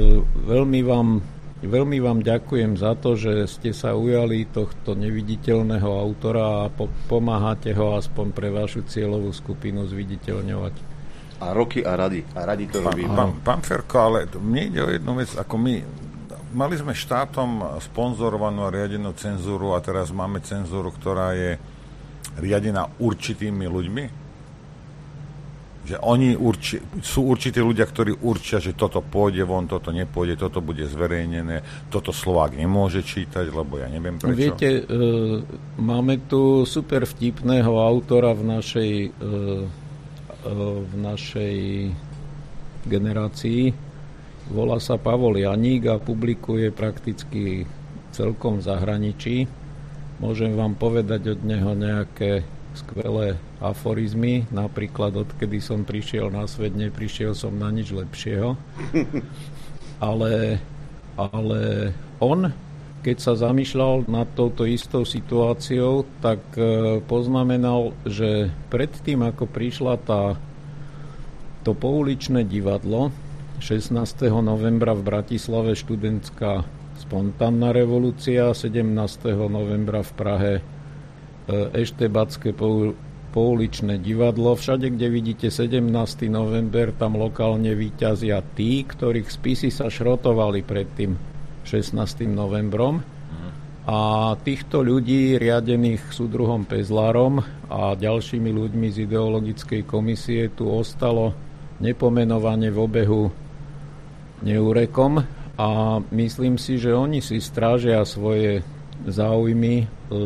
veľmi vám ďakujem za to, že ste sa ujali tohto neviditeľného autora a pomáhate ho aspoň pre vašu cieľovú skupinu zviditeľňovať. A roky a radi to robíme. Pán Ferko, ale mne ide o jednu vec, ako my mali sme štátom sponzorovanú a riadenú cenzúru a teraz máme cenzúru, ktorá je riadená určitými ľuďmi. Že oni sú určití ľudia, ktorí určia, že toto pôjde von, toto nepôjde, toto bude zverejnené, toto Slovák nemôže čítať, lebo ja neviem prečo. Viete, máme tu super vtipného autora v našej generácii. volá sa Pavol Janík a publikuje prakticky celkom v zahraničí. Môžem vám povedať od neho nejaké skvelé aforizmy, napríklad odkedy som prišiel na svet, neprišiel som na nič lepšieho. Ale on, keď sa zamýšľal nad touto istou situáciou, tak poznamenal, že predtým, ako prišla to pouličné divadlo 16. novembra v Bratislave študentská spontánna revolúcia, 17. novembra v Prahe Eštebatské pouličné divadlo. Všade, kde vidíte 17. november, tam lokálne víťazia tí, ktorých spisy sa šrotovali pred tým 16. novembrom. A týchto ľudí, riadených súdruhom Pezlárom a ďalšími ľuďmi z ideologickej komisie, tu ostalo nepomenovane v obehu neúrekom. A myslím si, že oni si strážia svoje záujmy.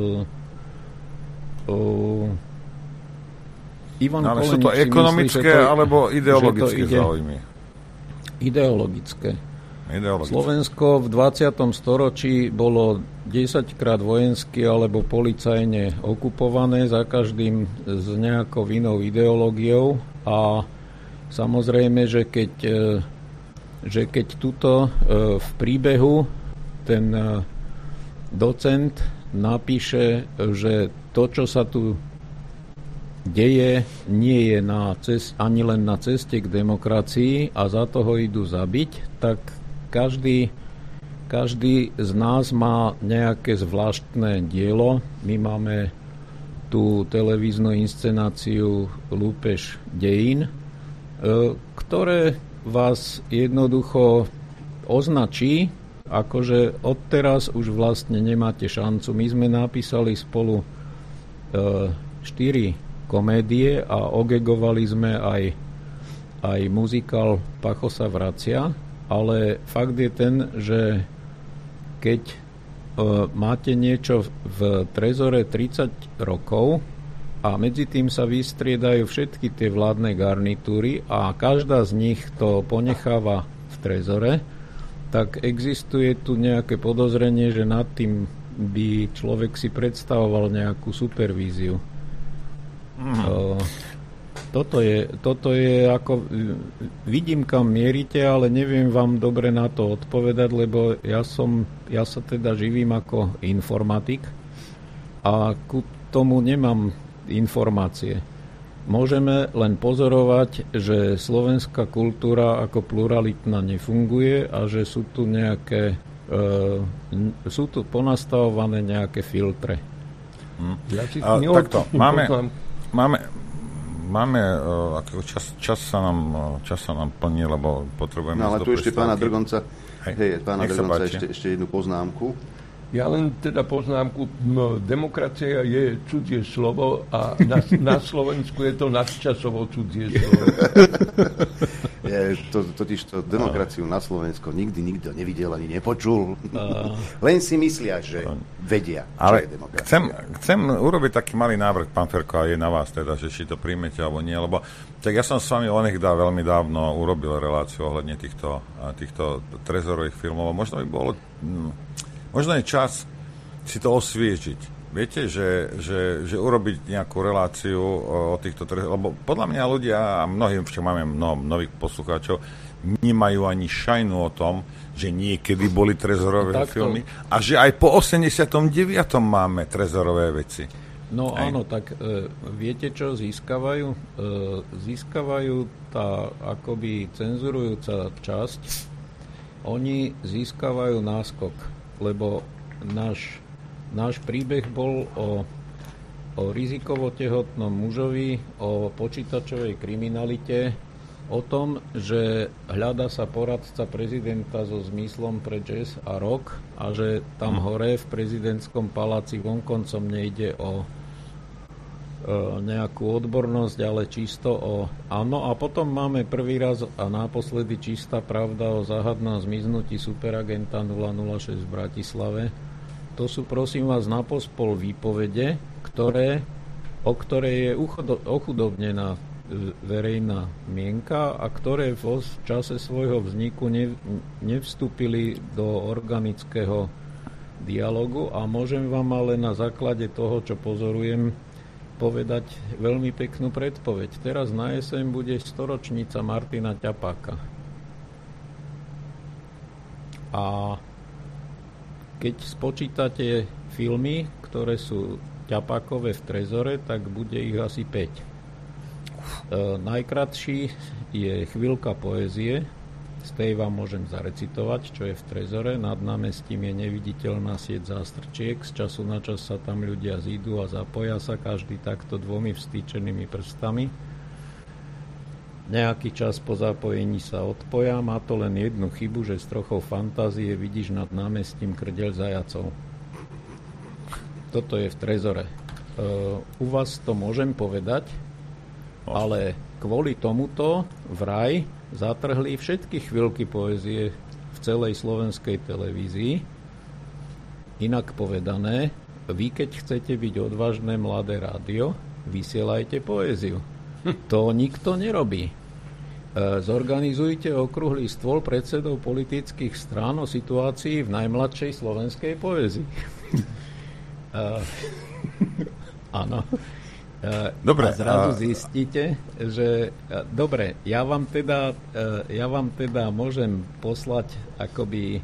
Ivan ale sú to ekonomické alebo ideologické záujmy? Ideologické. Slovensko v 20. storočí bolo 10-krát vojensky alebo policajne okupované, za každým s nejakou inou ideológiou, a samozrejme, že keď tuto v príbehu ten docent napíše, že to, čo sa tu deje, nie je ani len na ceste k demokracii a za toho idú zabiť, tak každý z nás má nejaké zvláštne dielo. My máme tú televíznu inscenáciu Lúpež dejín, ktoré vás jednoducho označí, akože odteraz už vlastne nemáte šancu. My sme napísali spolu 4 komédie a ogegovali sme aj muzikál Pacho sa vracia, ale fakt je ten, že keď máte niečo v trezore 30 rokov a medzi tým sa vystriedajú všetky tie vládne garnitúry a každá z nich to ponecháva v trezore, tak existuje tu nejaké podozrenie, že nad tým by človek si predstavoval nejakú supervíziu. Toto je ako... Vidím, kam mierite, ale neviem vám dobre na to odpovedať, lebo ja sa teda živím ako informatik a ku tomu nemám informácie. Môžeme len pozorovať, že slovenská kultúra ako pluralitná nefunguje a že sú tu sú tu ponastavované nejaké filtre. Takto, máme čas sa nám plní, lebo potrebujeme... No ale tu ešte pána Drgonca, ešte jednu poznámku. Ja len teda poznámku, demokracia je cudzie slovo a na Slovensku je to nadčasovo cudzie slovo. Totižto demokraciu na Slovensku nikdy nikto nevidel ani nepočul. Len si myslia, že vedia, čo je demokracia. Chcem urobiť taký malý návrh, pán Ferko, a je na vás teda, že či to príjmete alebo nie, lebo tak ja som s vami veľmi dávno urobil reláciu ohľadne týchto trezorových filmov. Možno by bolo... Možno je čas si to osviežiť. Viete, že urobiť nejakú reláciu o týchto lebo podľa mňa ľudia, a mnohým, čo máme mnoho nových poslucháčov, nemajú ani šajnu o tom, že niekedy boli trezorové filmy a že aj po 89. máme trezorové veci. No áno, tak viete, čo získavajú? Získavajú tá akoby cenzurujúca časť. Oni získavajú náskok, lebo náš príbeh bol o rizikovo tehotnom mužovi, o počítačovej kriminalite, o tom, že hľadá sa poradca prezidenta so zmyslom pre jazz a rock a že tam hore v prezidentskom paláci vonkoncom nejde o nejakú odbornosť, ale čisto áno. A potom máme prvý raz a naposledy čistá pravda o záhadnom zmiznutí superagenta 006 v Bratislave. To sú, prosím vás, napospol výpovede, o ktorej je ochudobnená verejná mienka a ktoré v čase svojho vzniku nevstúpili do organického dialogu a môžem vám ale na základe toho, čo pozorujem, povedať veľmi peknú predpoveď. Teraz na jeseň bude storočnica Martina Ťapáka. A keď spočítate filmy, ktoré sú Ťapákové v Trezore, tak bude ich asi 5. Najkratší je Chvíľka poézie, z tej vám môžem zarecitovať, čo je v Trezore. Nad námestím je neviditeľná sieť zástrčiek, z času na čas sa tam ľudia zídu a zapoja sa, každý takto 2 vstýčenými prstami. Nejaký čas po zapojení sa odpoja, má to len jednu chybu, že s trochou fantázie vidíš nad námestím krdeľ zajacov. Toto je v Trezore. U vás to môžem povedať, ale kvôli tomuto vraj zatrhli všetky Chvíľky poézie v celej slovenskej televízii. Inak povedané, vy keď chcete byť odvážne mladé rádio, vysielajte poéziu. To nikto nerobí. Zorganizujte okrúhly stôl predsedov politických strán o situácii v najmladšej slovenskej poézii. Áno. Dobre, a zrazu zistíte, že dobre, ja vám teda môžem poslať akoby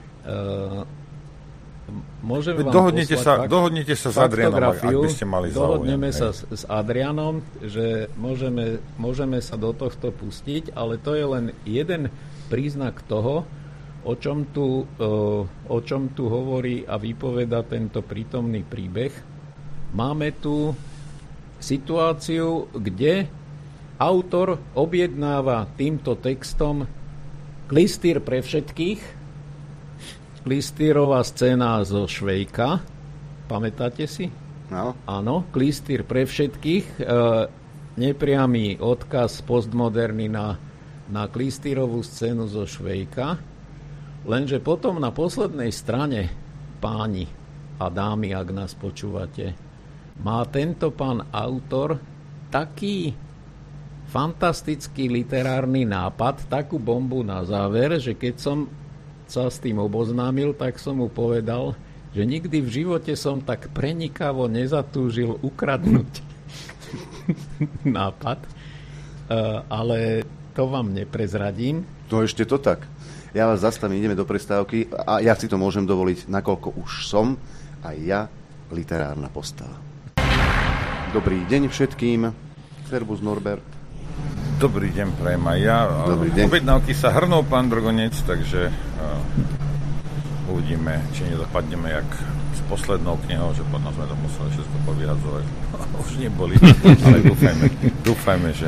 môžem vám dohodnite sa s Adrianom, ak by ste mali záujem. Dohodneme sa s Adrianom, že môžeme sa do tohto pustiť, ale to je len jeden príznak toho, o čom tu hovorí a vypoveda tento prítomný príbeh. Máme tu situáciu, kde autor objednáva týmto textom klystýr pre všetkých. Klystýrová scéna zo Švejka. Pamätáte si? No. Áno, klystýr pre všetkých. Nepriamy odkaz postmoderny na klystýrovú scénu zo Švejka. Lenže potom na poslednej strane, páni a dámy, ak nás počúvate, má tento pán autor taký fantastický literárny nápad, takú bombu na záver, že keď som sa s tým oboznámil, tak som mu povedal, že nikdy v živote som tak prenikavo nezatúžil ukradnúť nápad, ale to vám neprezradím. No ešte to tak. Ja vás zastavím, ideme do prestávky a ja si to môžem dovoliť, nakoľko už som aj ja literárna postava. Dobrý deň všetkým. Servus Norbert. Dobrý deň, prajem aj ja. Dobrý deň. Objednávky sa hrnú, pán Drogonec, takže uvidíme, či nedopadneme jak s poslednou knihou, že pod nás sme to museli všetko povyhadzovať. Už neboli, ale dúfajme, že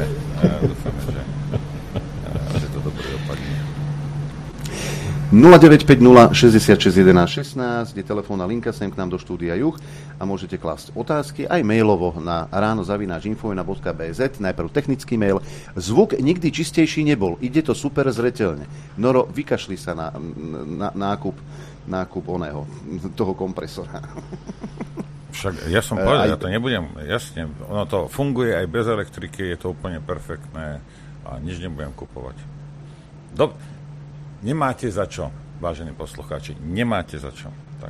to dobre dopadne. 0950 66 11 16 je telefónna linka sem k nám do štúdia Juh a môžete klásť otázky aj mailovo na ráno@infovojna.bz. Najprv technický mail. Zvuk nikdy čistejší nebol. Ide to super zreteľne. Noro, vykašli sa na nákup oného, toho kompresora. Však ja som povedal, ja to nebudem, jasne, ono to funguje aj bez elektriky, je to úplne perfektné a nič nebudem kupovať. Nemáte za čo, vážení poslucháči, nemáte za čo. Tak.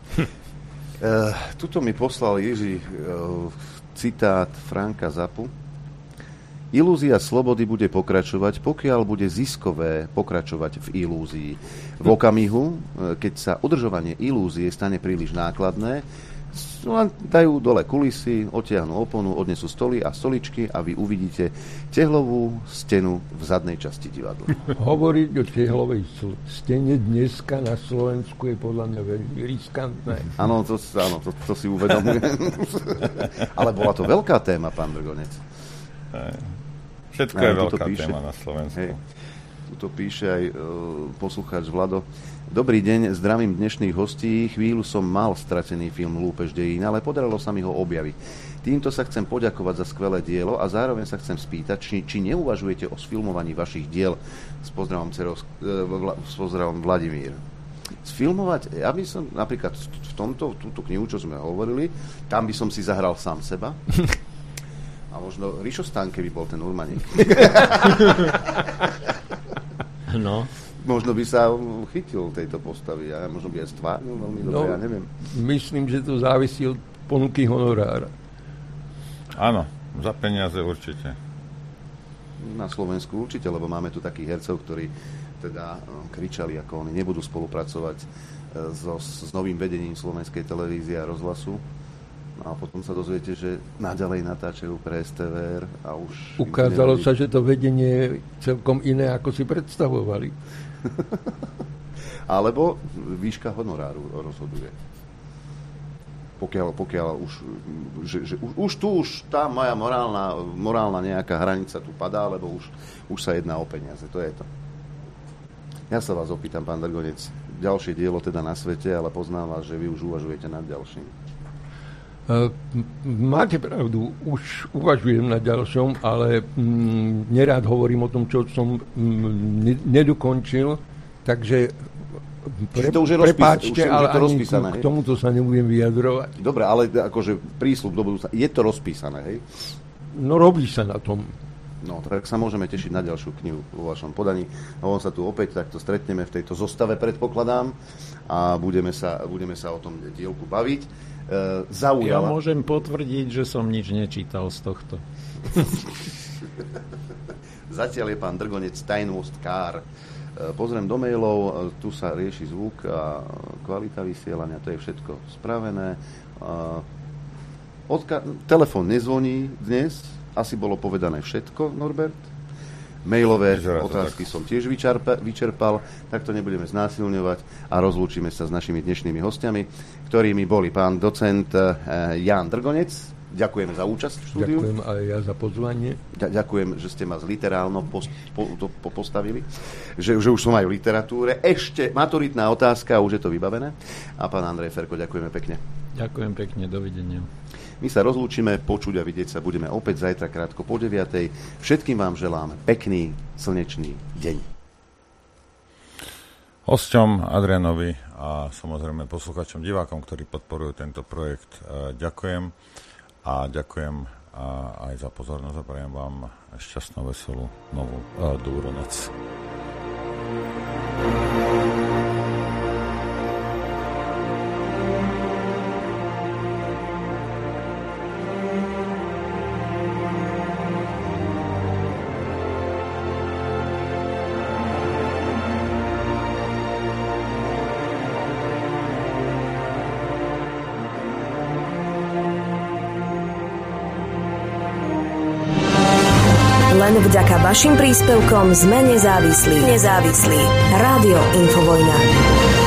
Tuto mi poslal Jiří citát Franka Zappu. Ilúzia slobody bude pokračovať, pokiaľ bude ziskové pokračovať v ilúzii. V okamihu, keď sa udržovanie ilúzie stane príliš nákladné, len dajú dole kulisy, odtiahnu oponu, odnesú stoly a stoličky a vy uvidíte tehlovú stenu v zadnej časti divadla. Hovoriť o tehlovej stene dneska na Slovensku je podľa mňa veľmi riskantné. Áno, to si uvedomujem. Ale bola to veľká téma, pán Drogonec. Všetko je veľká téma na Slovensku. Tuto píše aj poslucháč Vlado. Dobrý deň, zdravím dnešných hostí. Chvíľu som mal stratený film Lúpež dejín, ale podarilo sa mi ho objaviť. Týmto sa chcem poďakovať za skvelé dielo a zároveň sa chcem spýtať, či neuvažujete o sfilmovaní vašich diel. S pozdravom Vladimír. Sfilmovať, ja by som napríklad túto knihu, čo sme hovorili, tam by som si zahral sám seba. A možno Rišo Stanke by bol ten Urmaník. No. Možno by sa chytil tejto postavy a možno by aj stvárnil veľmi dobre, ja neviem. Myslím, že to závisí od ponuky honorára. Áno, za peniaze určite. Na Slovensku určite, lebo máme tu takých hercov, ktorí teda kričali, ako oni nebudú spolupracovať s novým vedením slovenskej televízie a rozhlasu. A potom sa dozviete, že naďalej natáčajú pre STVR a už... Ukázalo sa, že to vedenie je celkom iné, ako si predstavovali. Alebo výška honoráru rozhoduje. Pokiaľ už, už tá moja morálna nejaká hranica tu padá, lebo už sa jedná o peniaze. To je to. Ja sa vás opýtam, pán Drgonec, ďalšie dielo teda na svete, ale poznám vás, že vy už uvažujete nad ďalším. Máte pravdu, už uvažujem na ďalšom, ale nerád hovorím o tom, čo som nedokončil, takže prepáčte, ale ani k tomuto sa nebudem vyjadrovať. Dobre, ale akože prísľub do budúcna, je to rozpísané, hej? No robí sa na tom. No, tak sa môžeme tešiť na ďalšiu knihu vo vašom podaní. No, on sa tu opäť takto stretneme v tejto zostave, predpokladám, a budeme sa o tom dielku baviť. Ja môžem potvrdiť, že som nič nečítal z tohto. Zatiaľ je pán Drgonec tajnôstkár. Pozriem do mailov, tu sa rieši zvuk a kvalita vysielania, to je všetko spravené. Telefón nezvoní dnes, asi bolo povedané všetko, Norbert. Mailové otázky som tiež vyčerpal, tak to nebudeme znásilňovať a rozlúčime sa s našimi dnešnými hostiami, ktorými boli pán docent Ján Drgonec. Ďakujeme za účasť v štúdiu. Ďakujem aj ja za pozvanie. Ďakujem, že ste ma literálno postavili, že už som aj v literatúre. Ešte maturitná otázka, už je to vybavené. A pán Andrej Ferko, ďakujeme pekne. Ďakujem pekne, dovidenia. My sa rozlúčime, počuť a vidieť sa budeme opäť zajtra krátko po 9:00. Všetkým vám želám pekný, slnečný deň. Hosťom Adrianovi a samozrejme poslucháčom, divákom, ktorí podporujú tento projekt, ďakujem a ďakujem aj za pozornosť a prajem vám šťastnú, veselú, novú dobrú noc. Len vďaka vašim príspevkom sme nezávislí. Rádio Infovojna.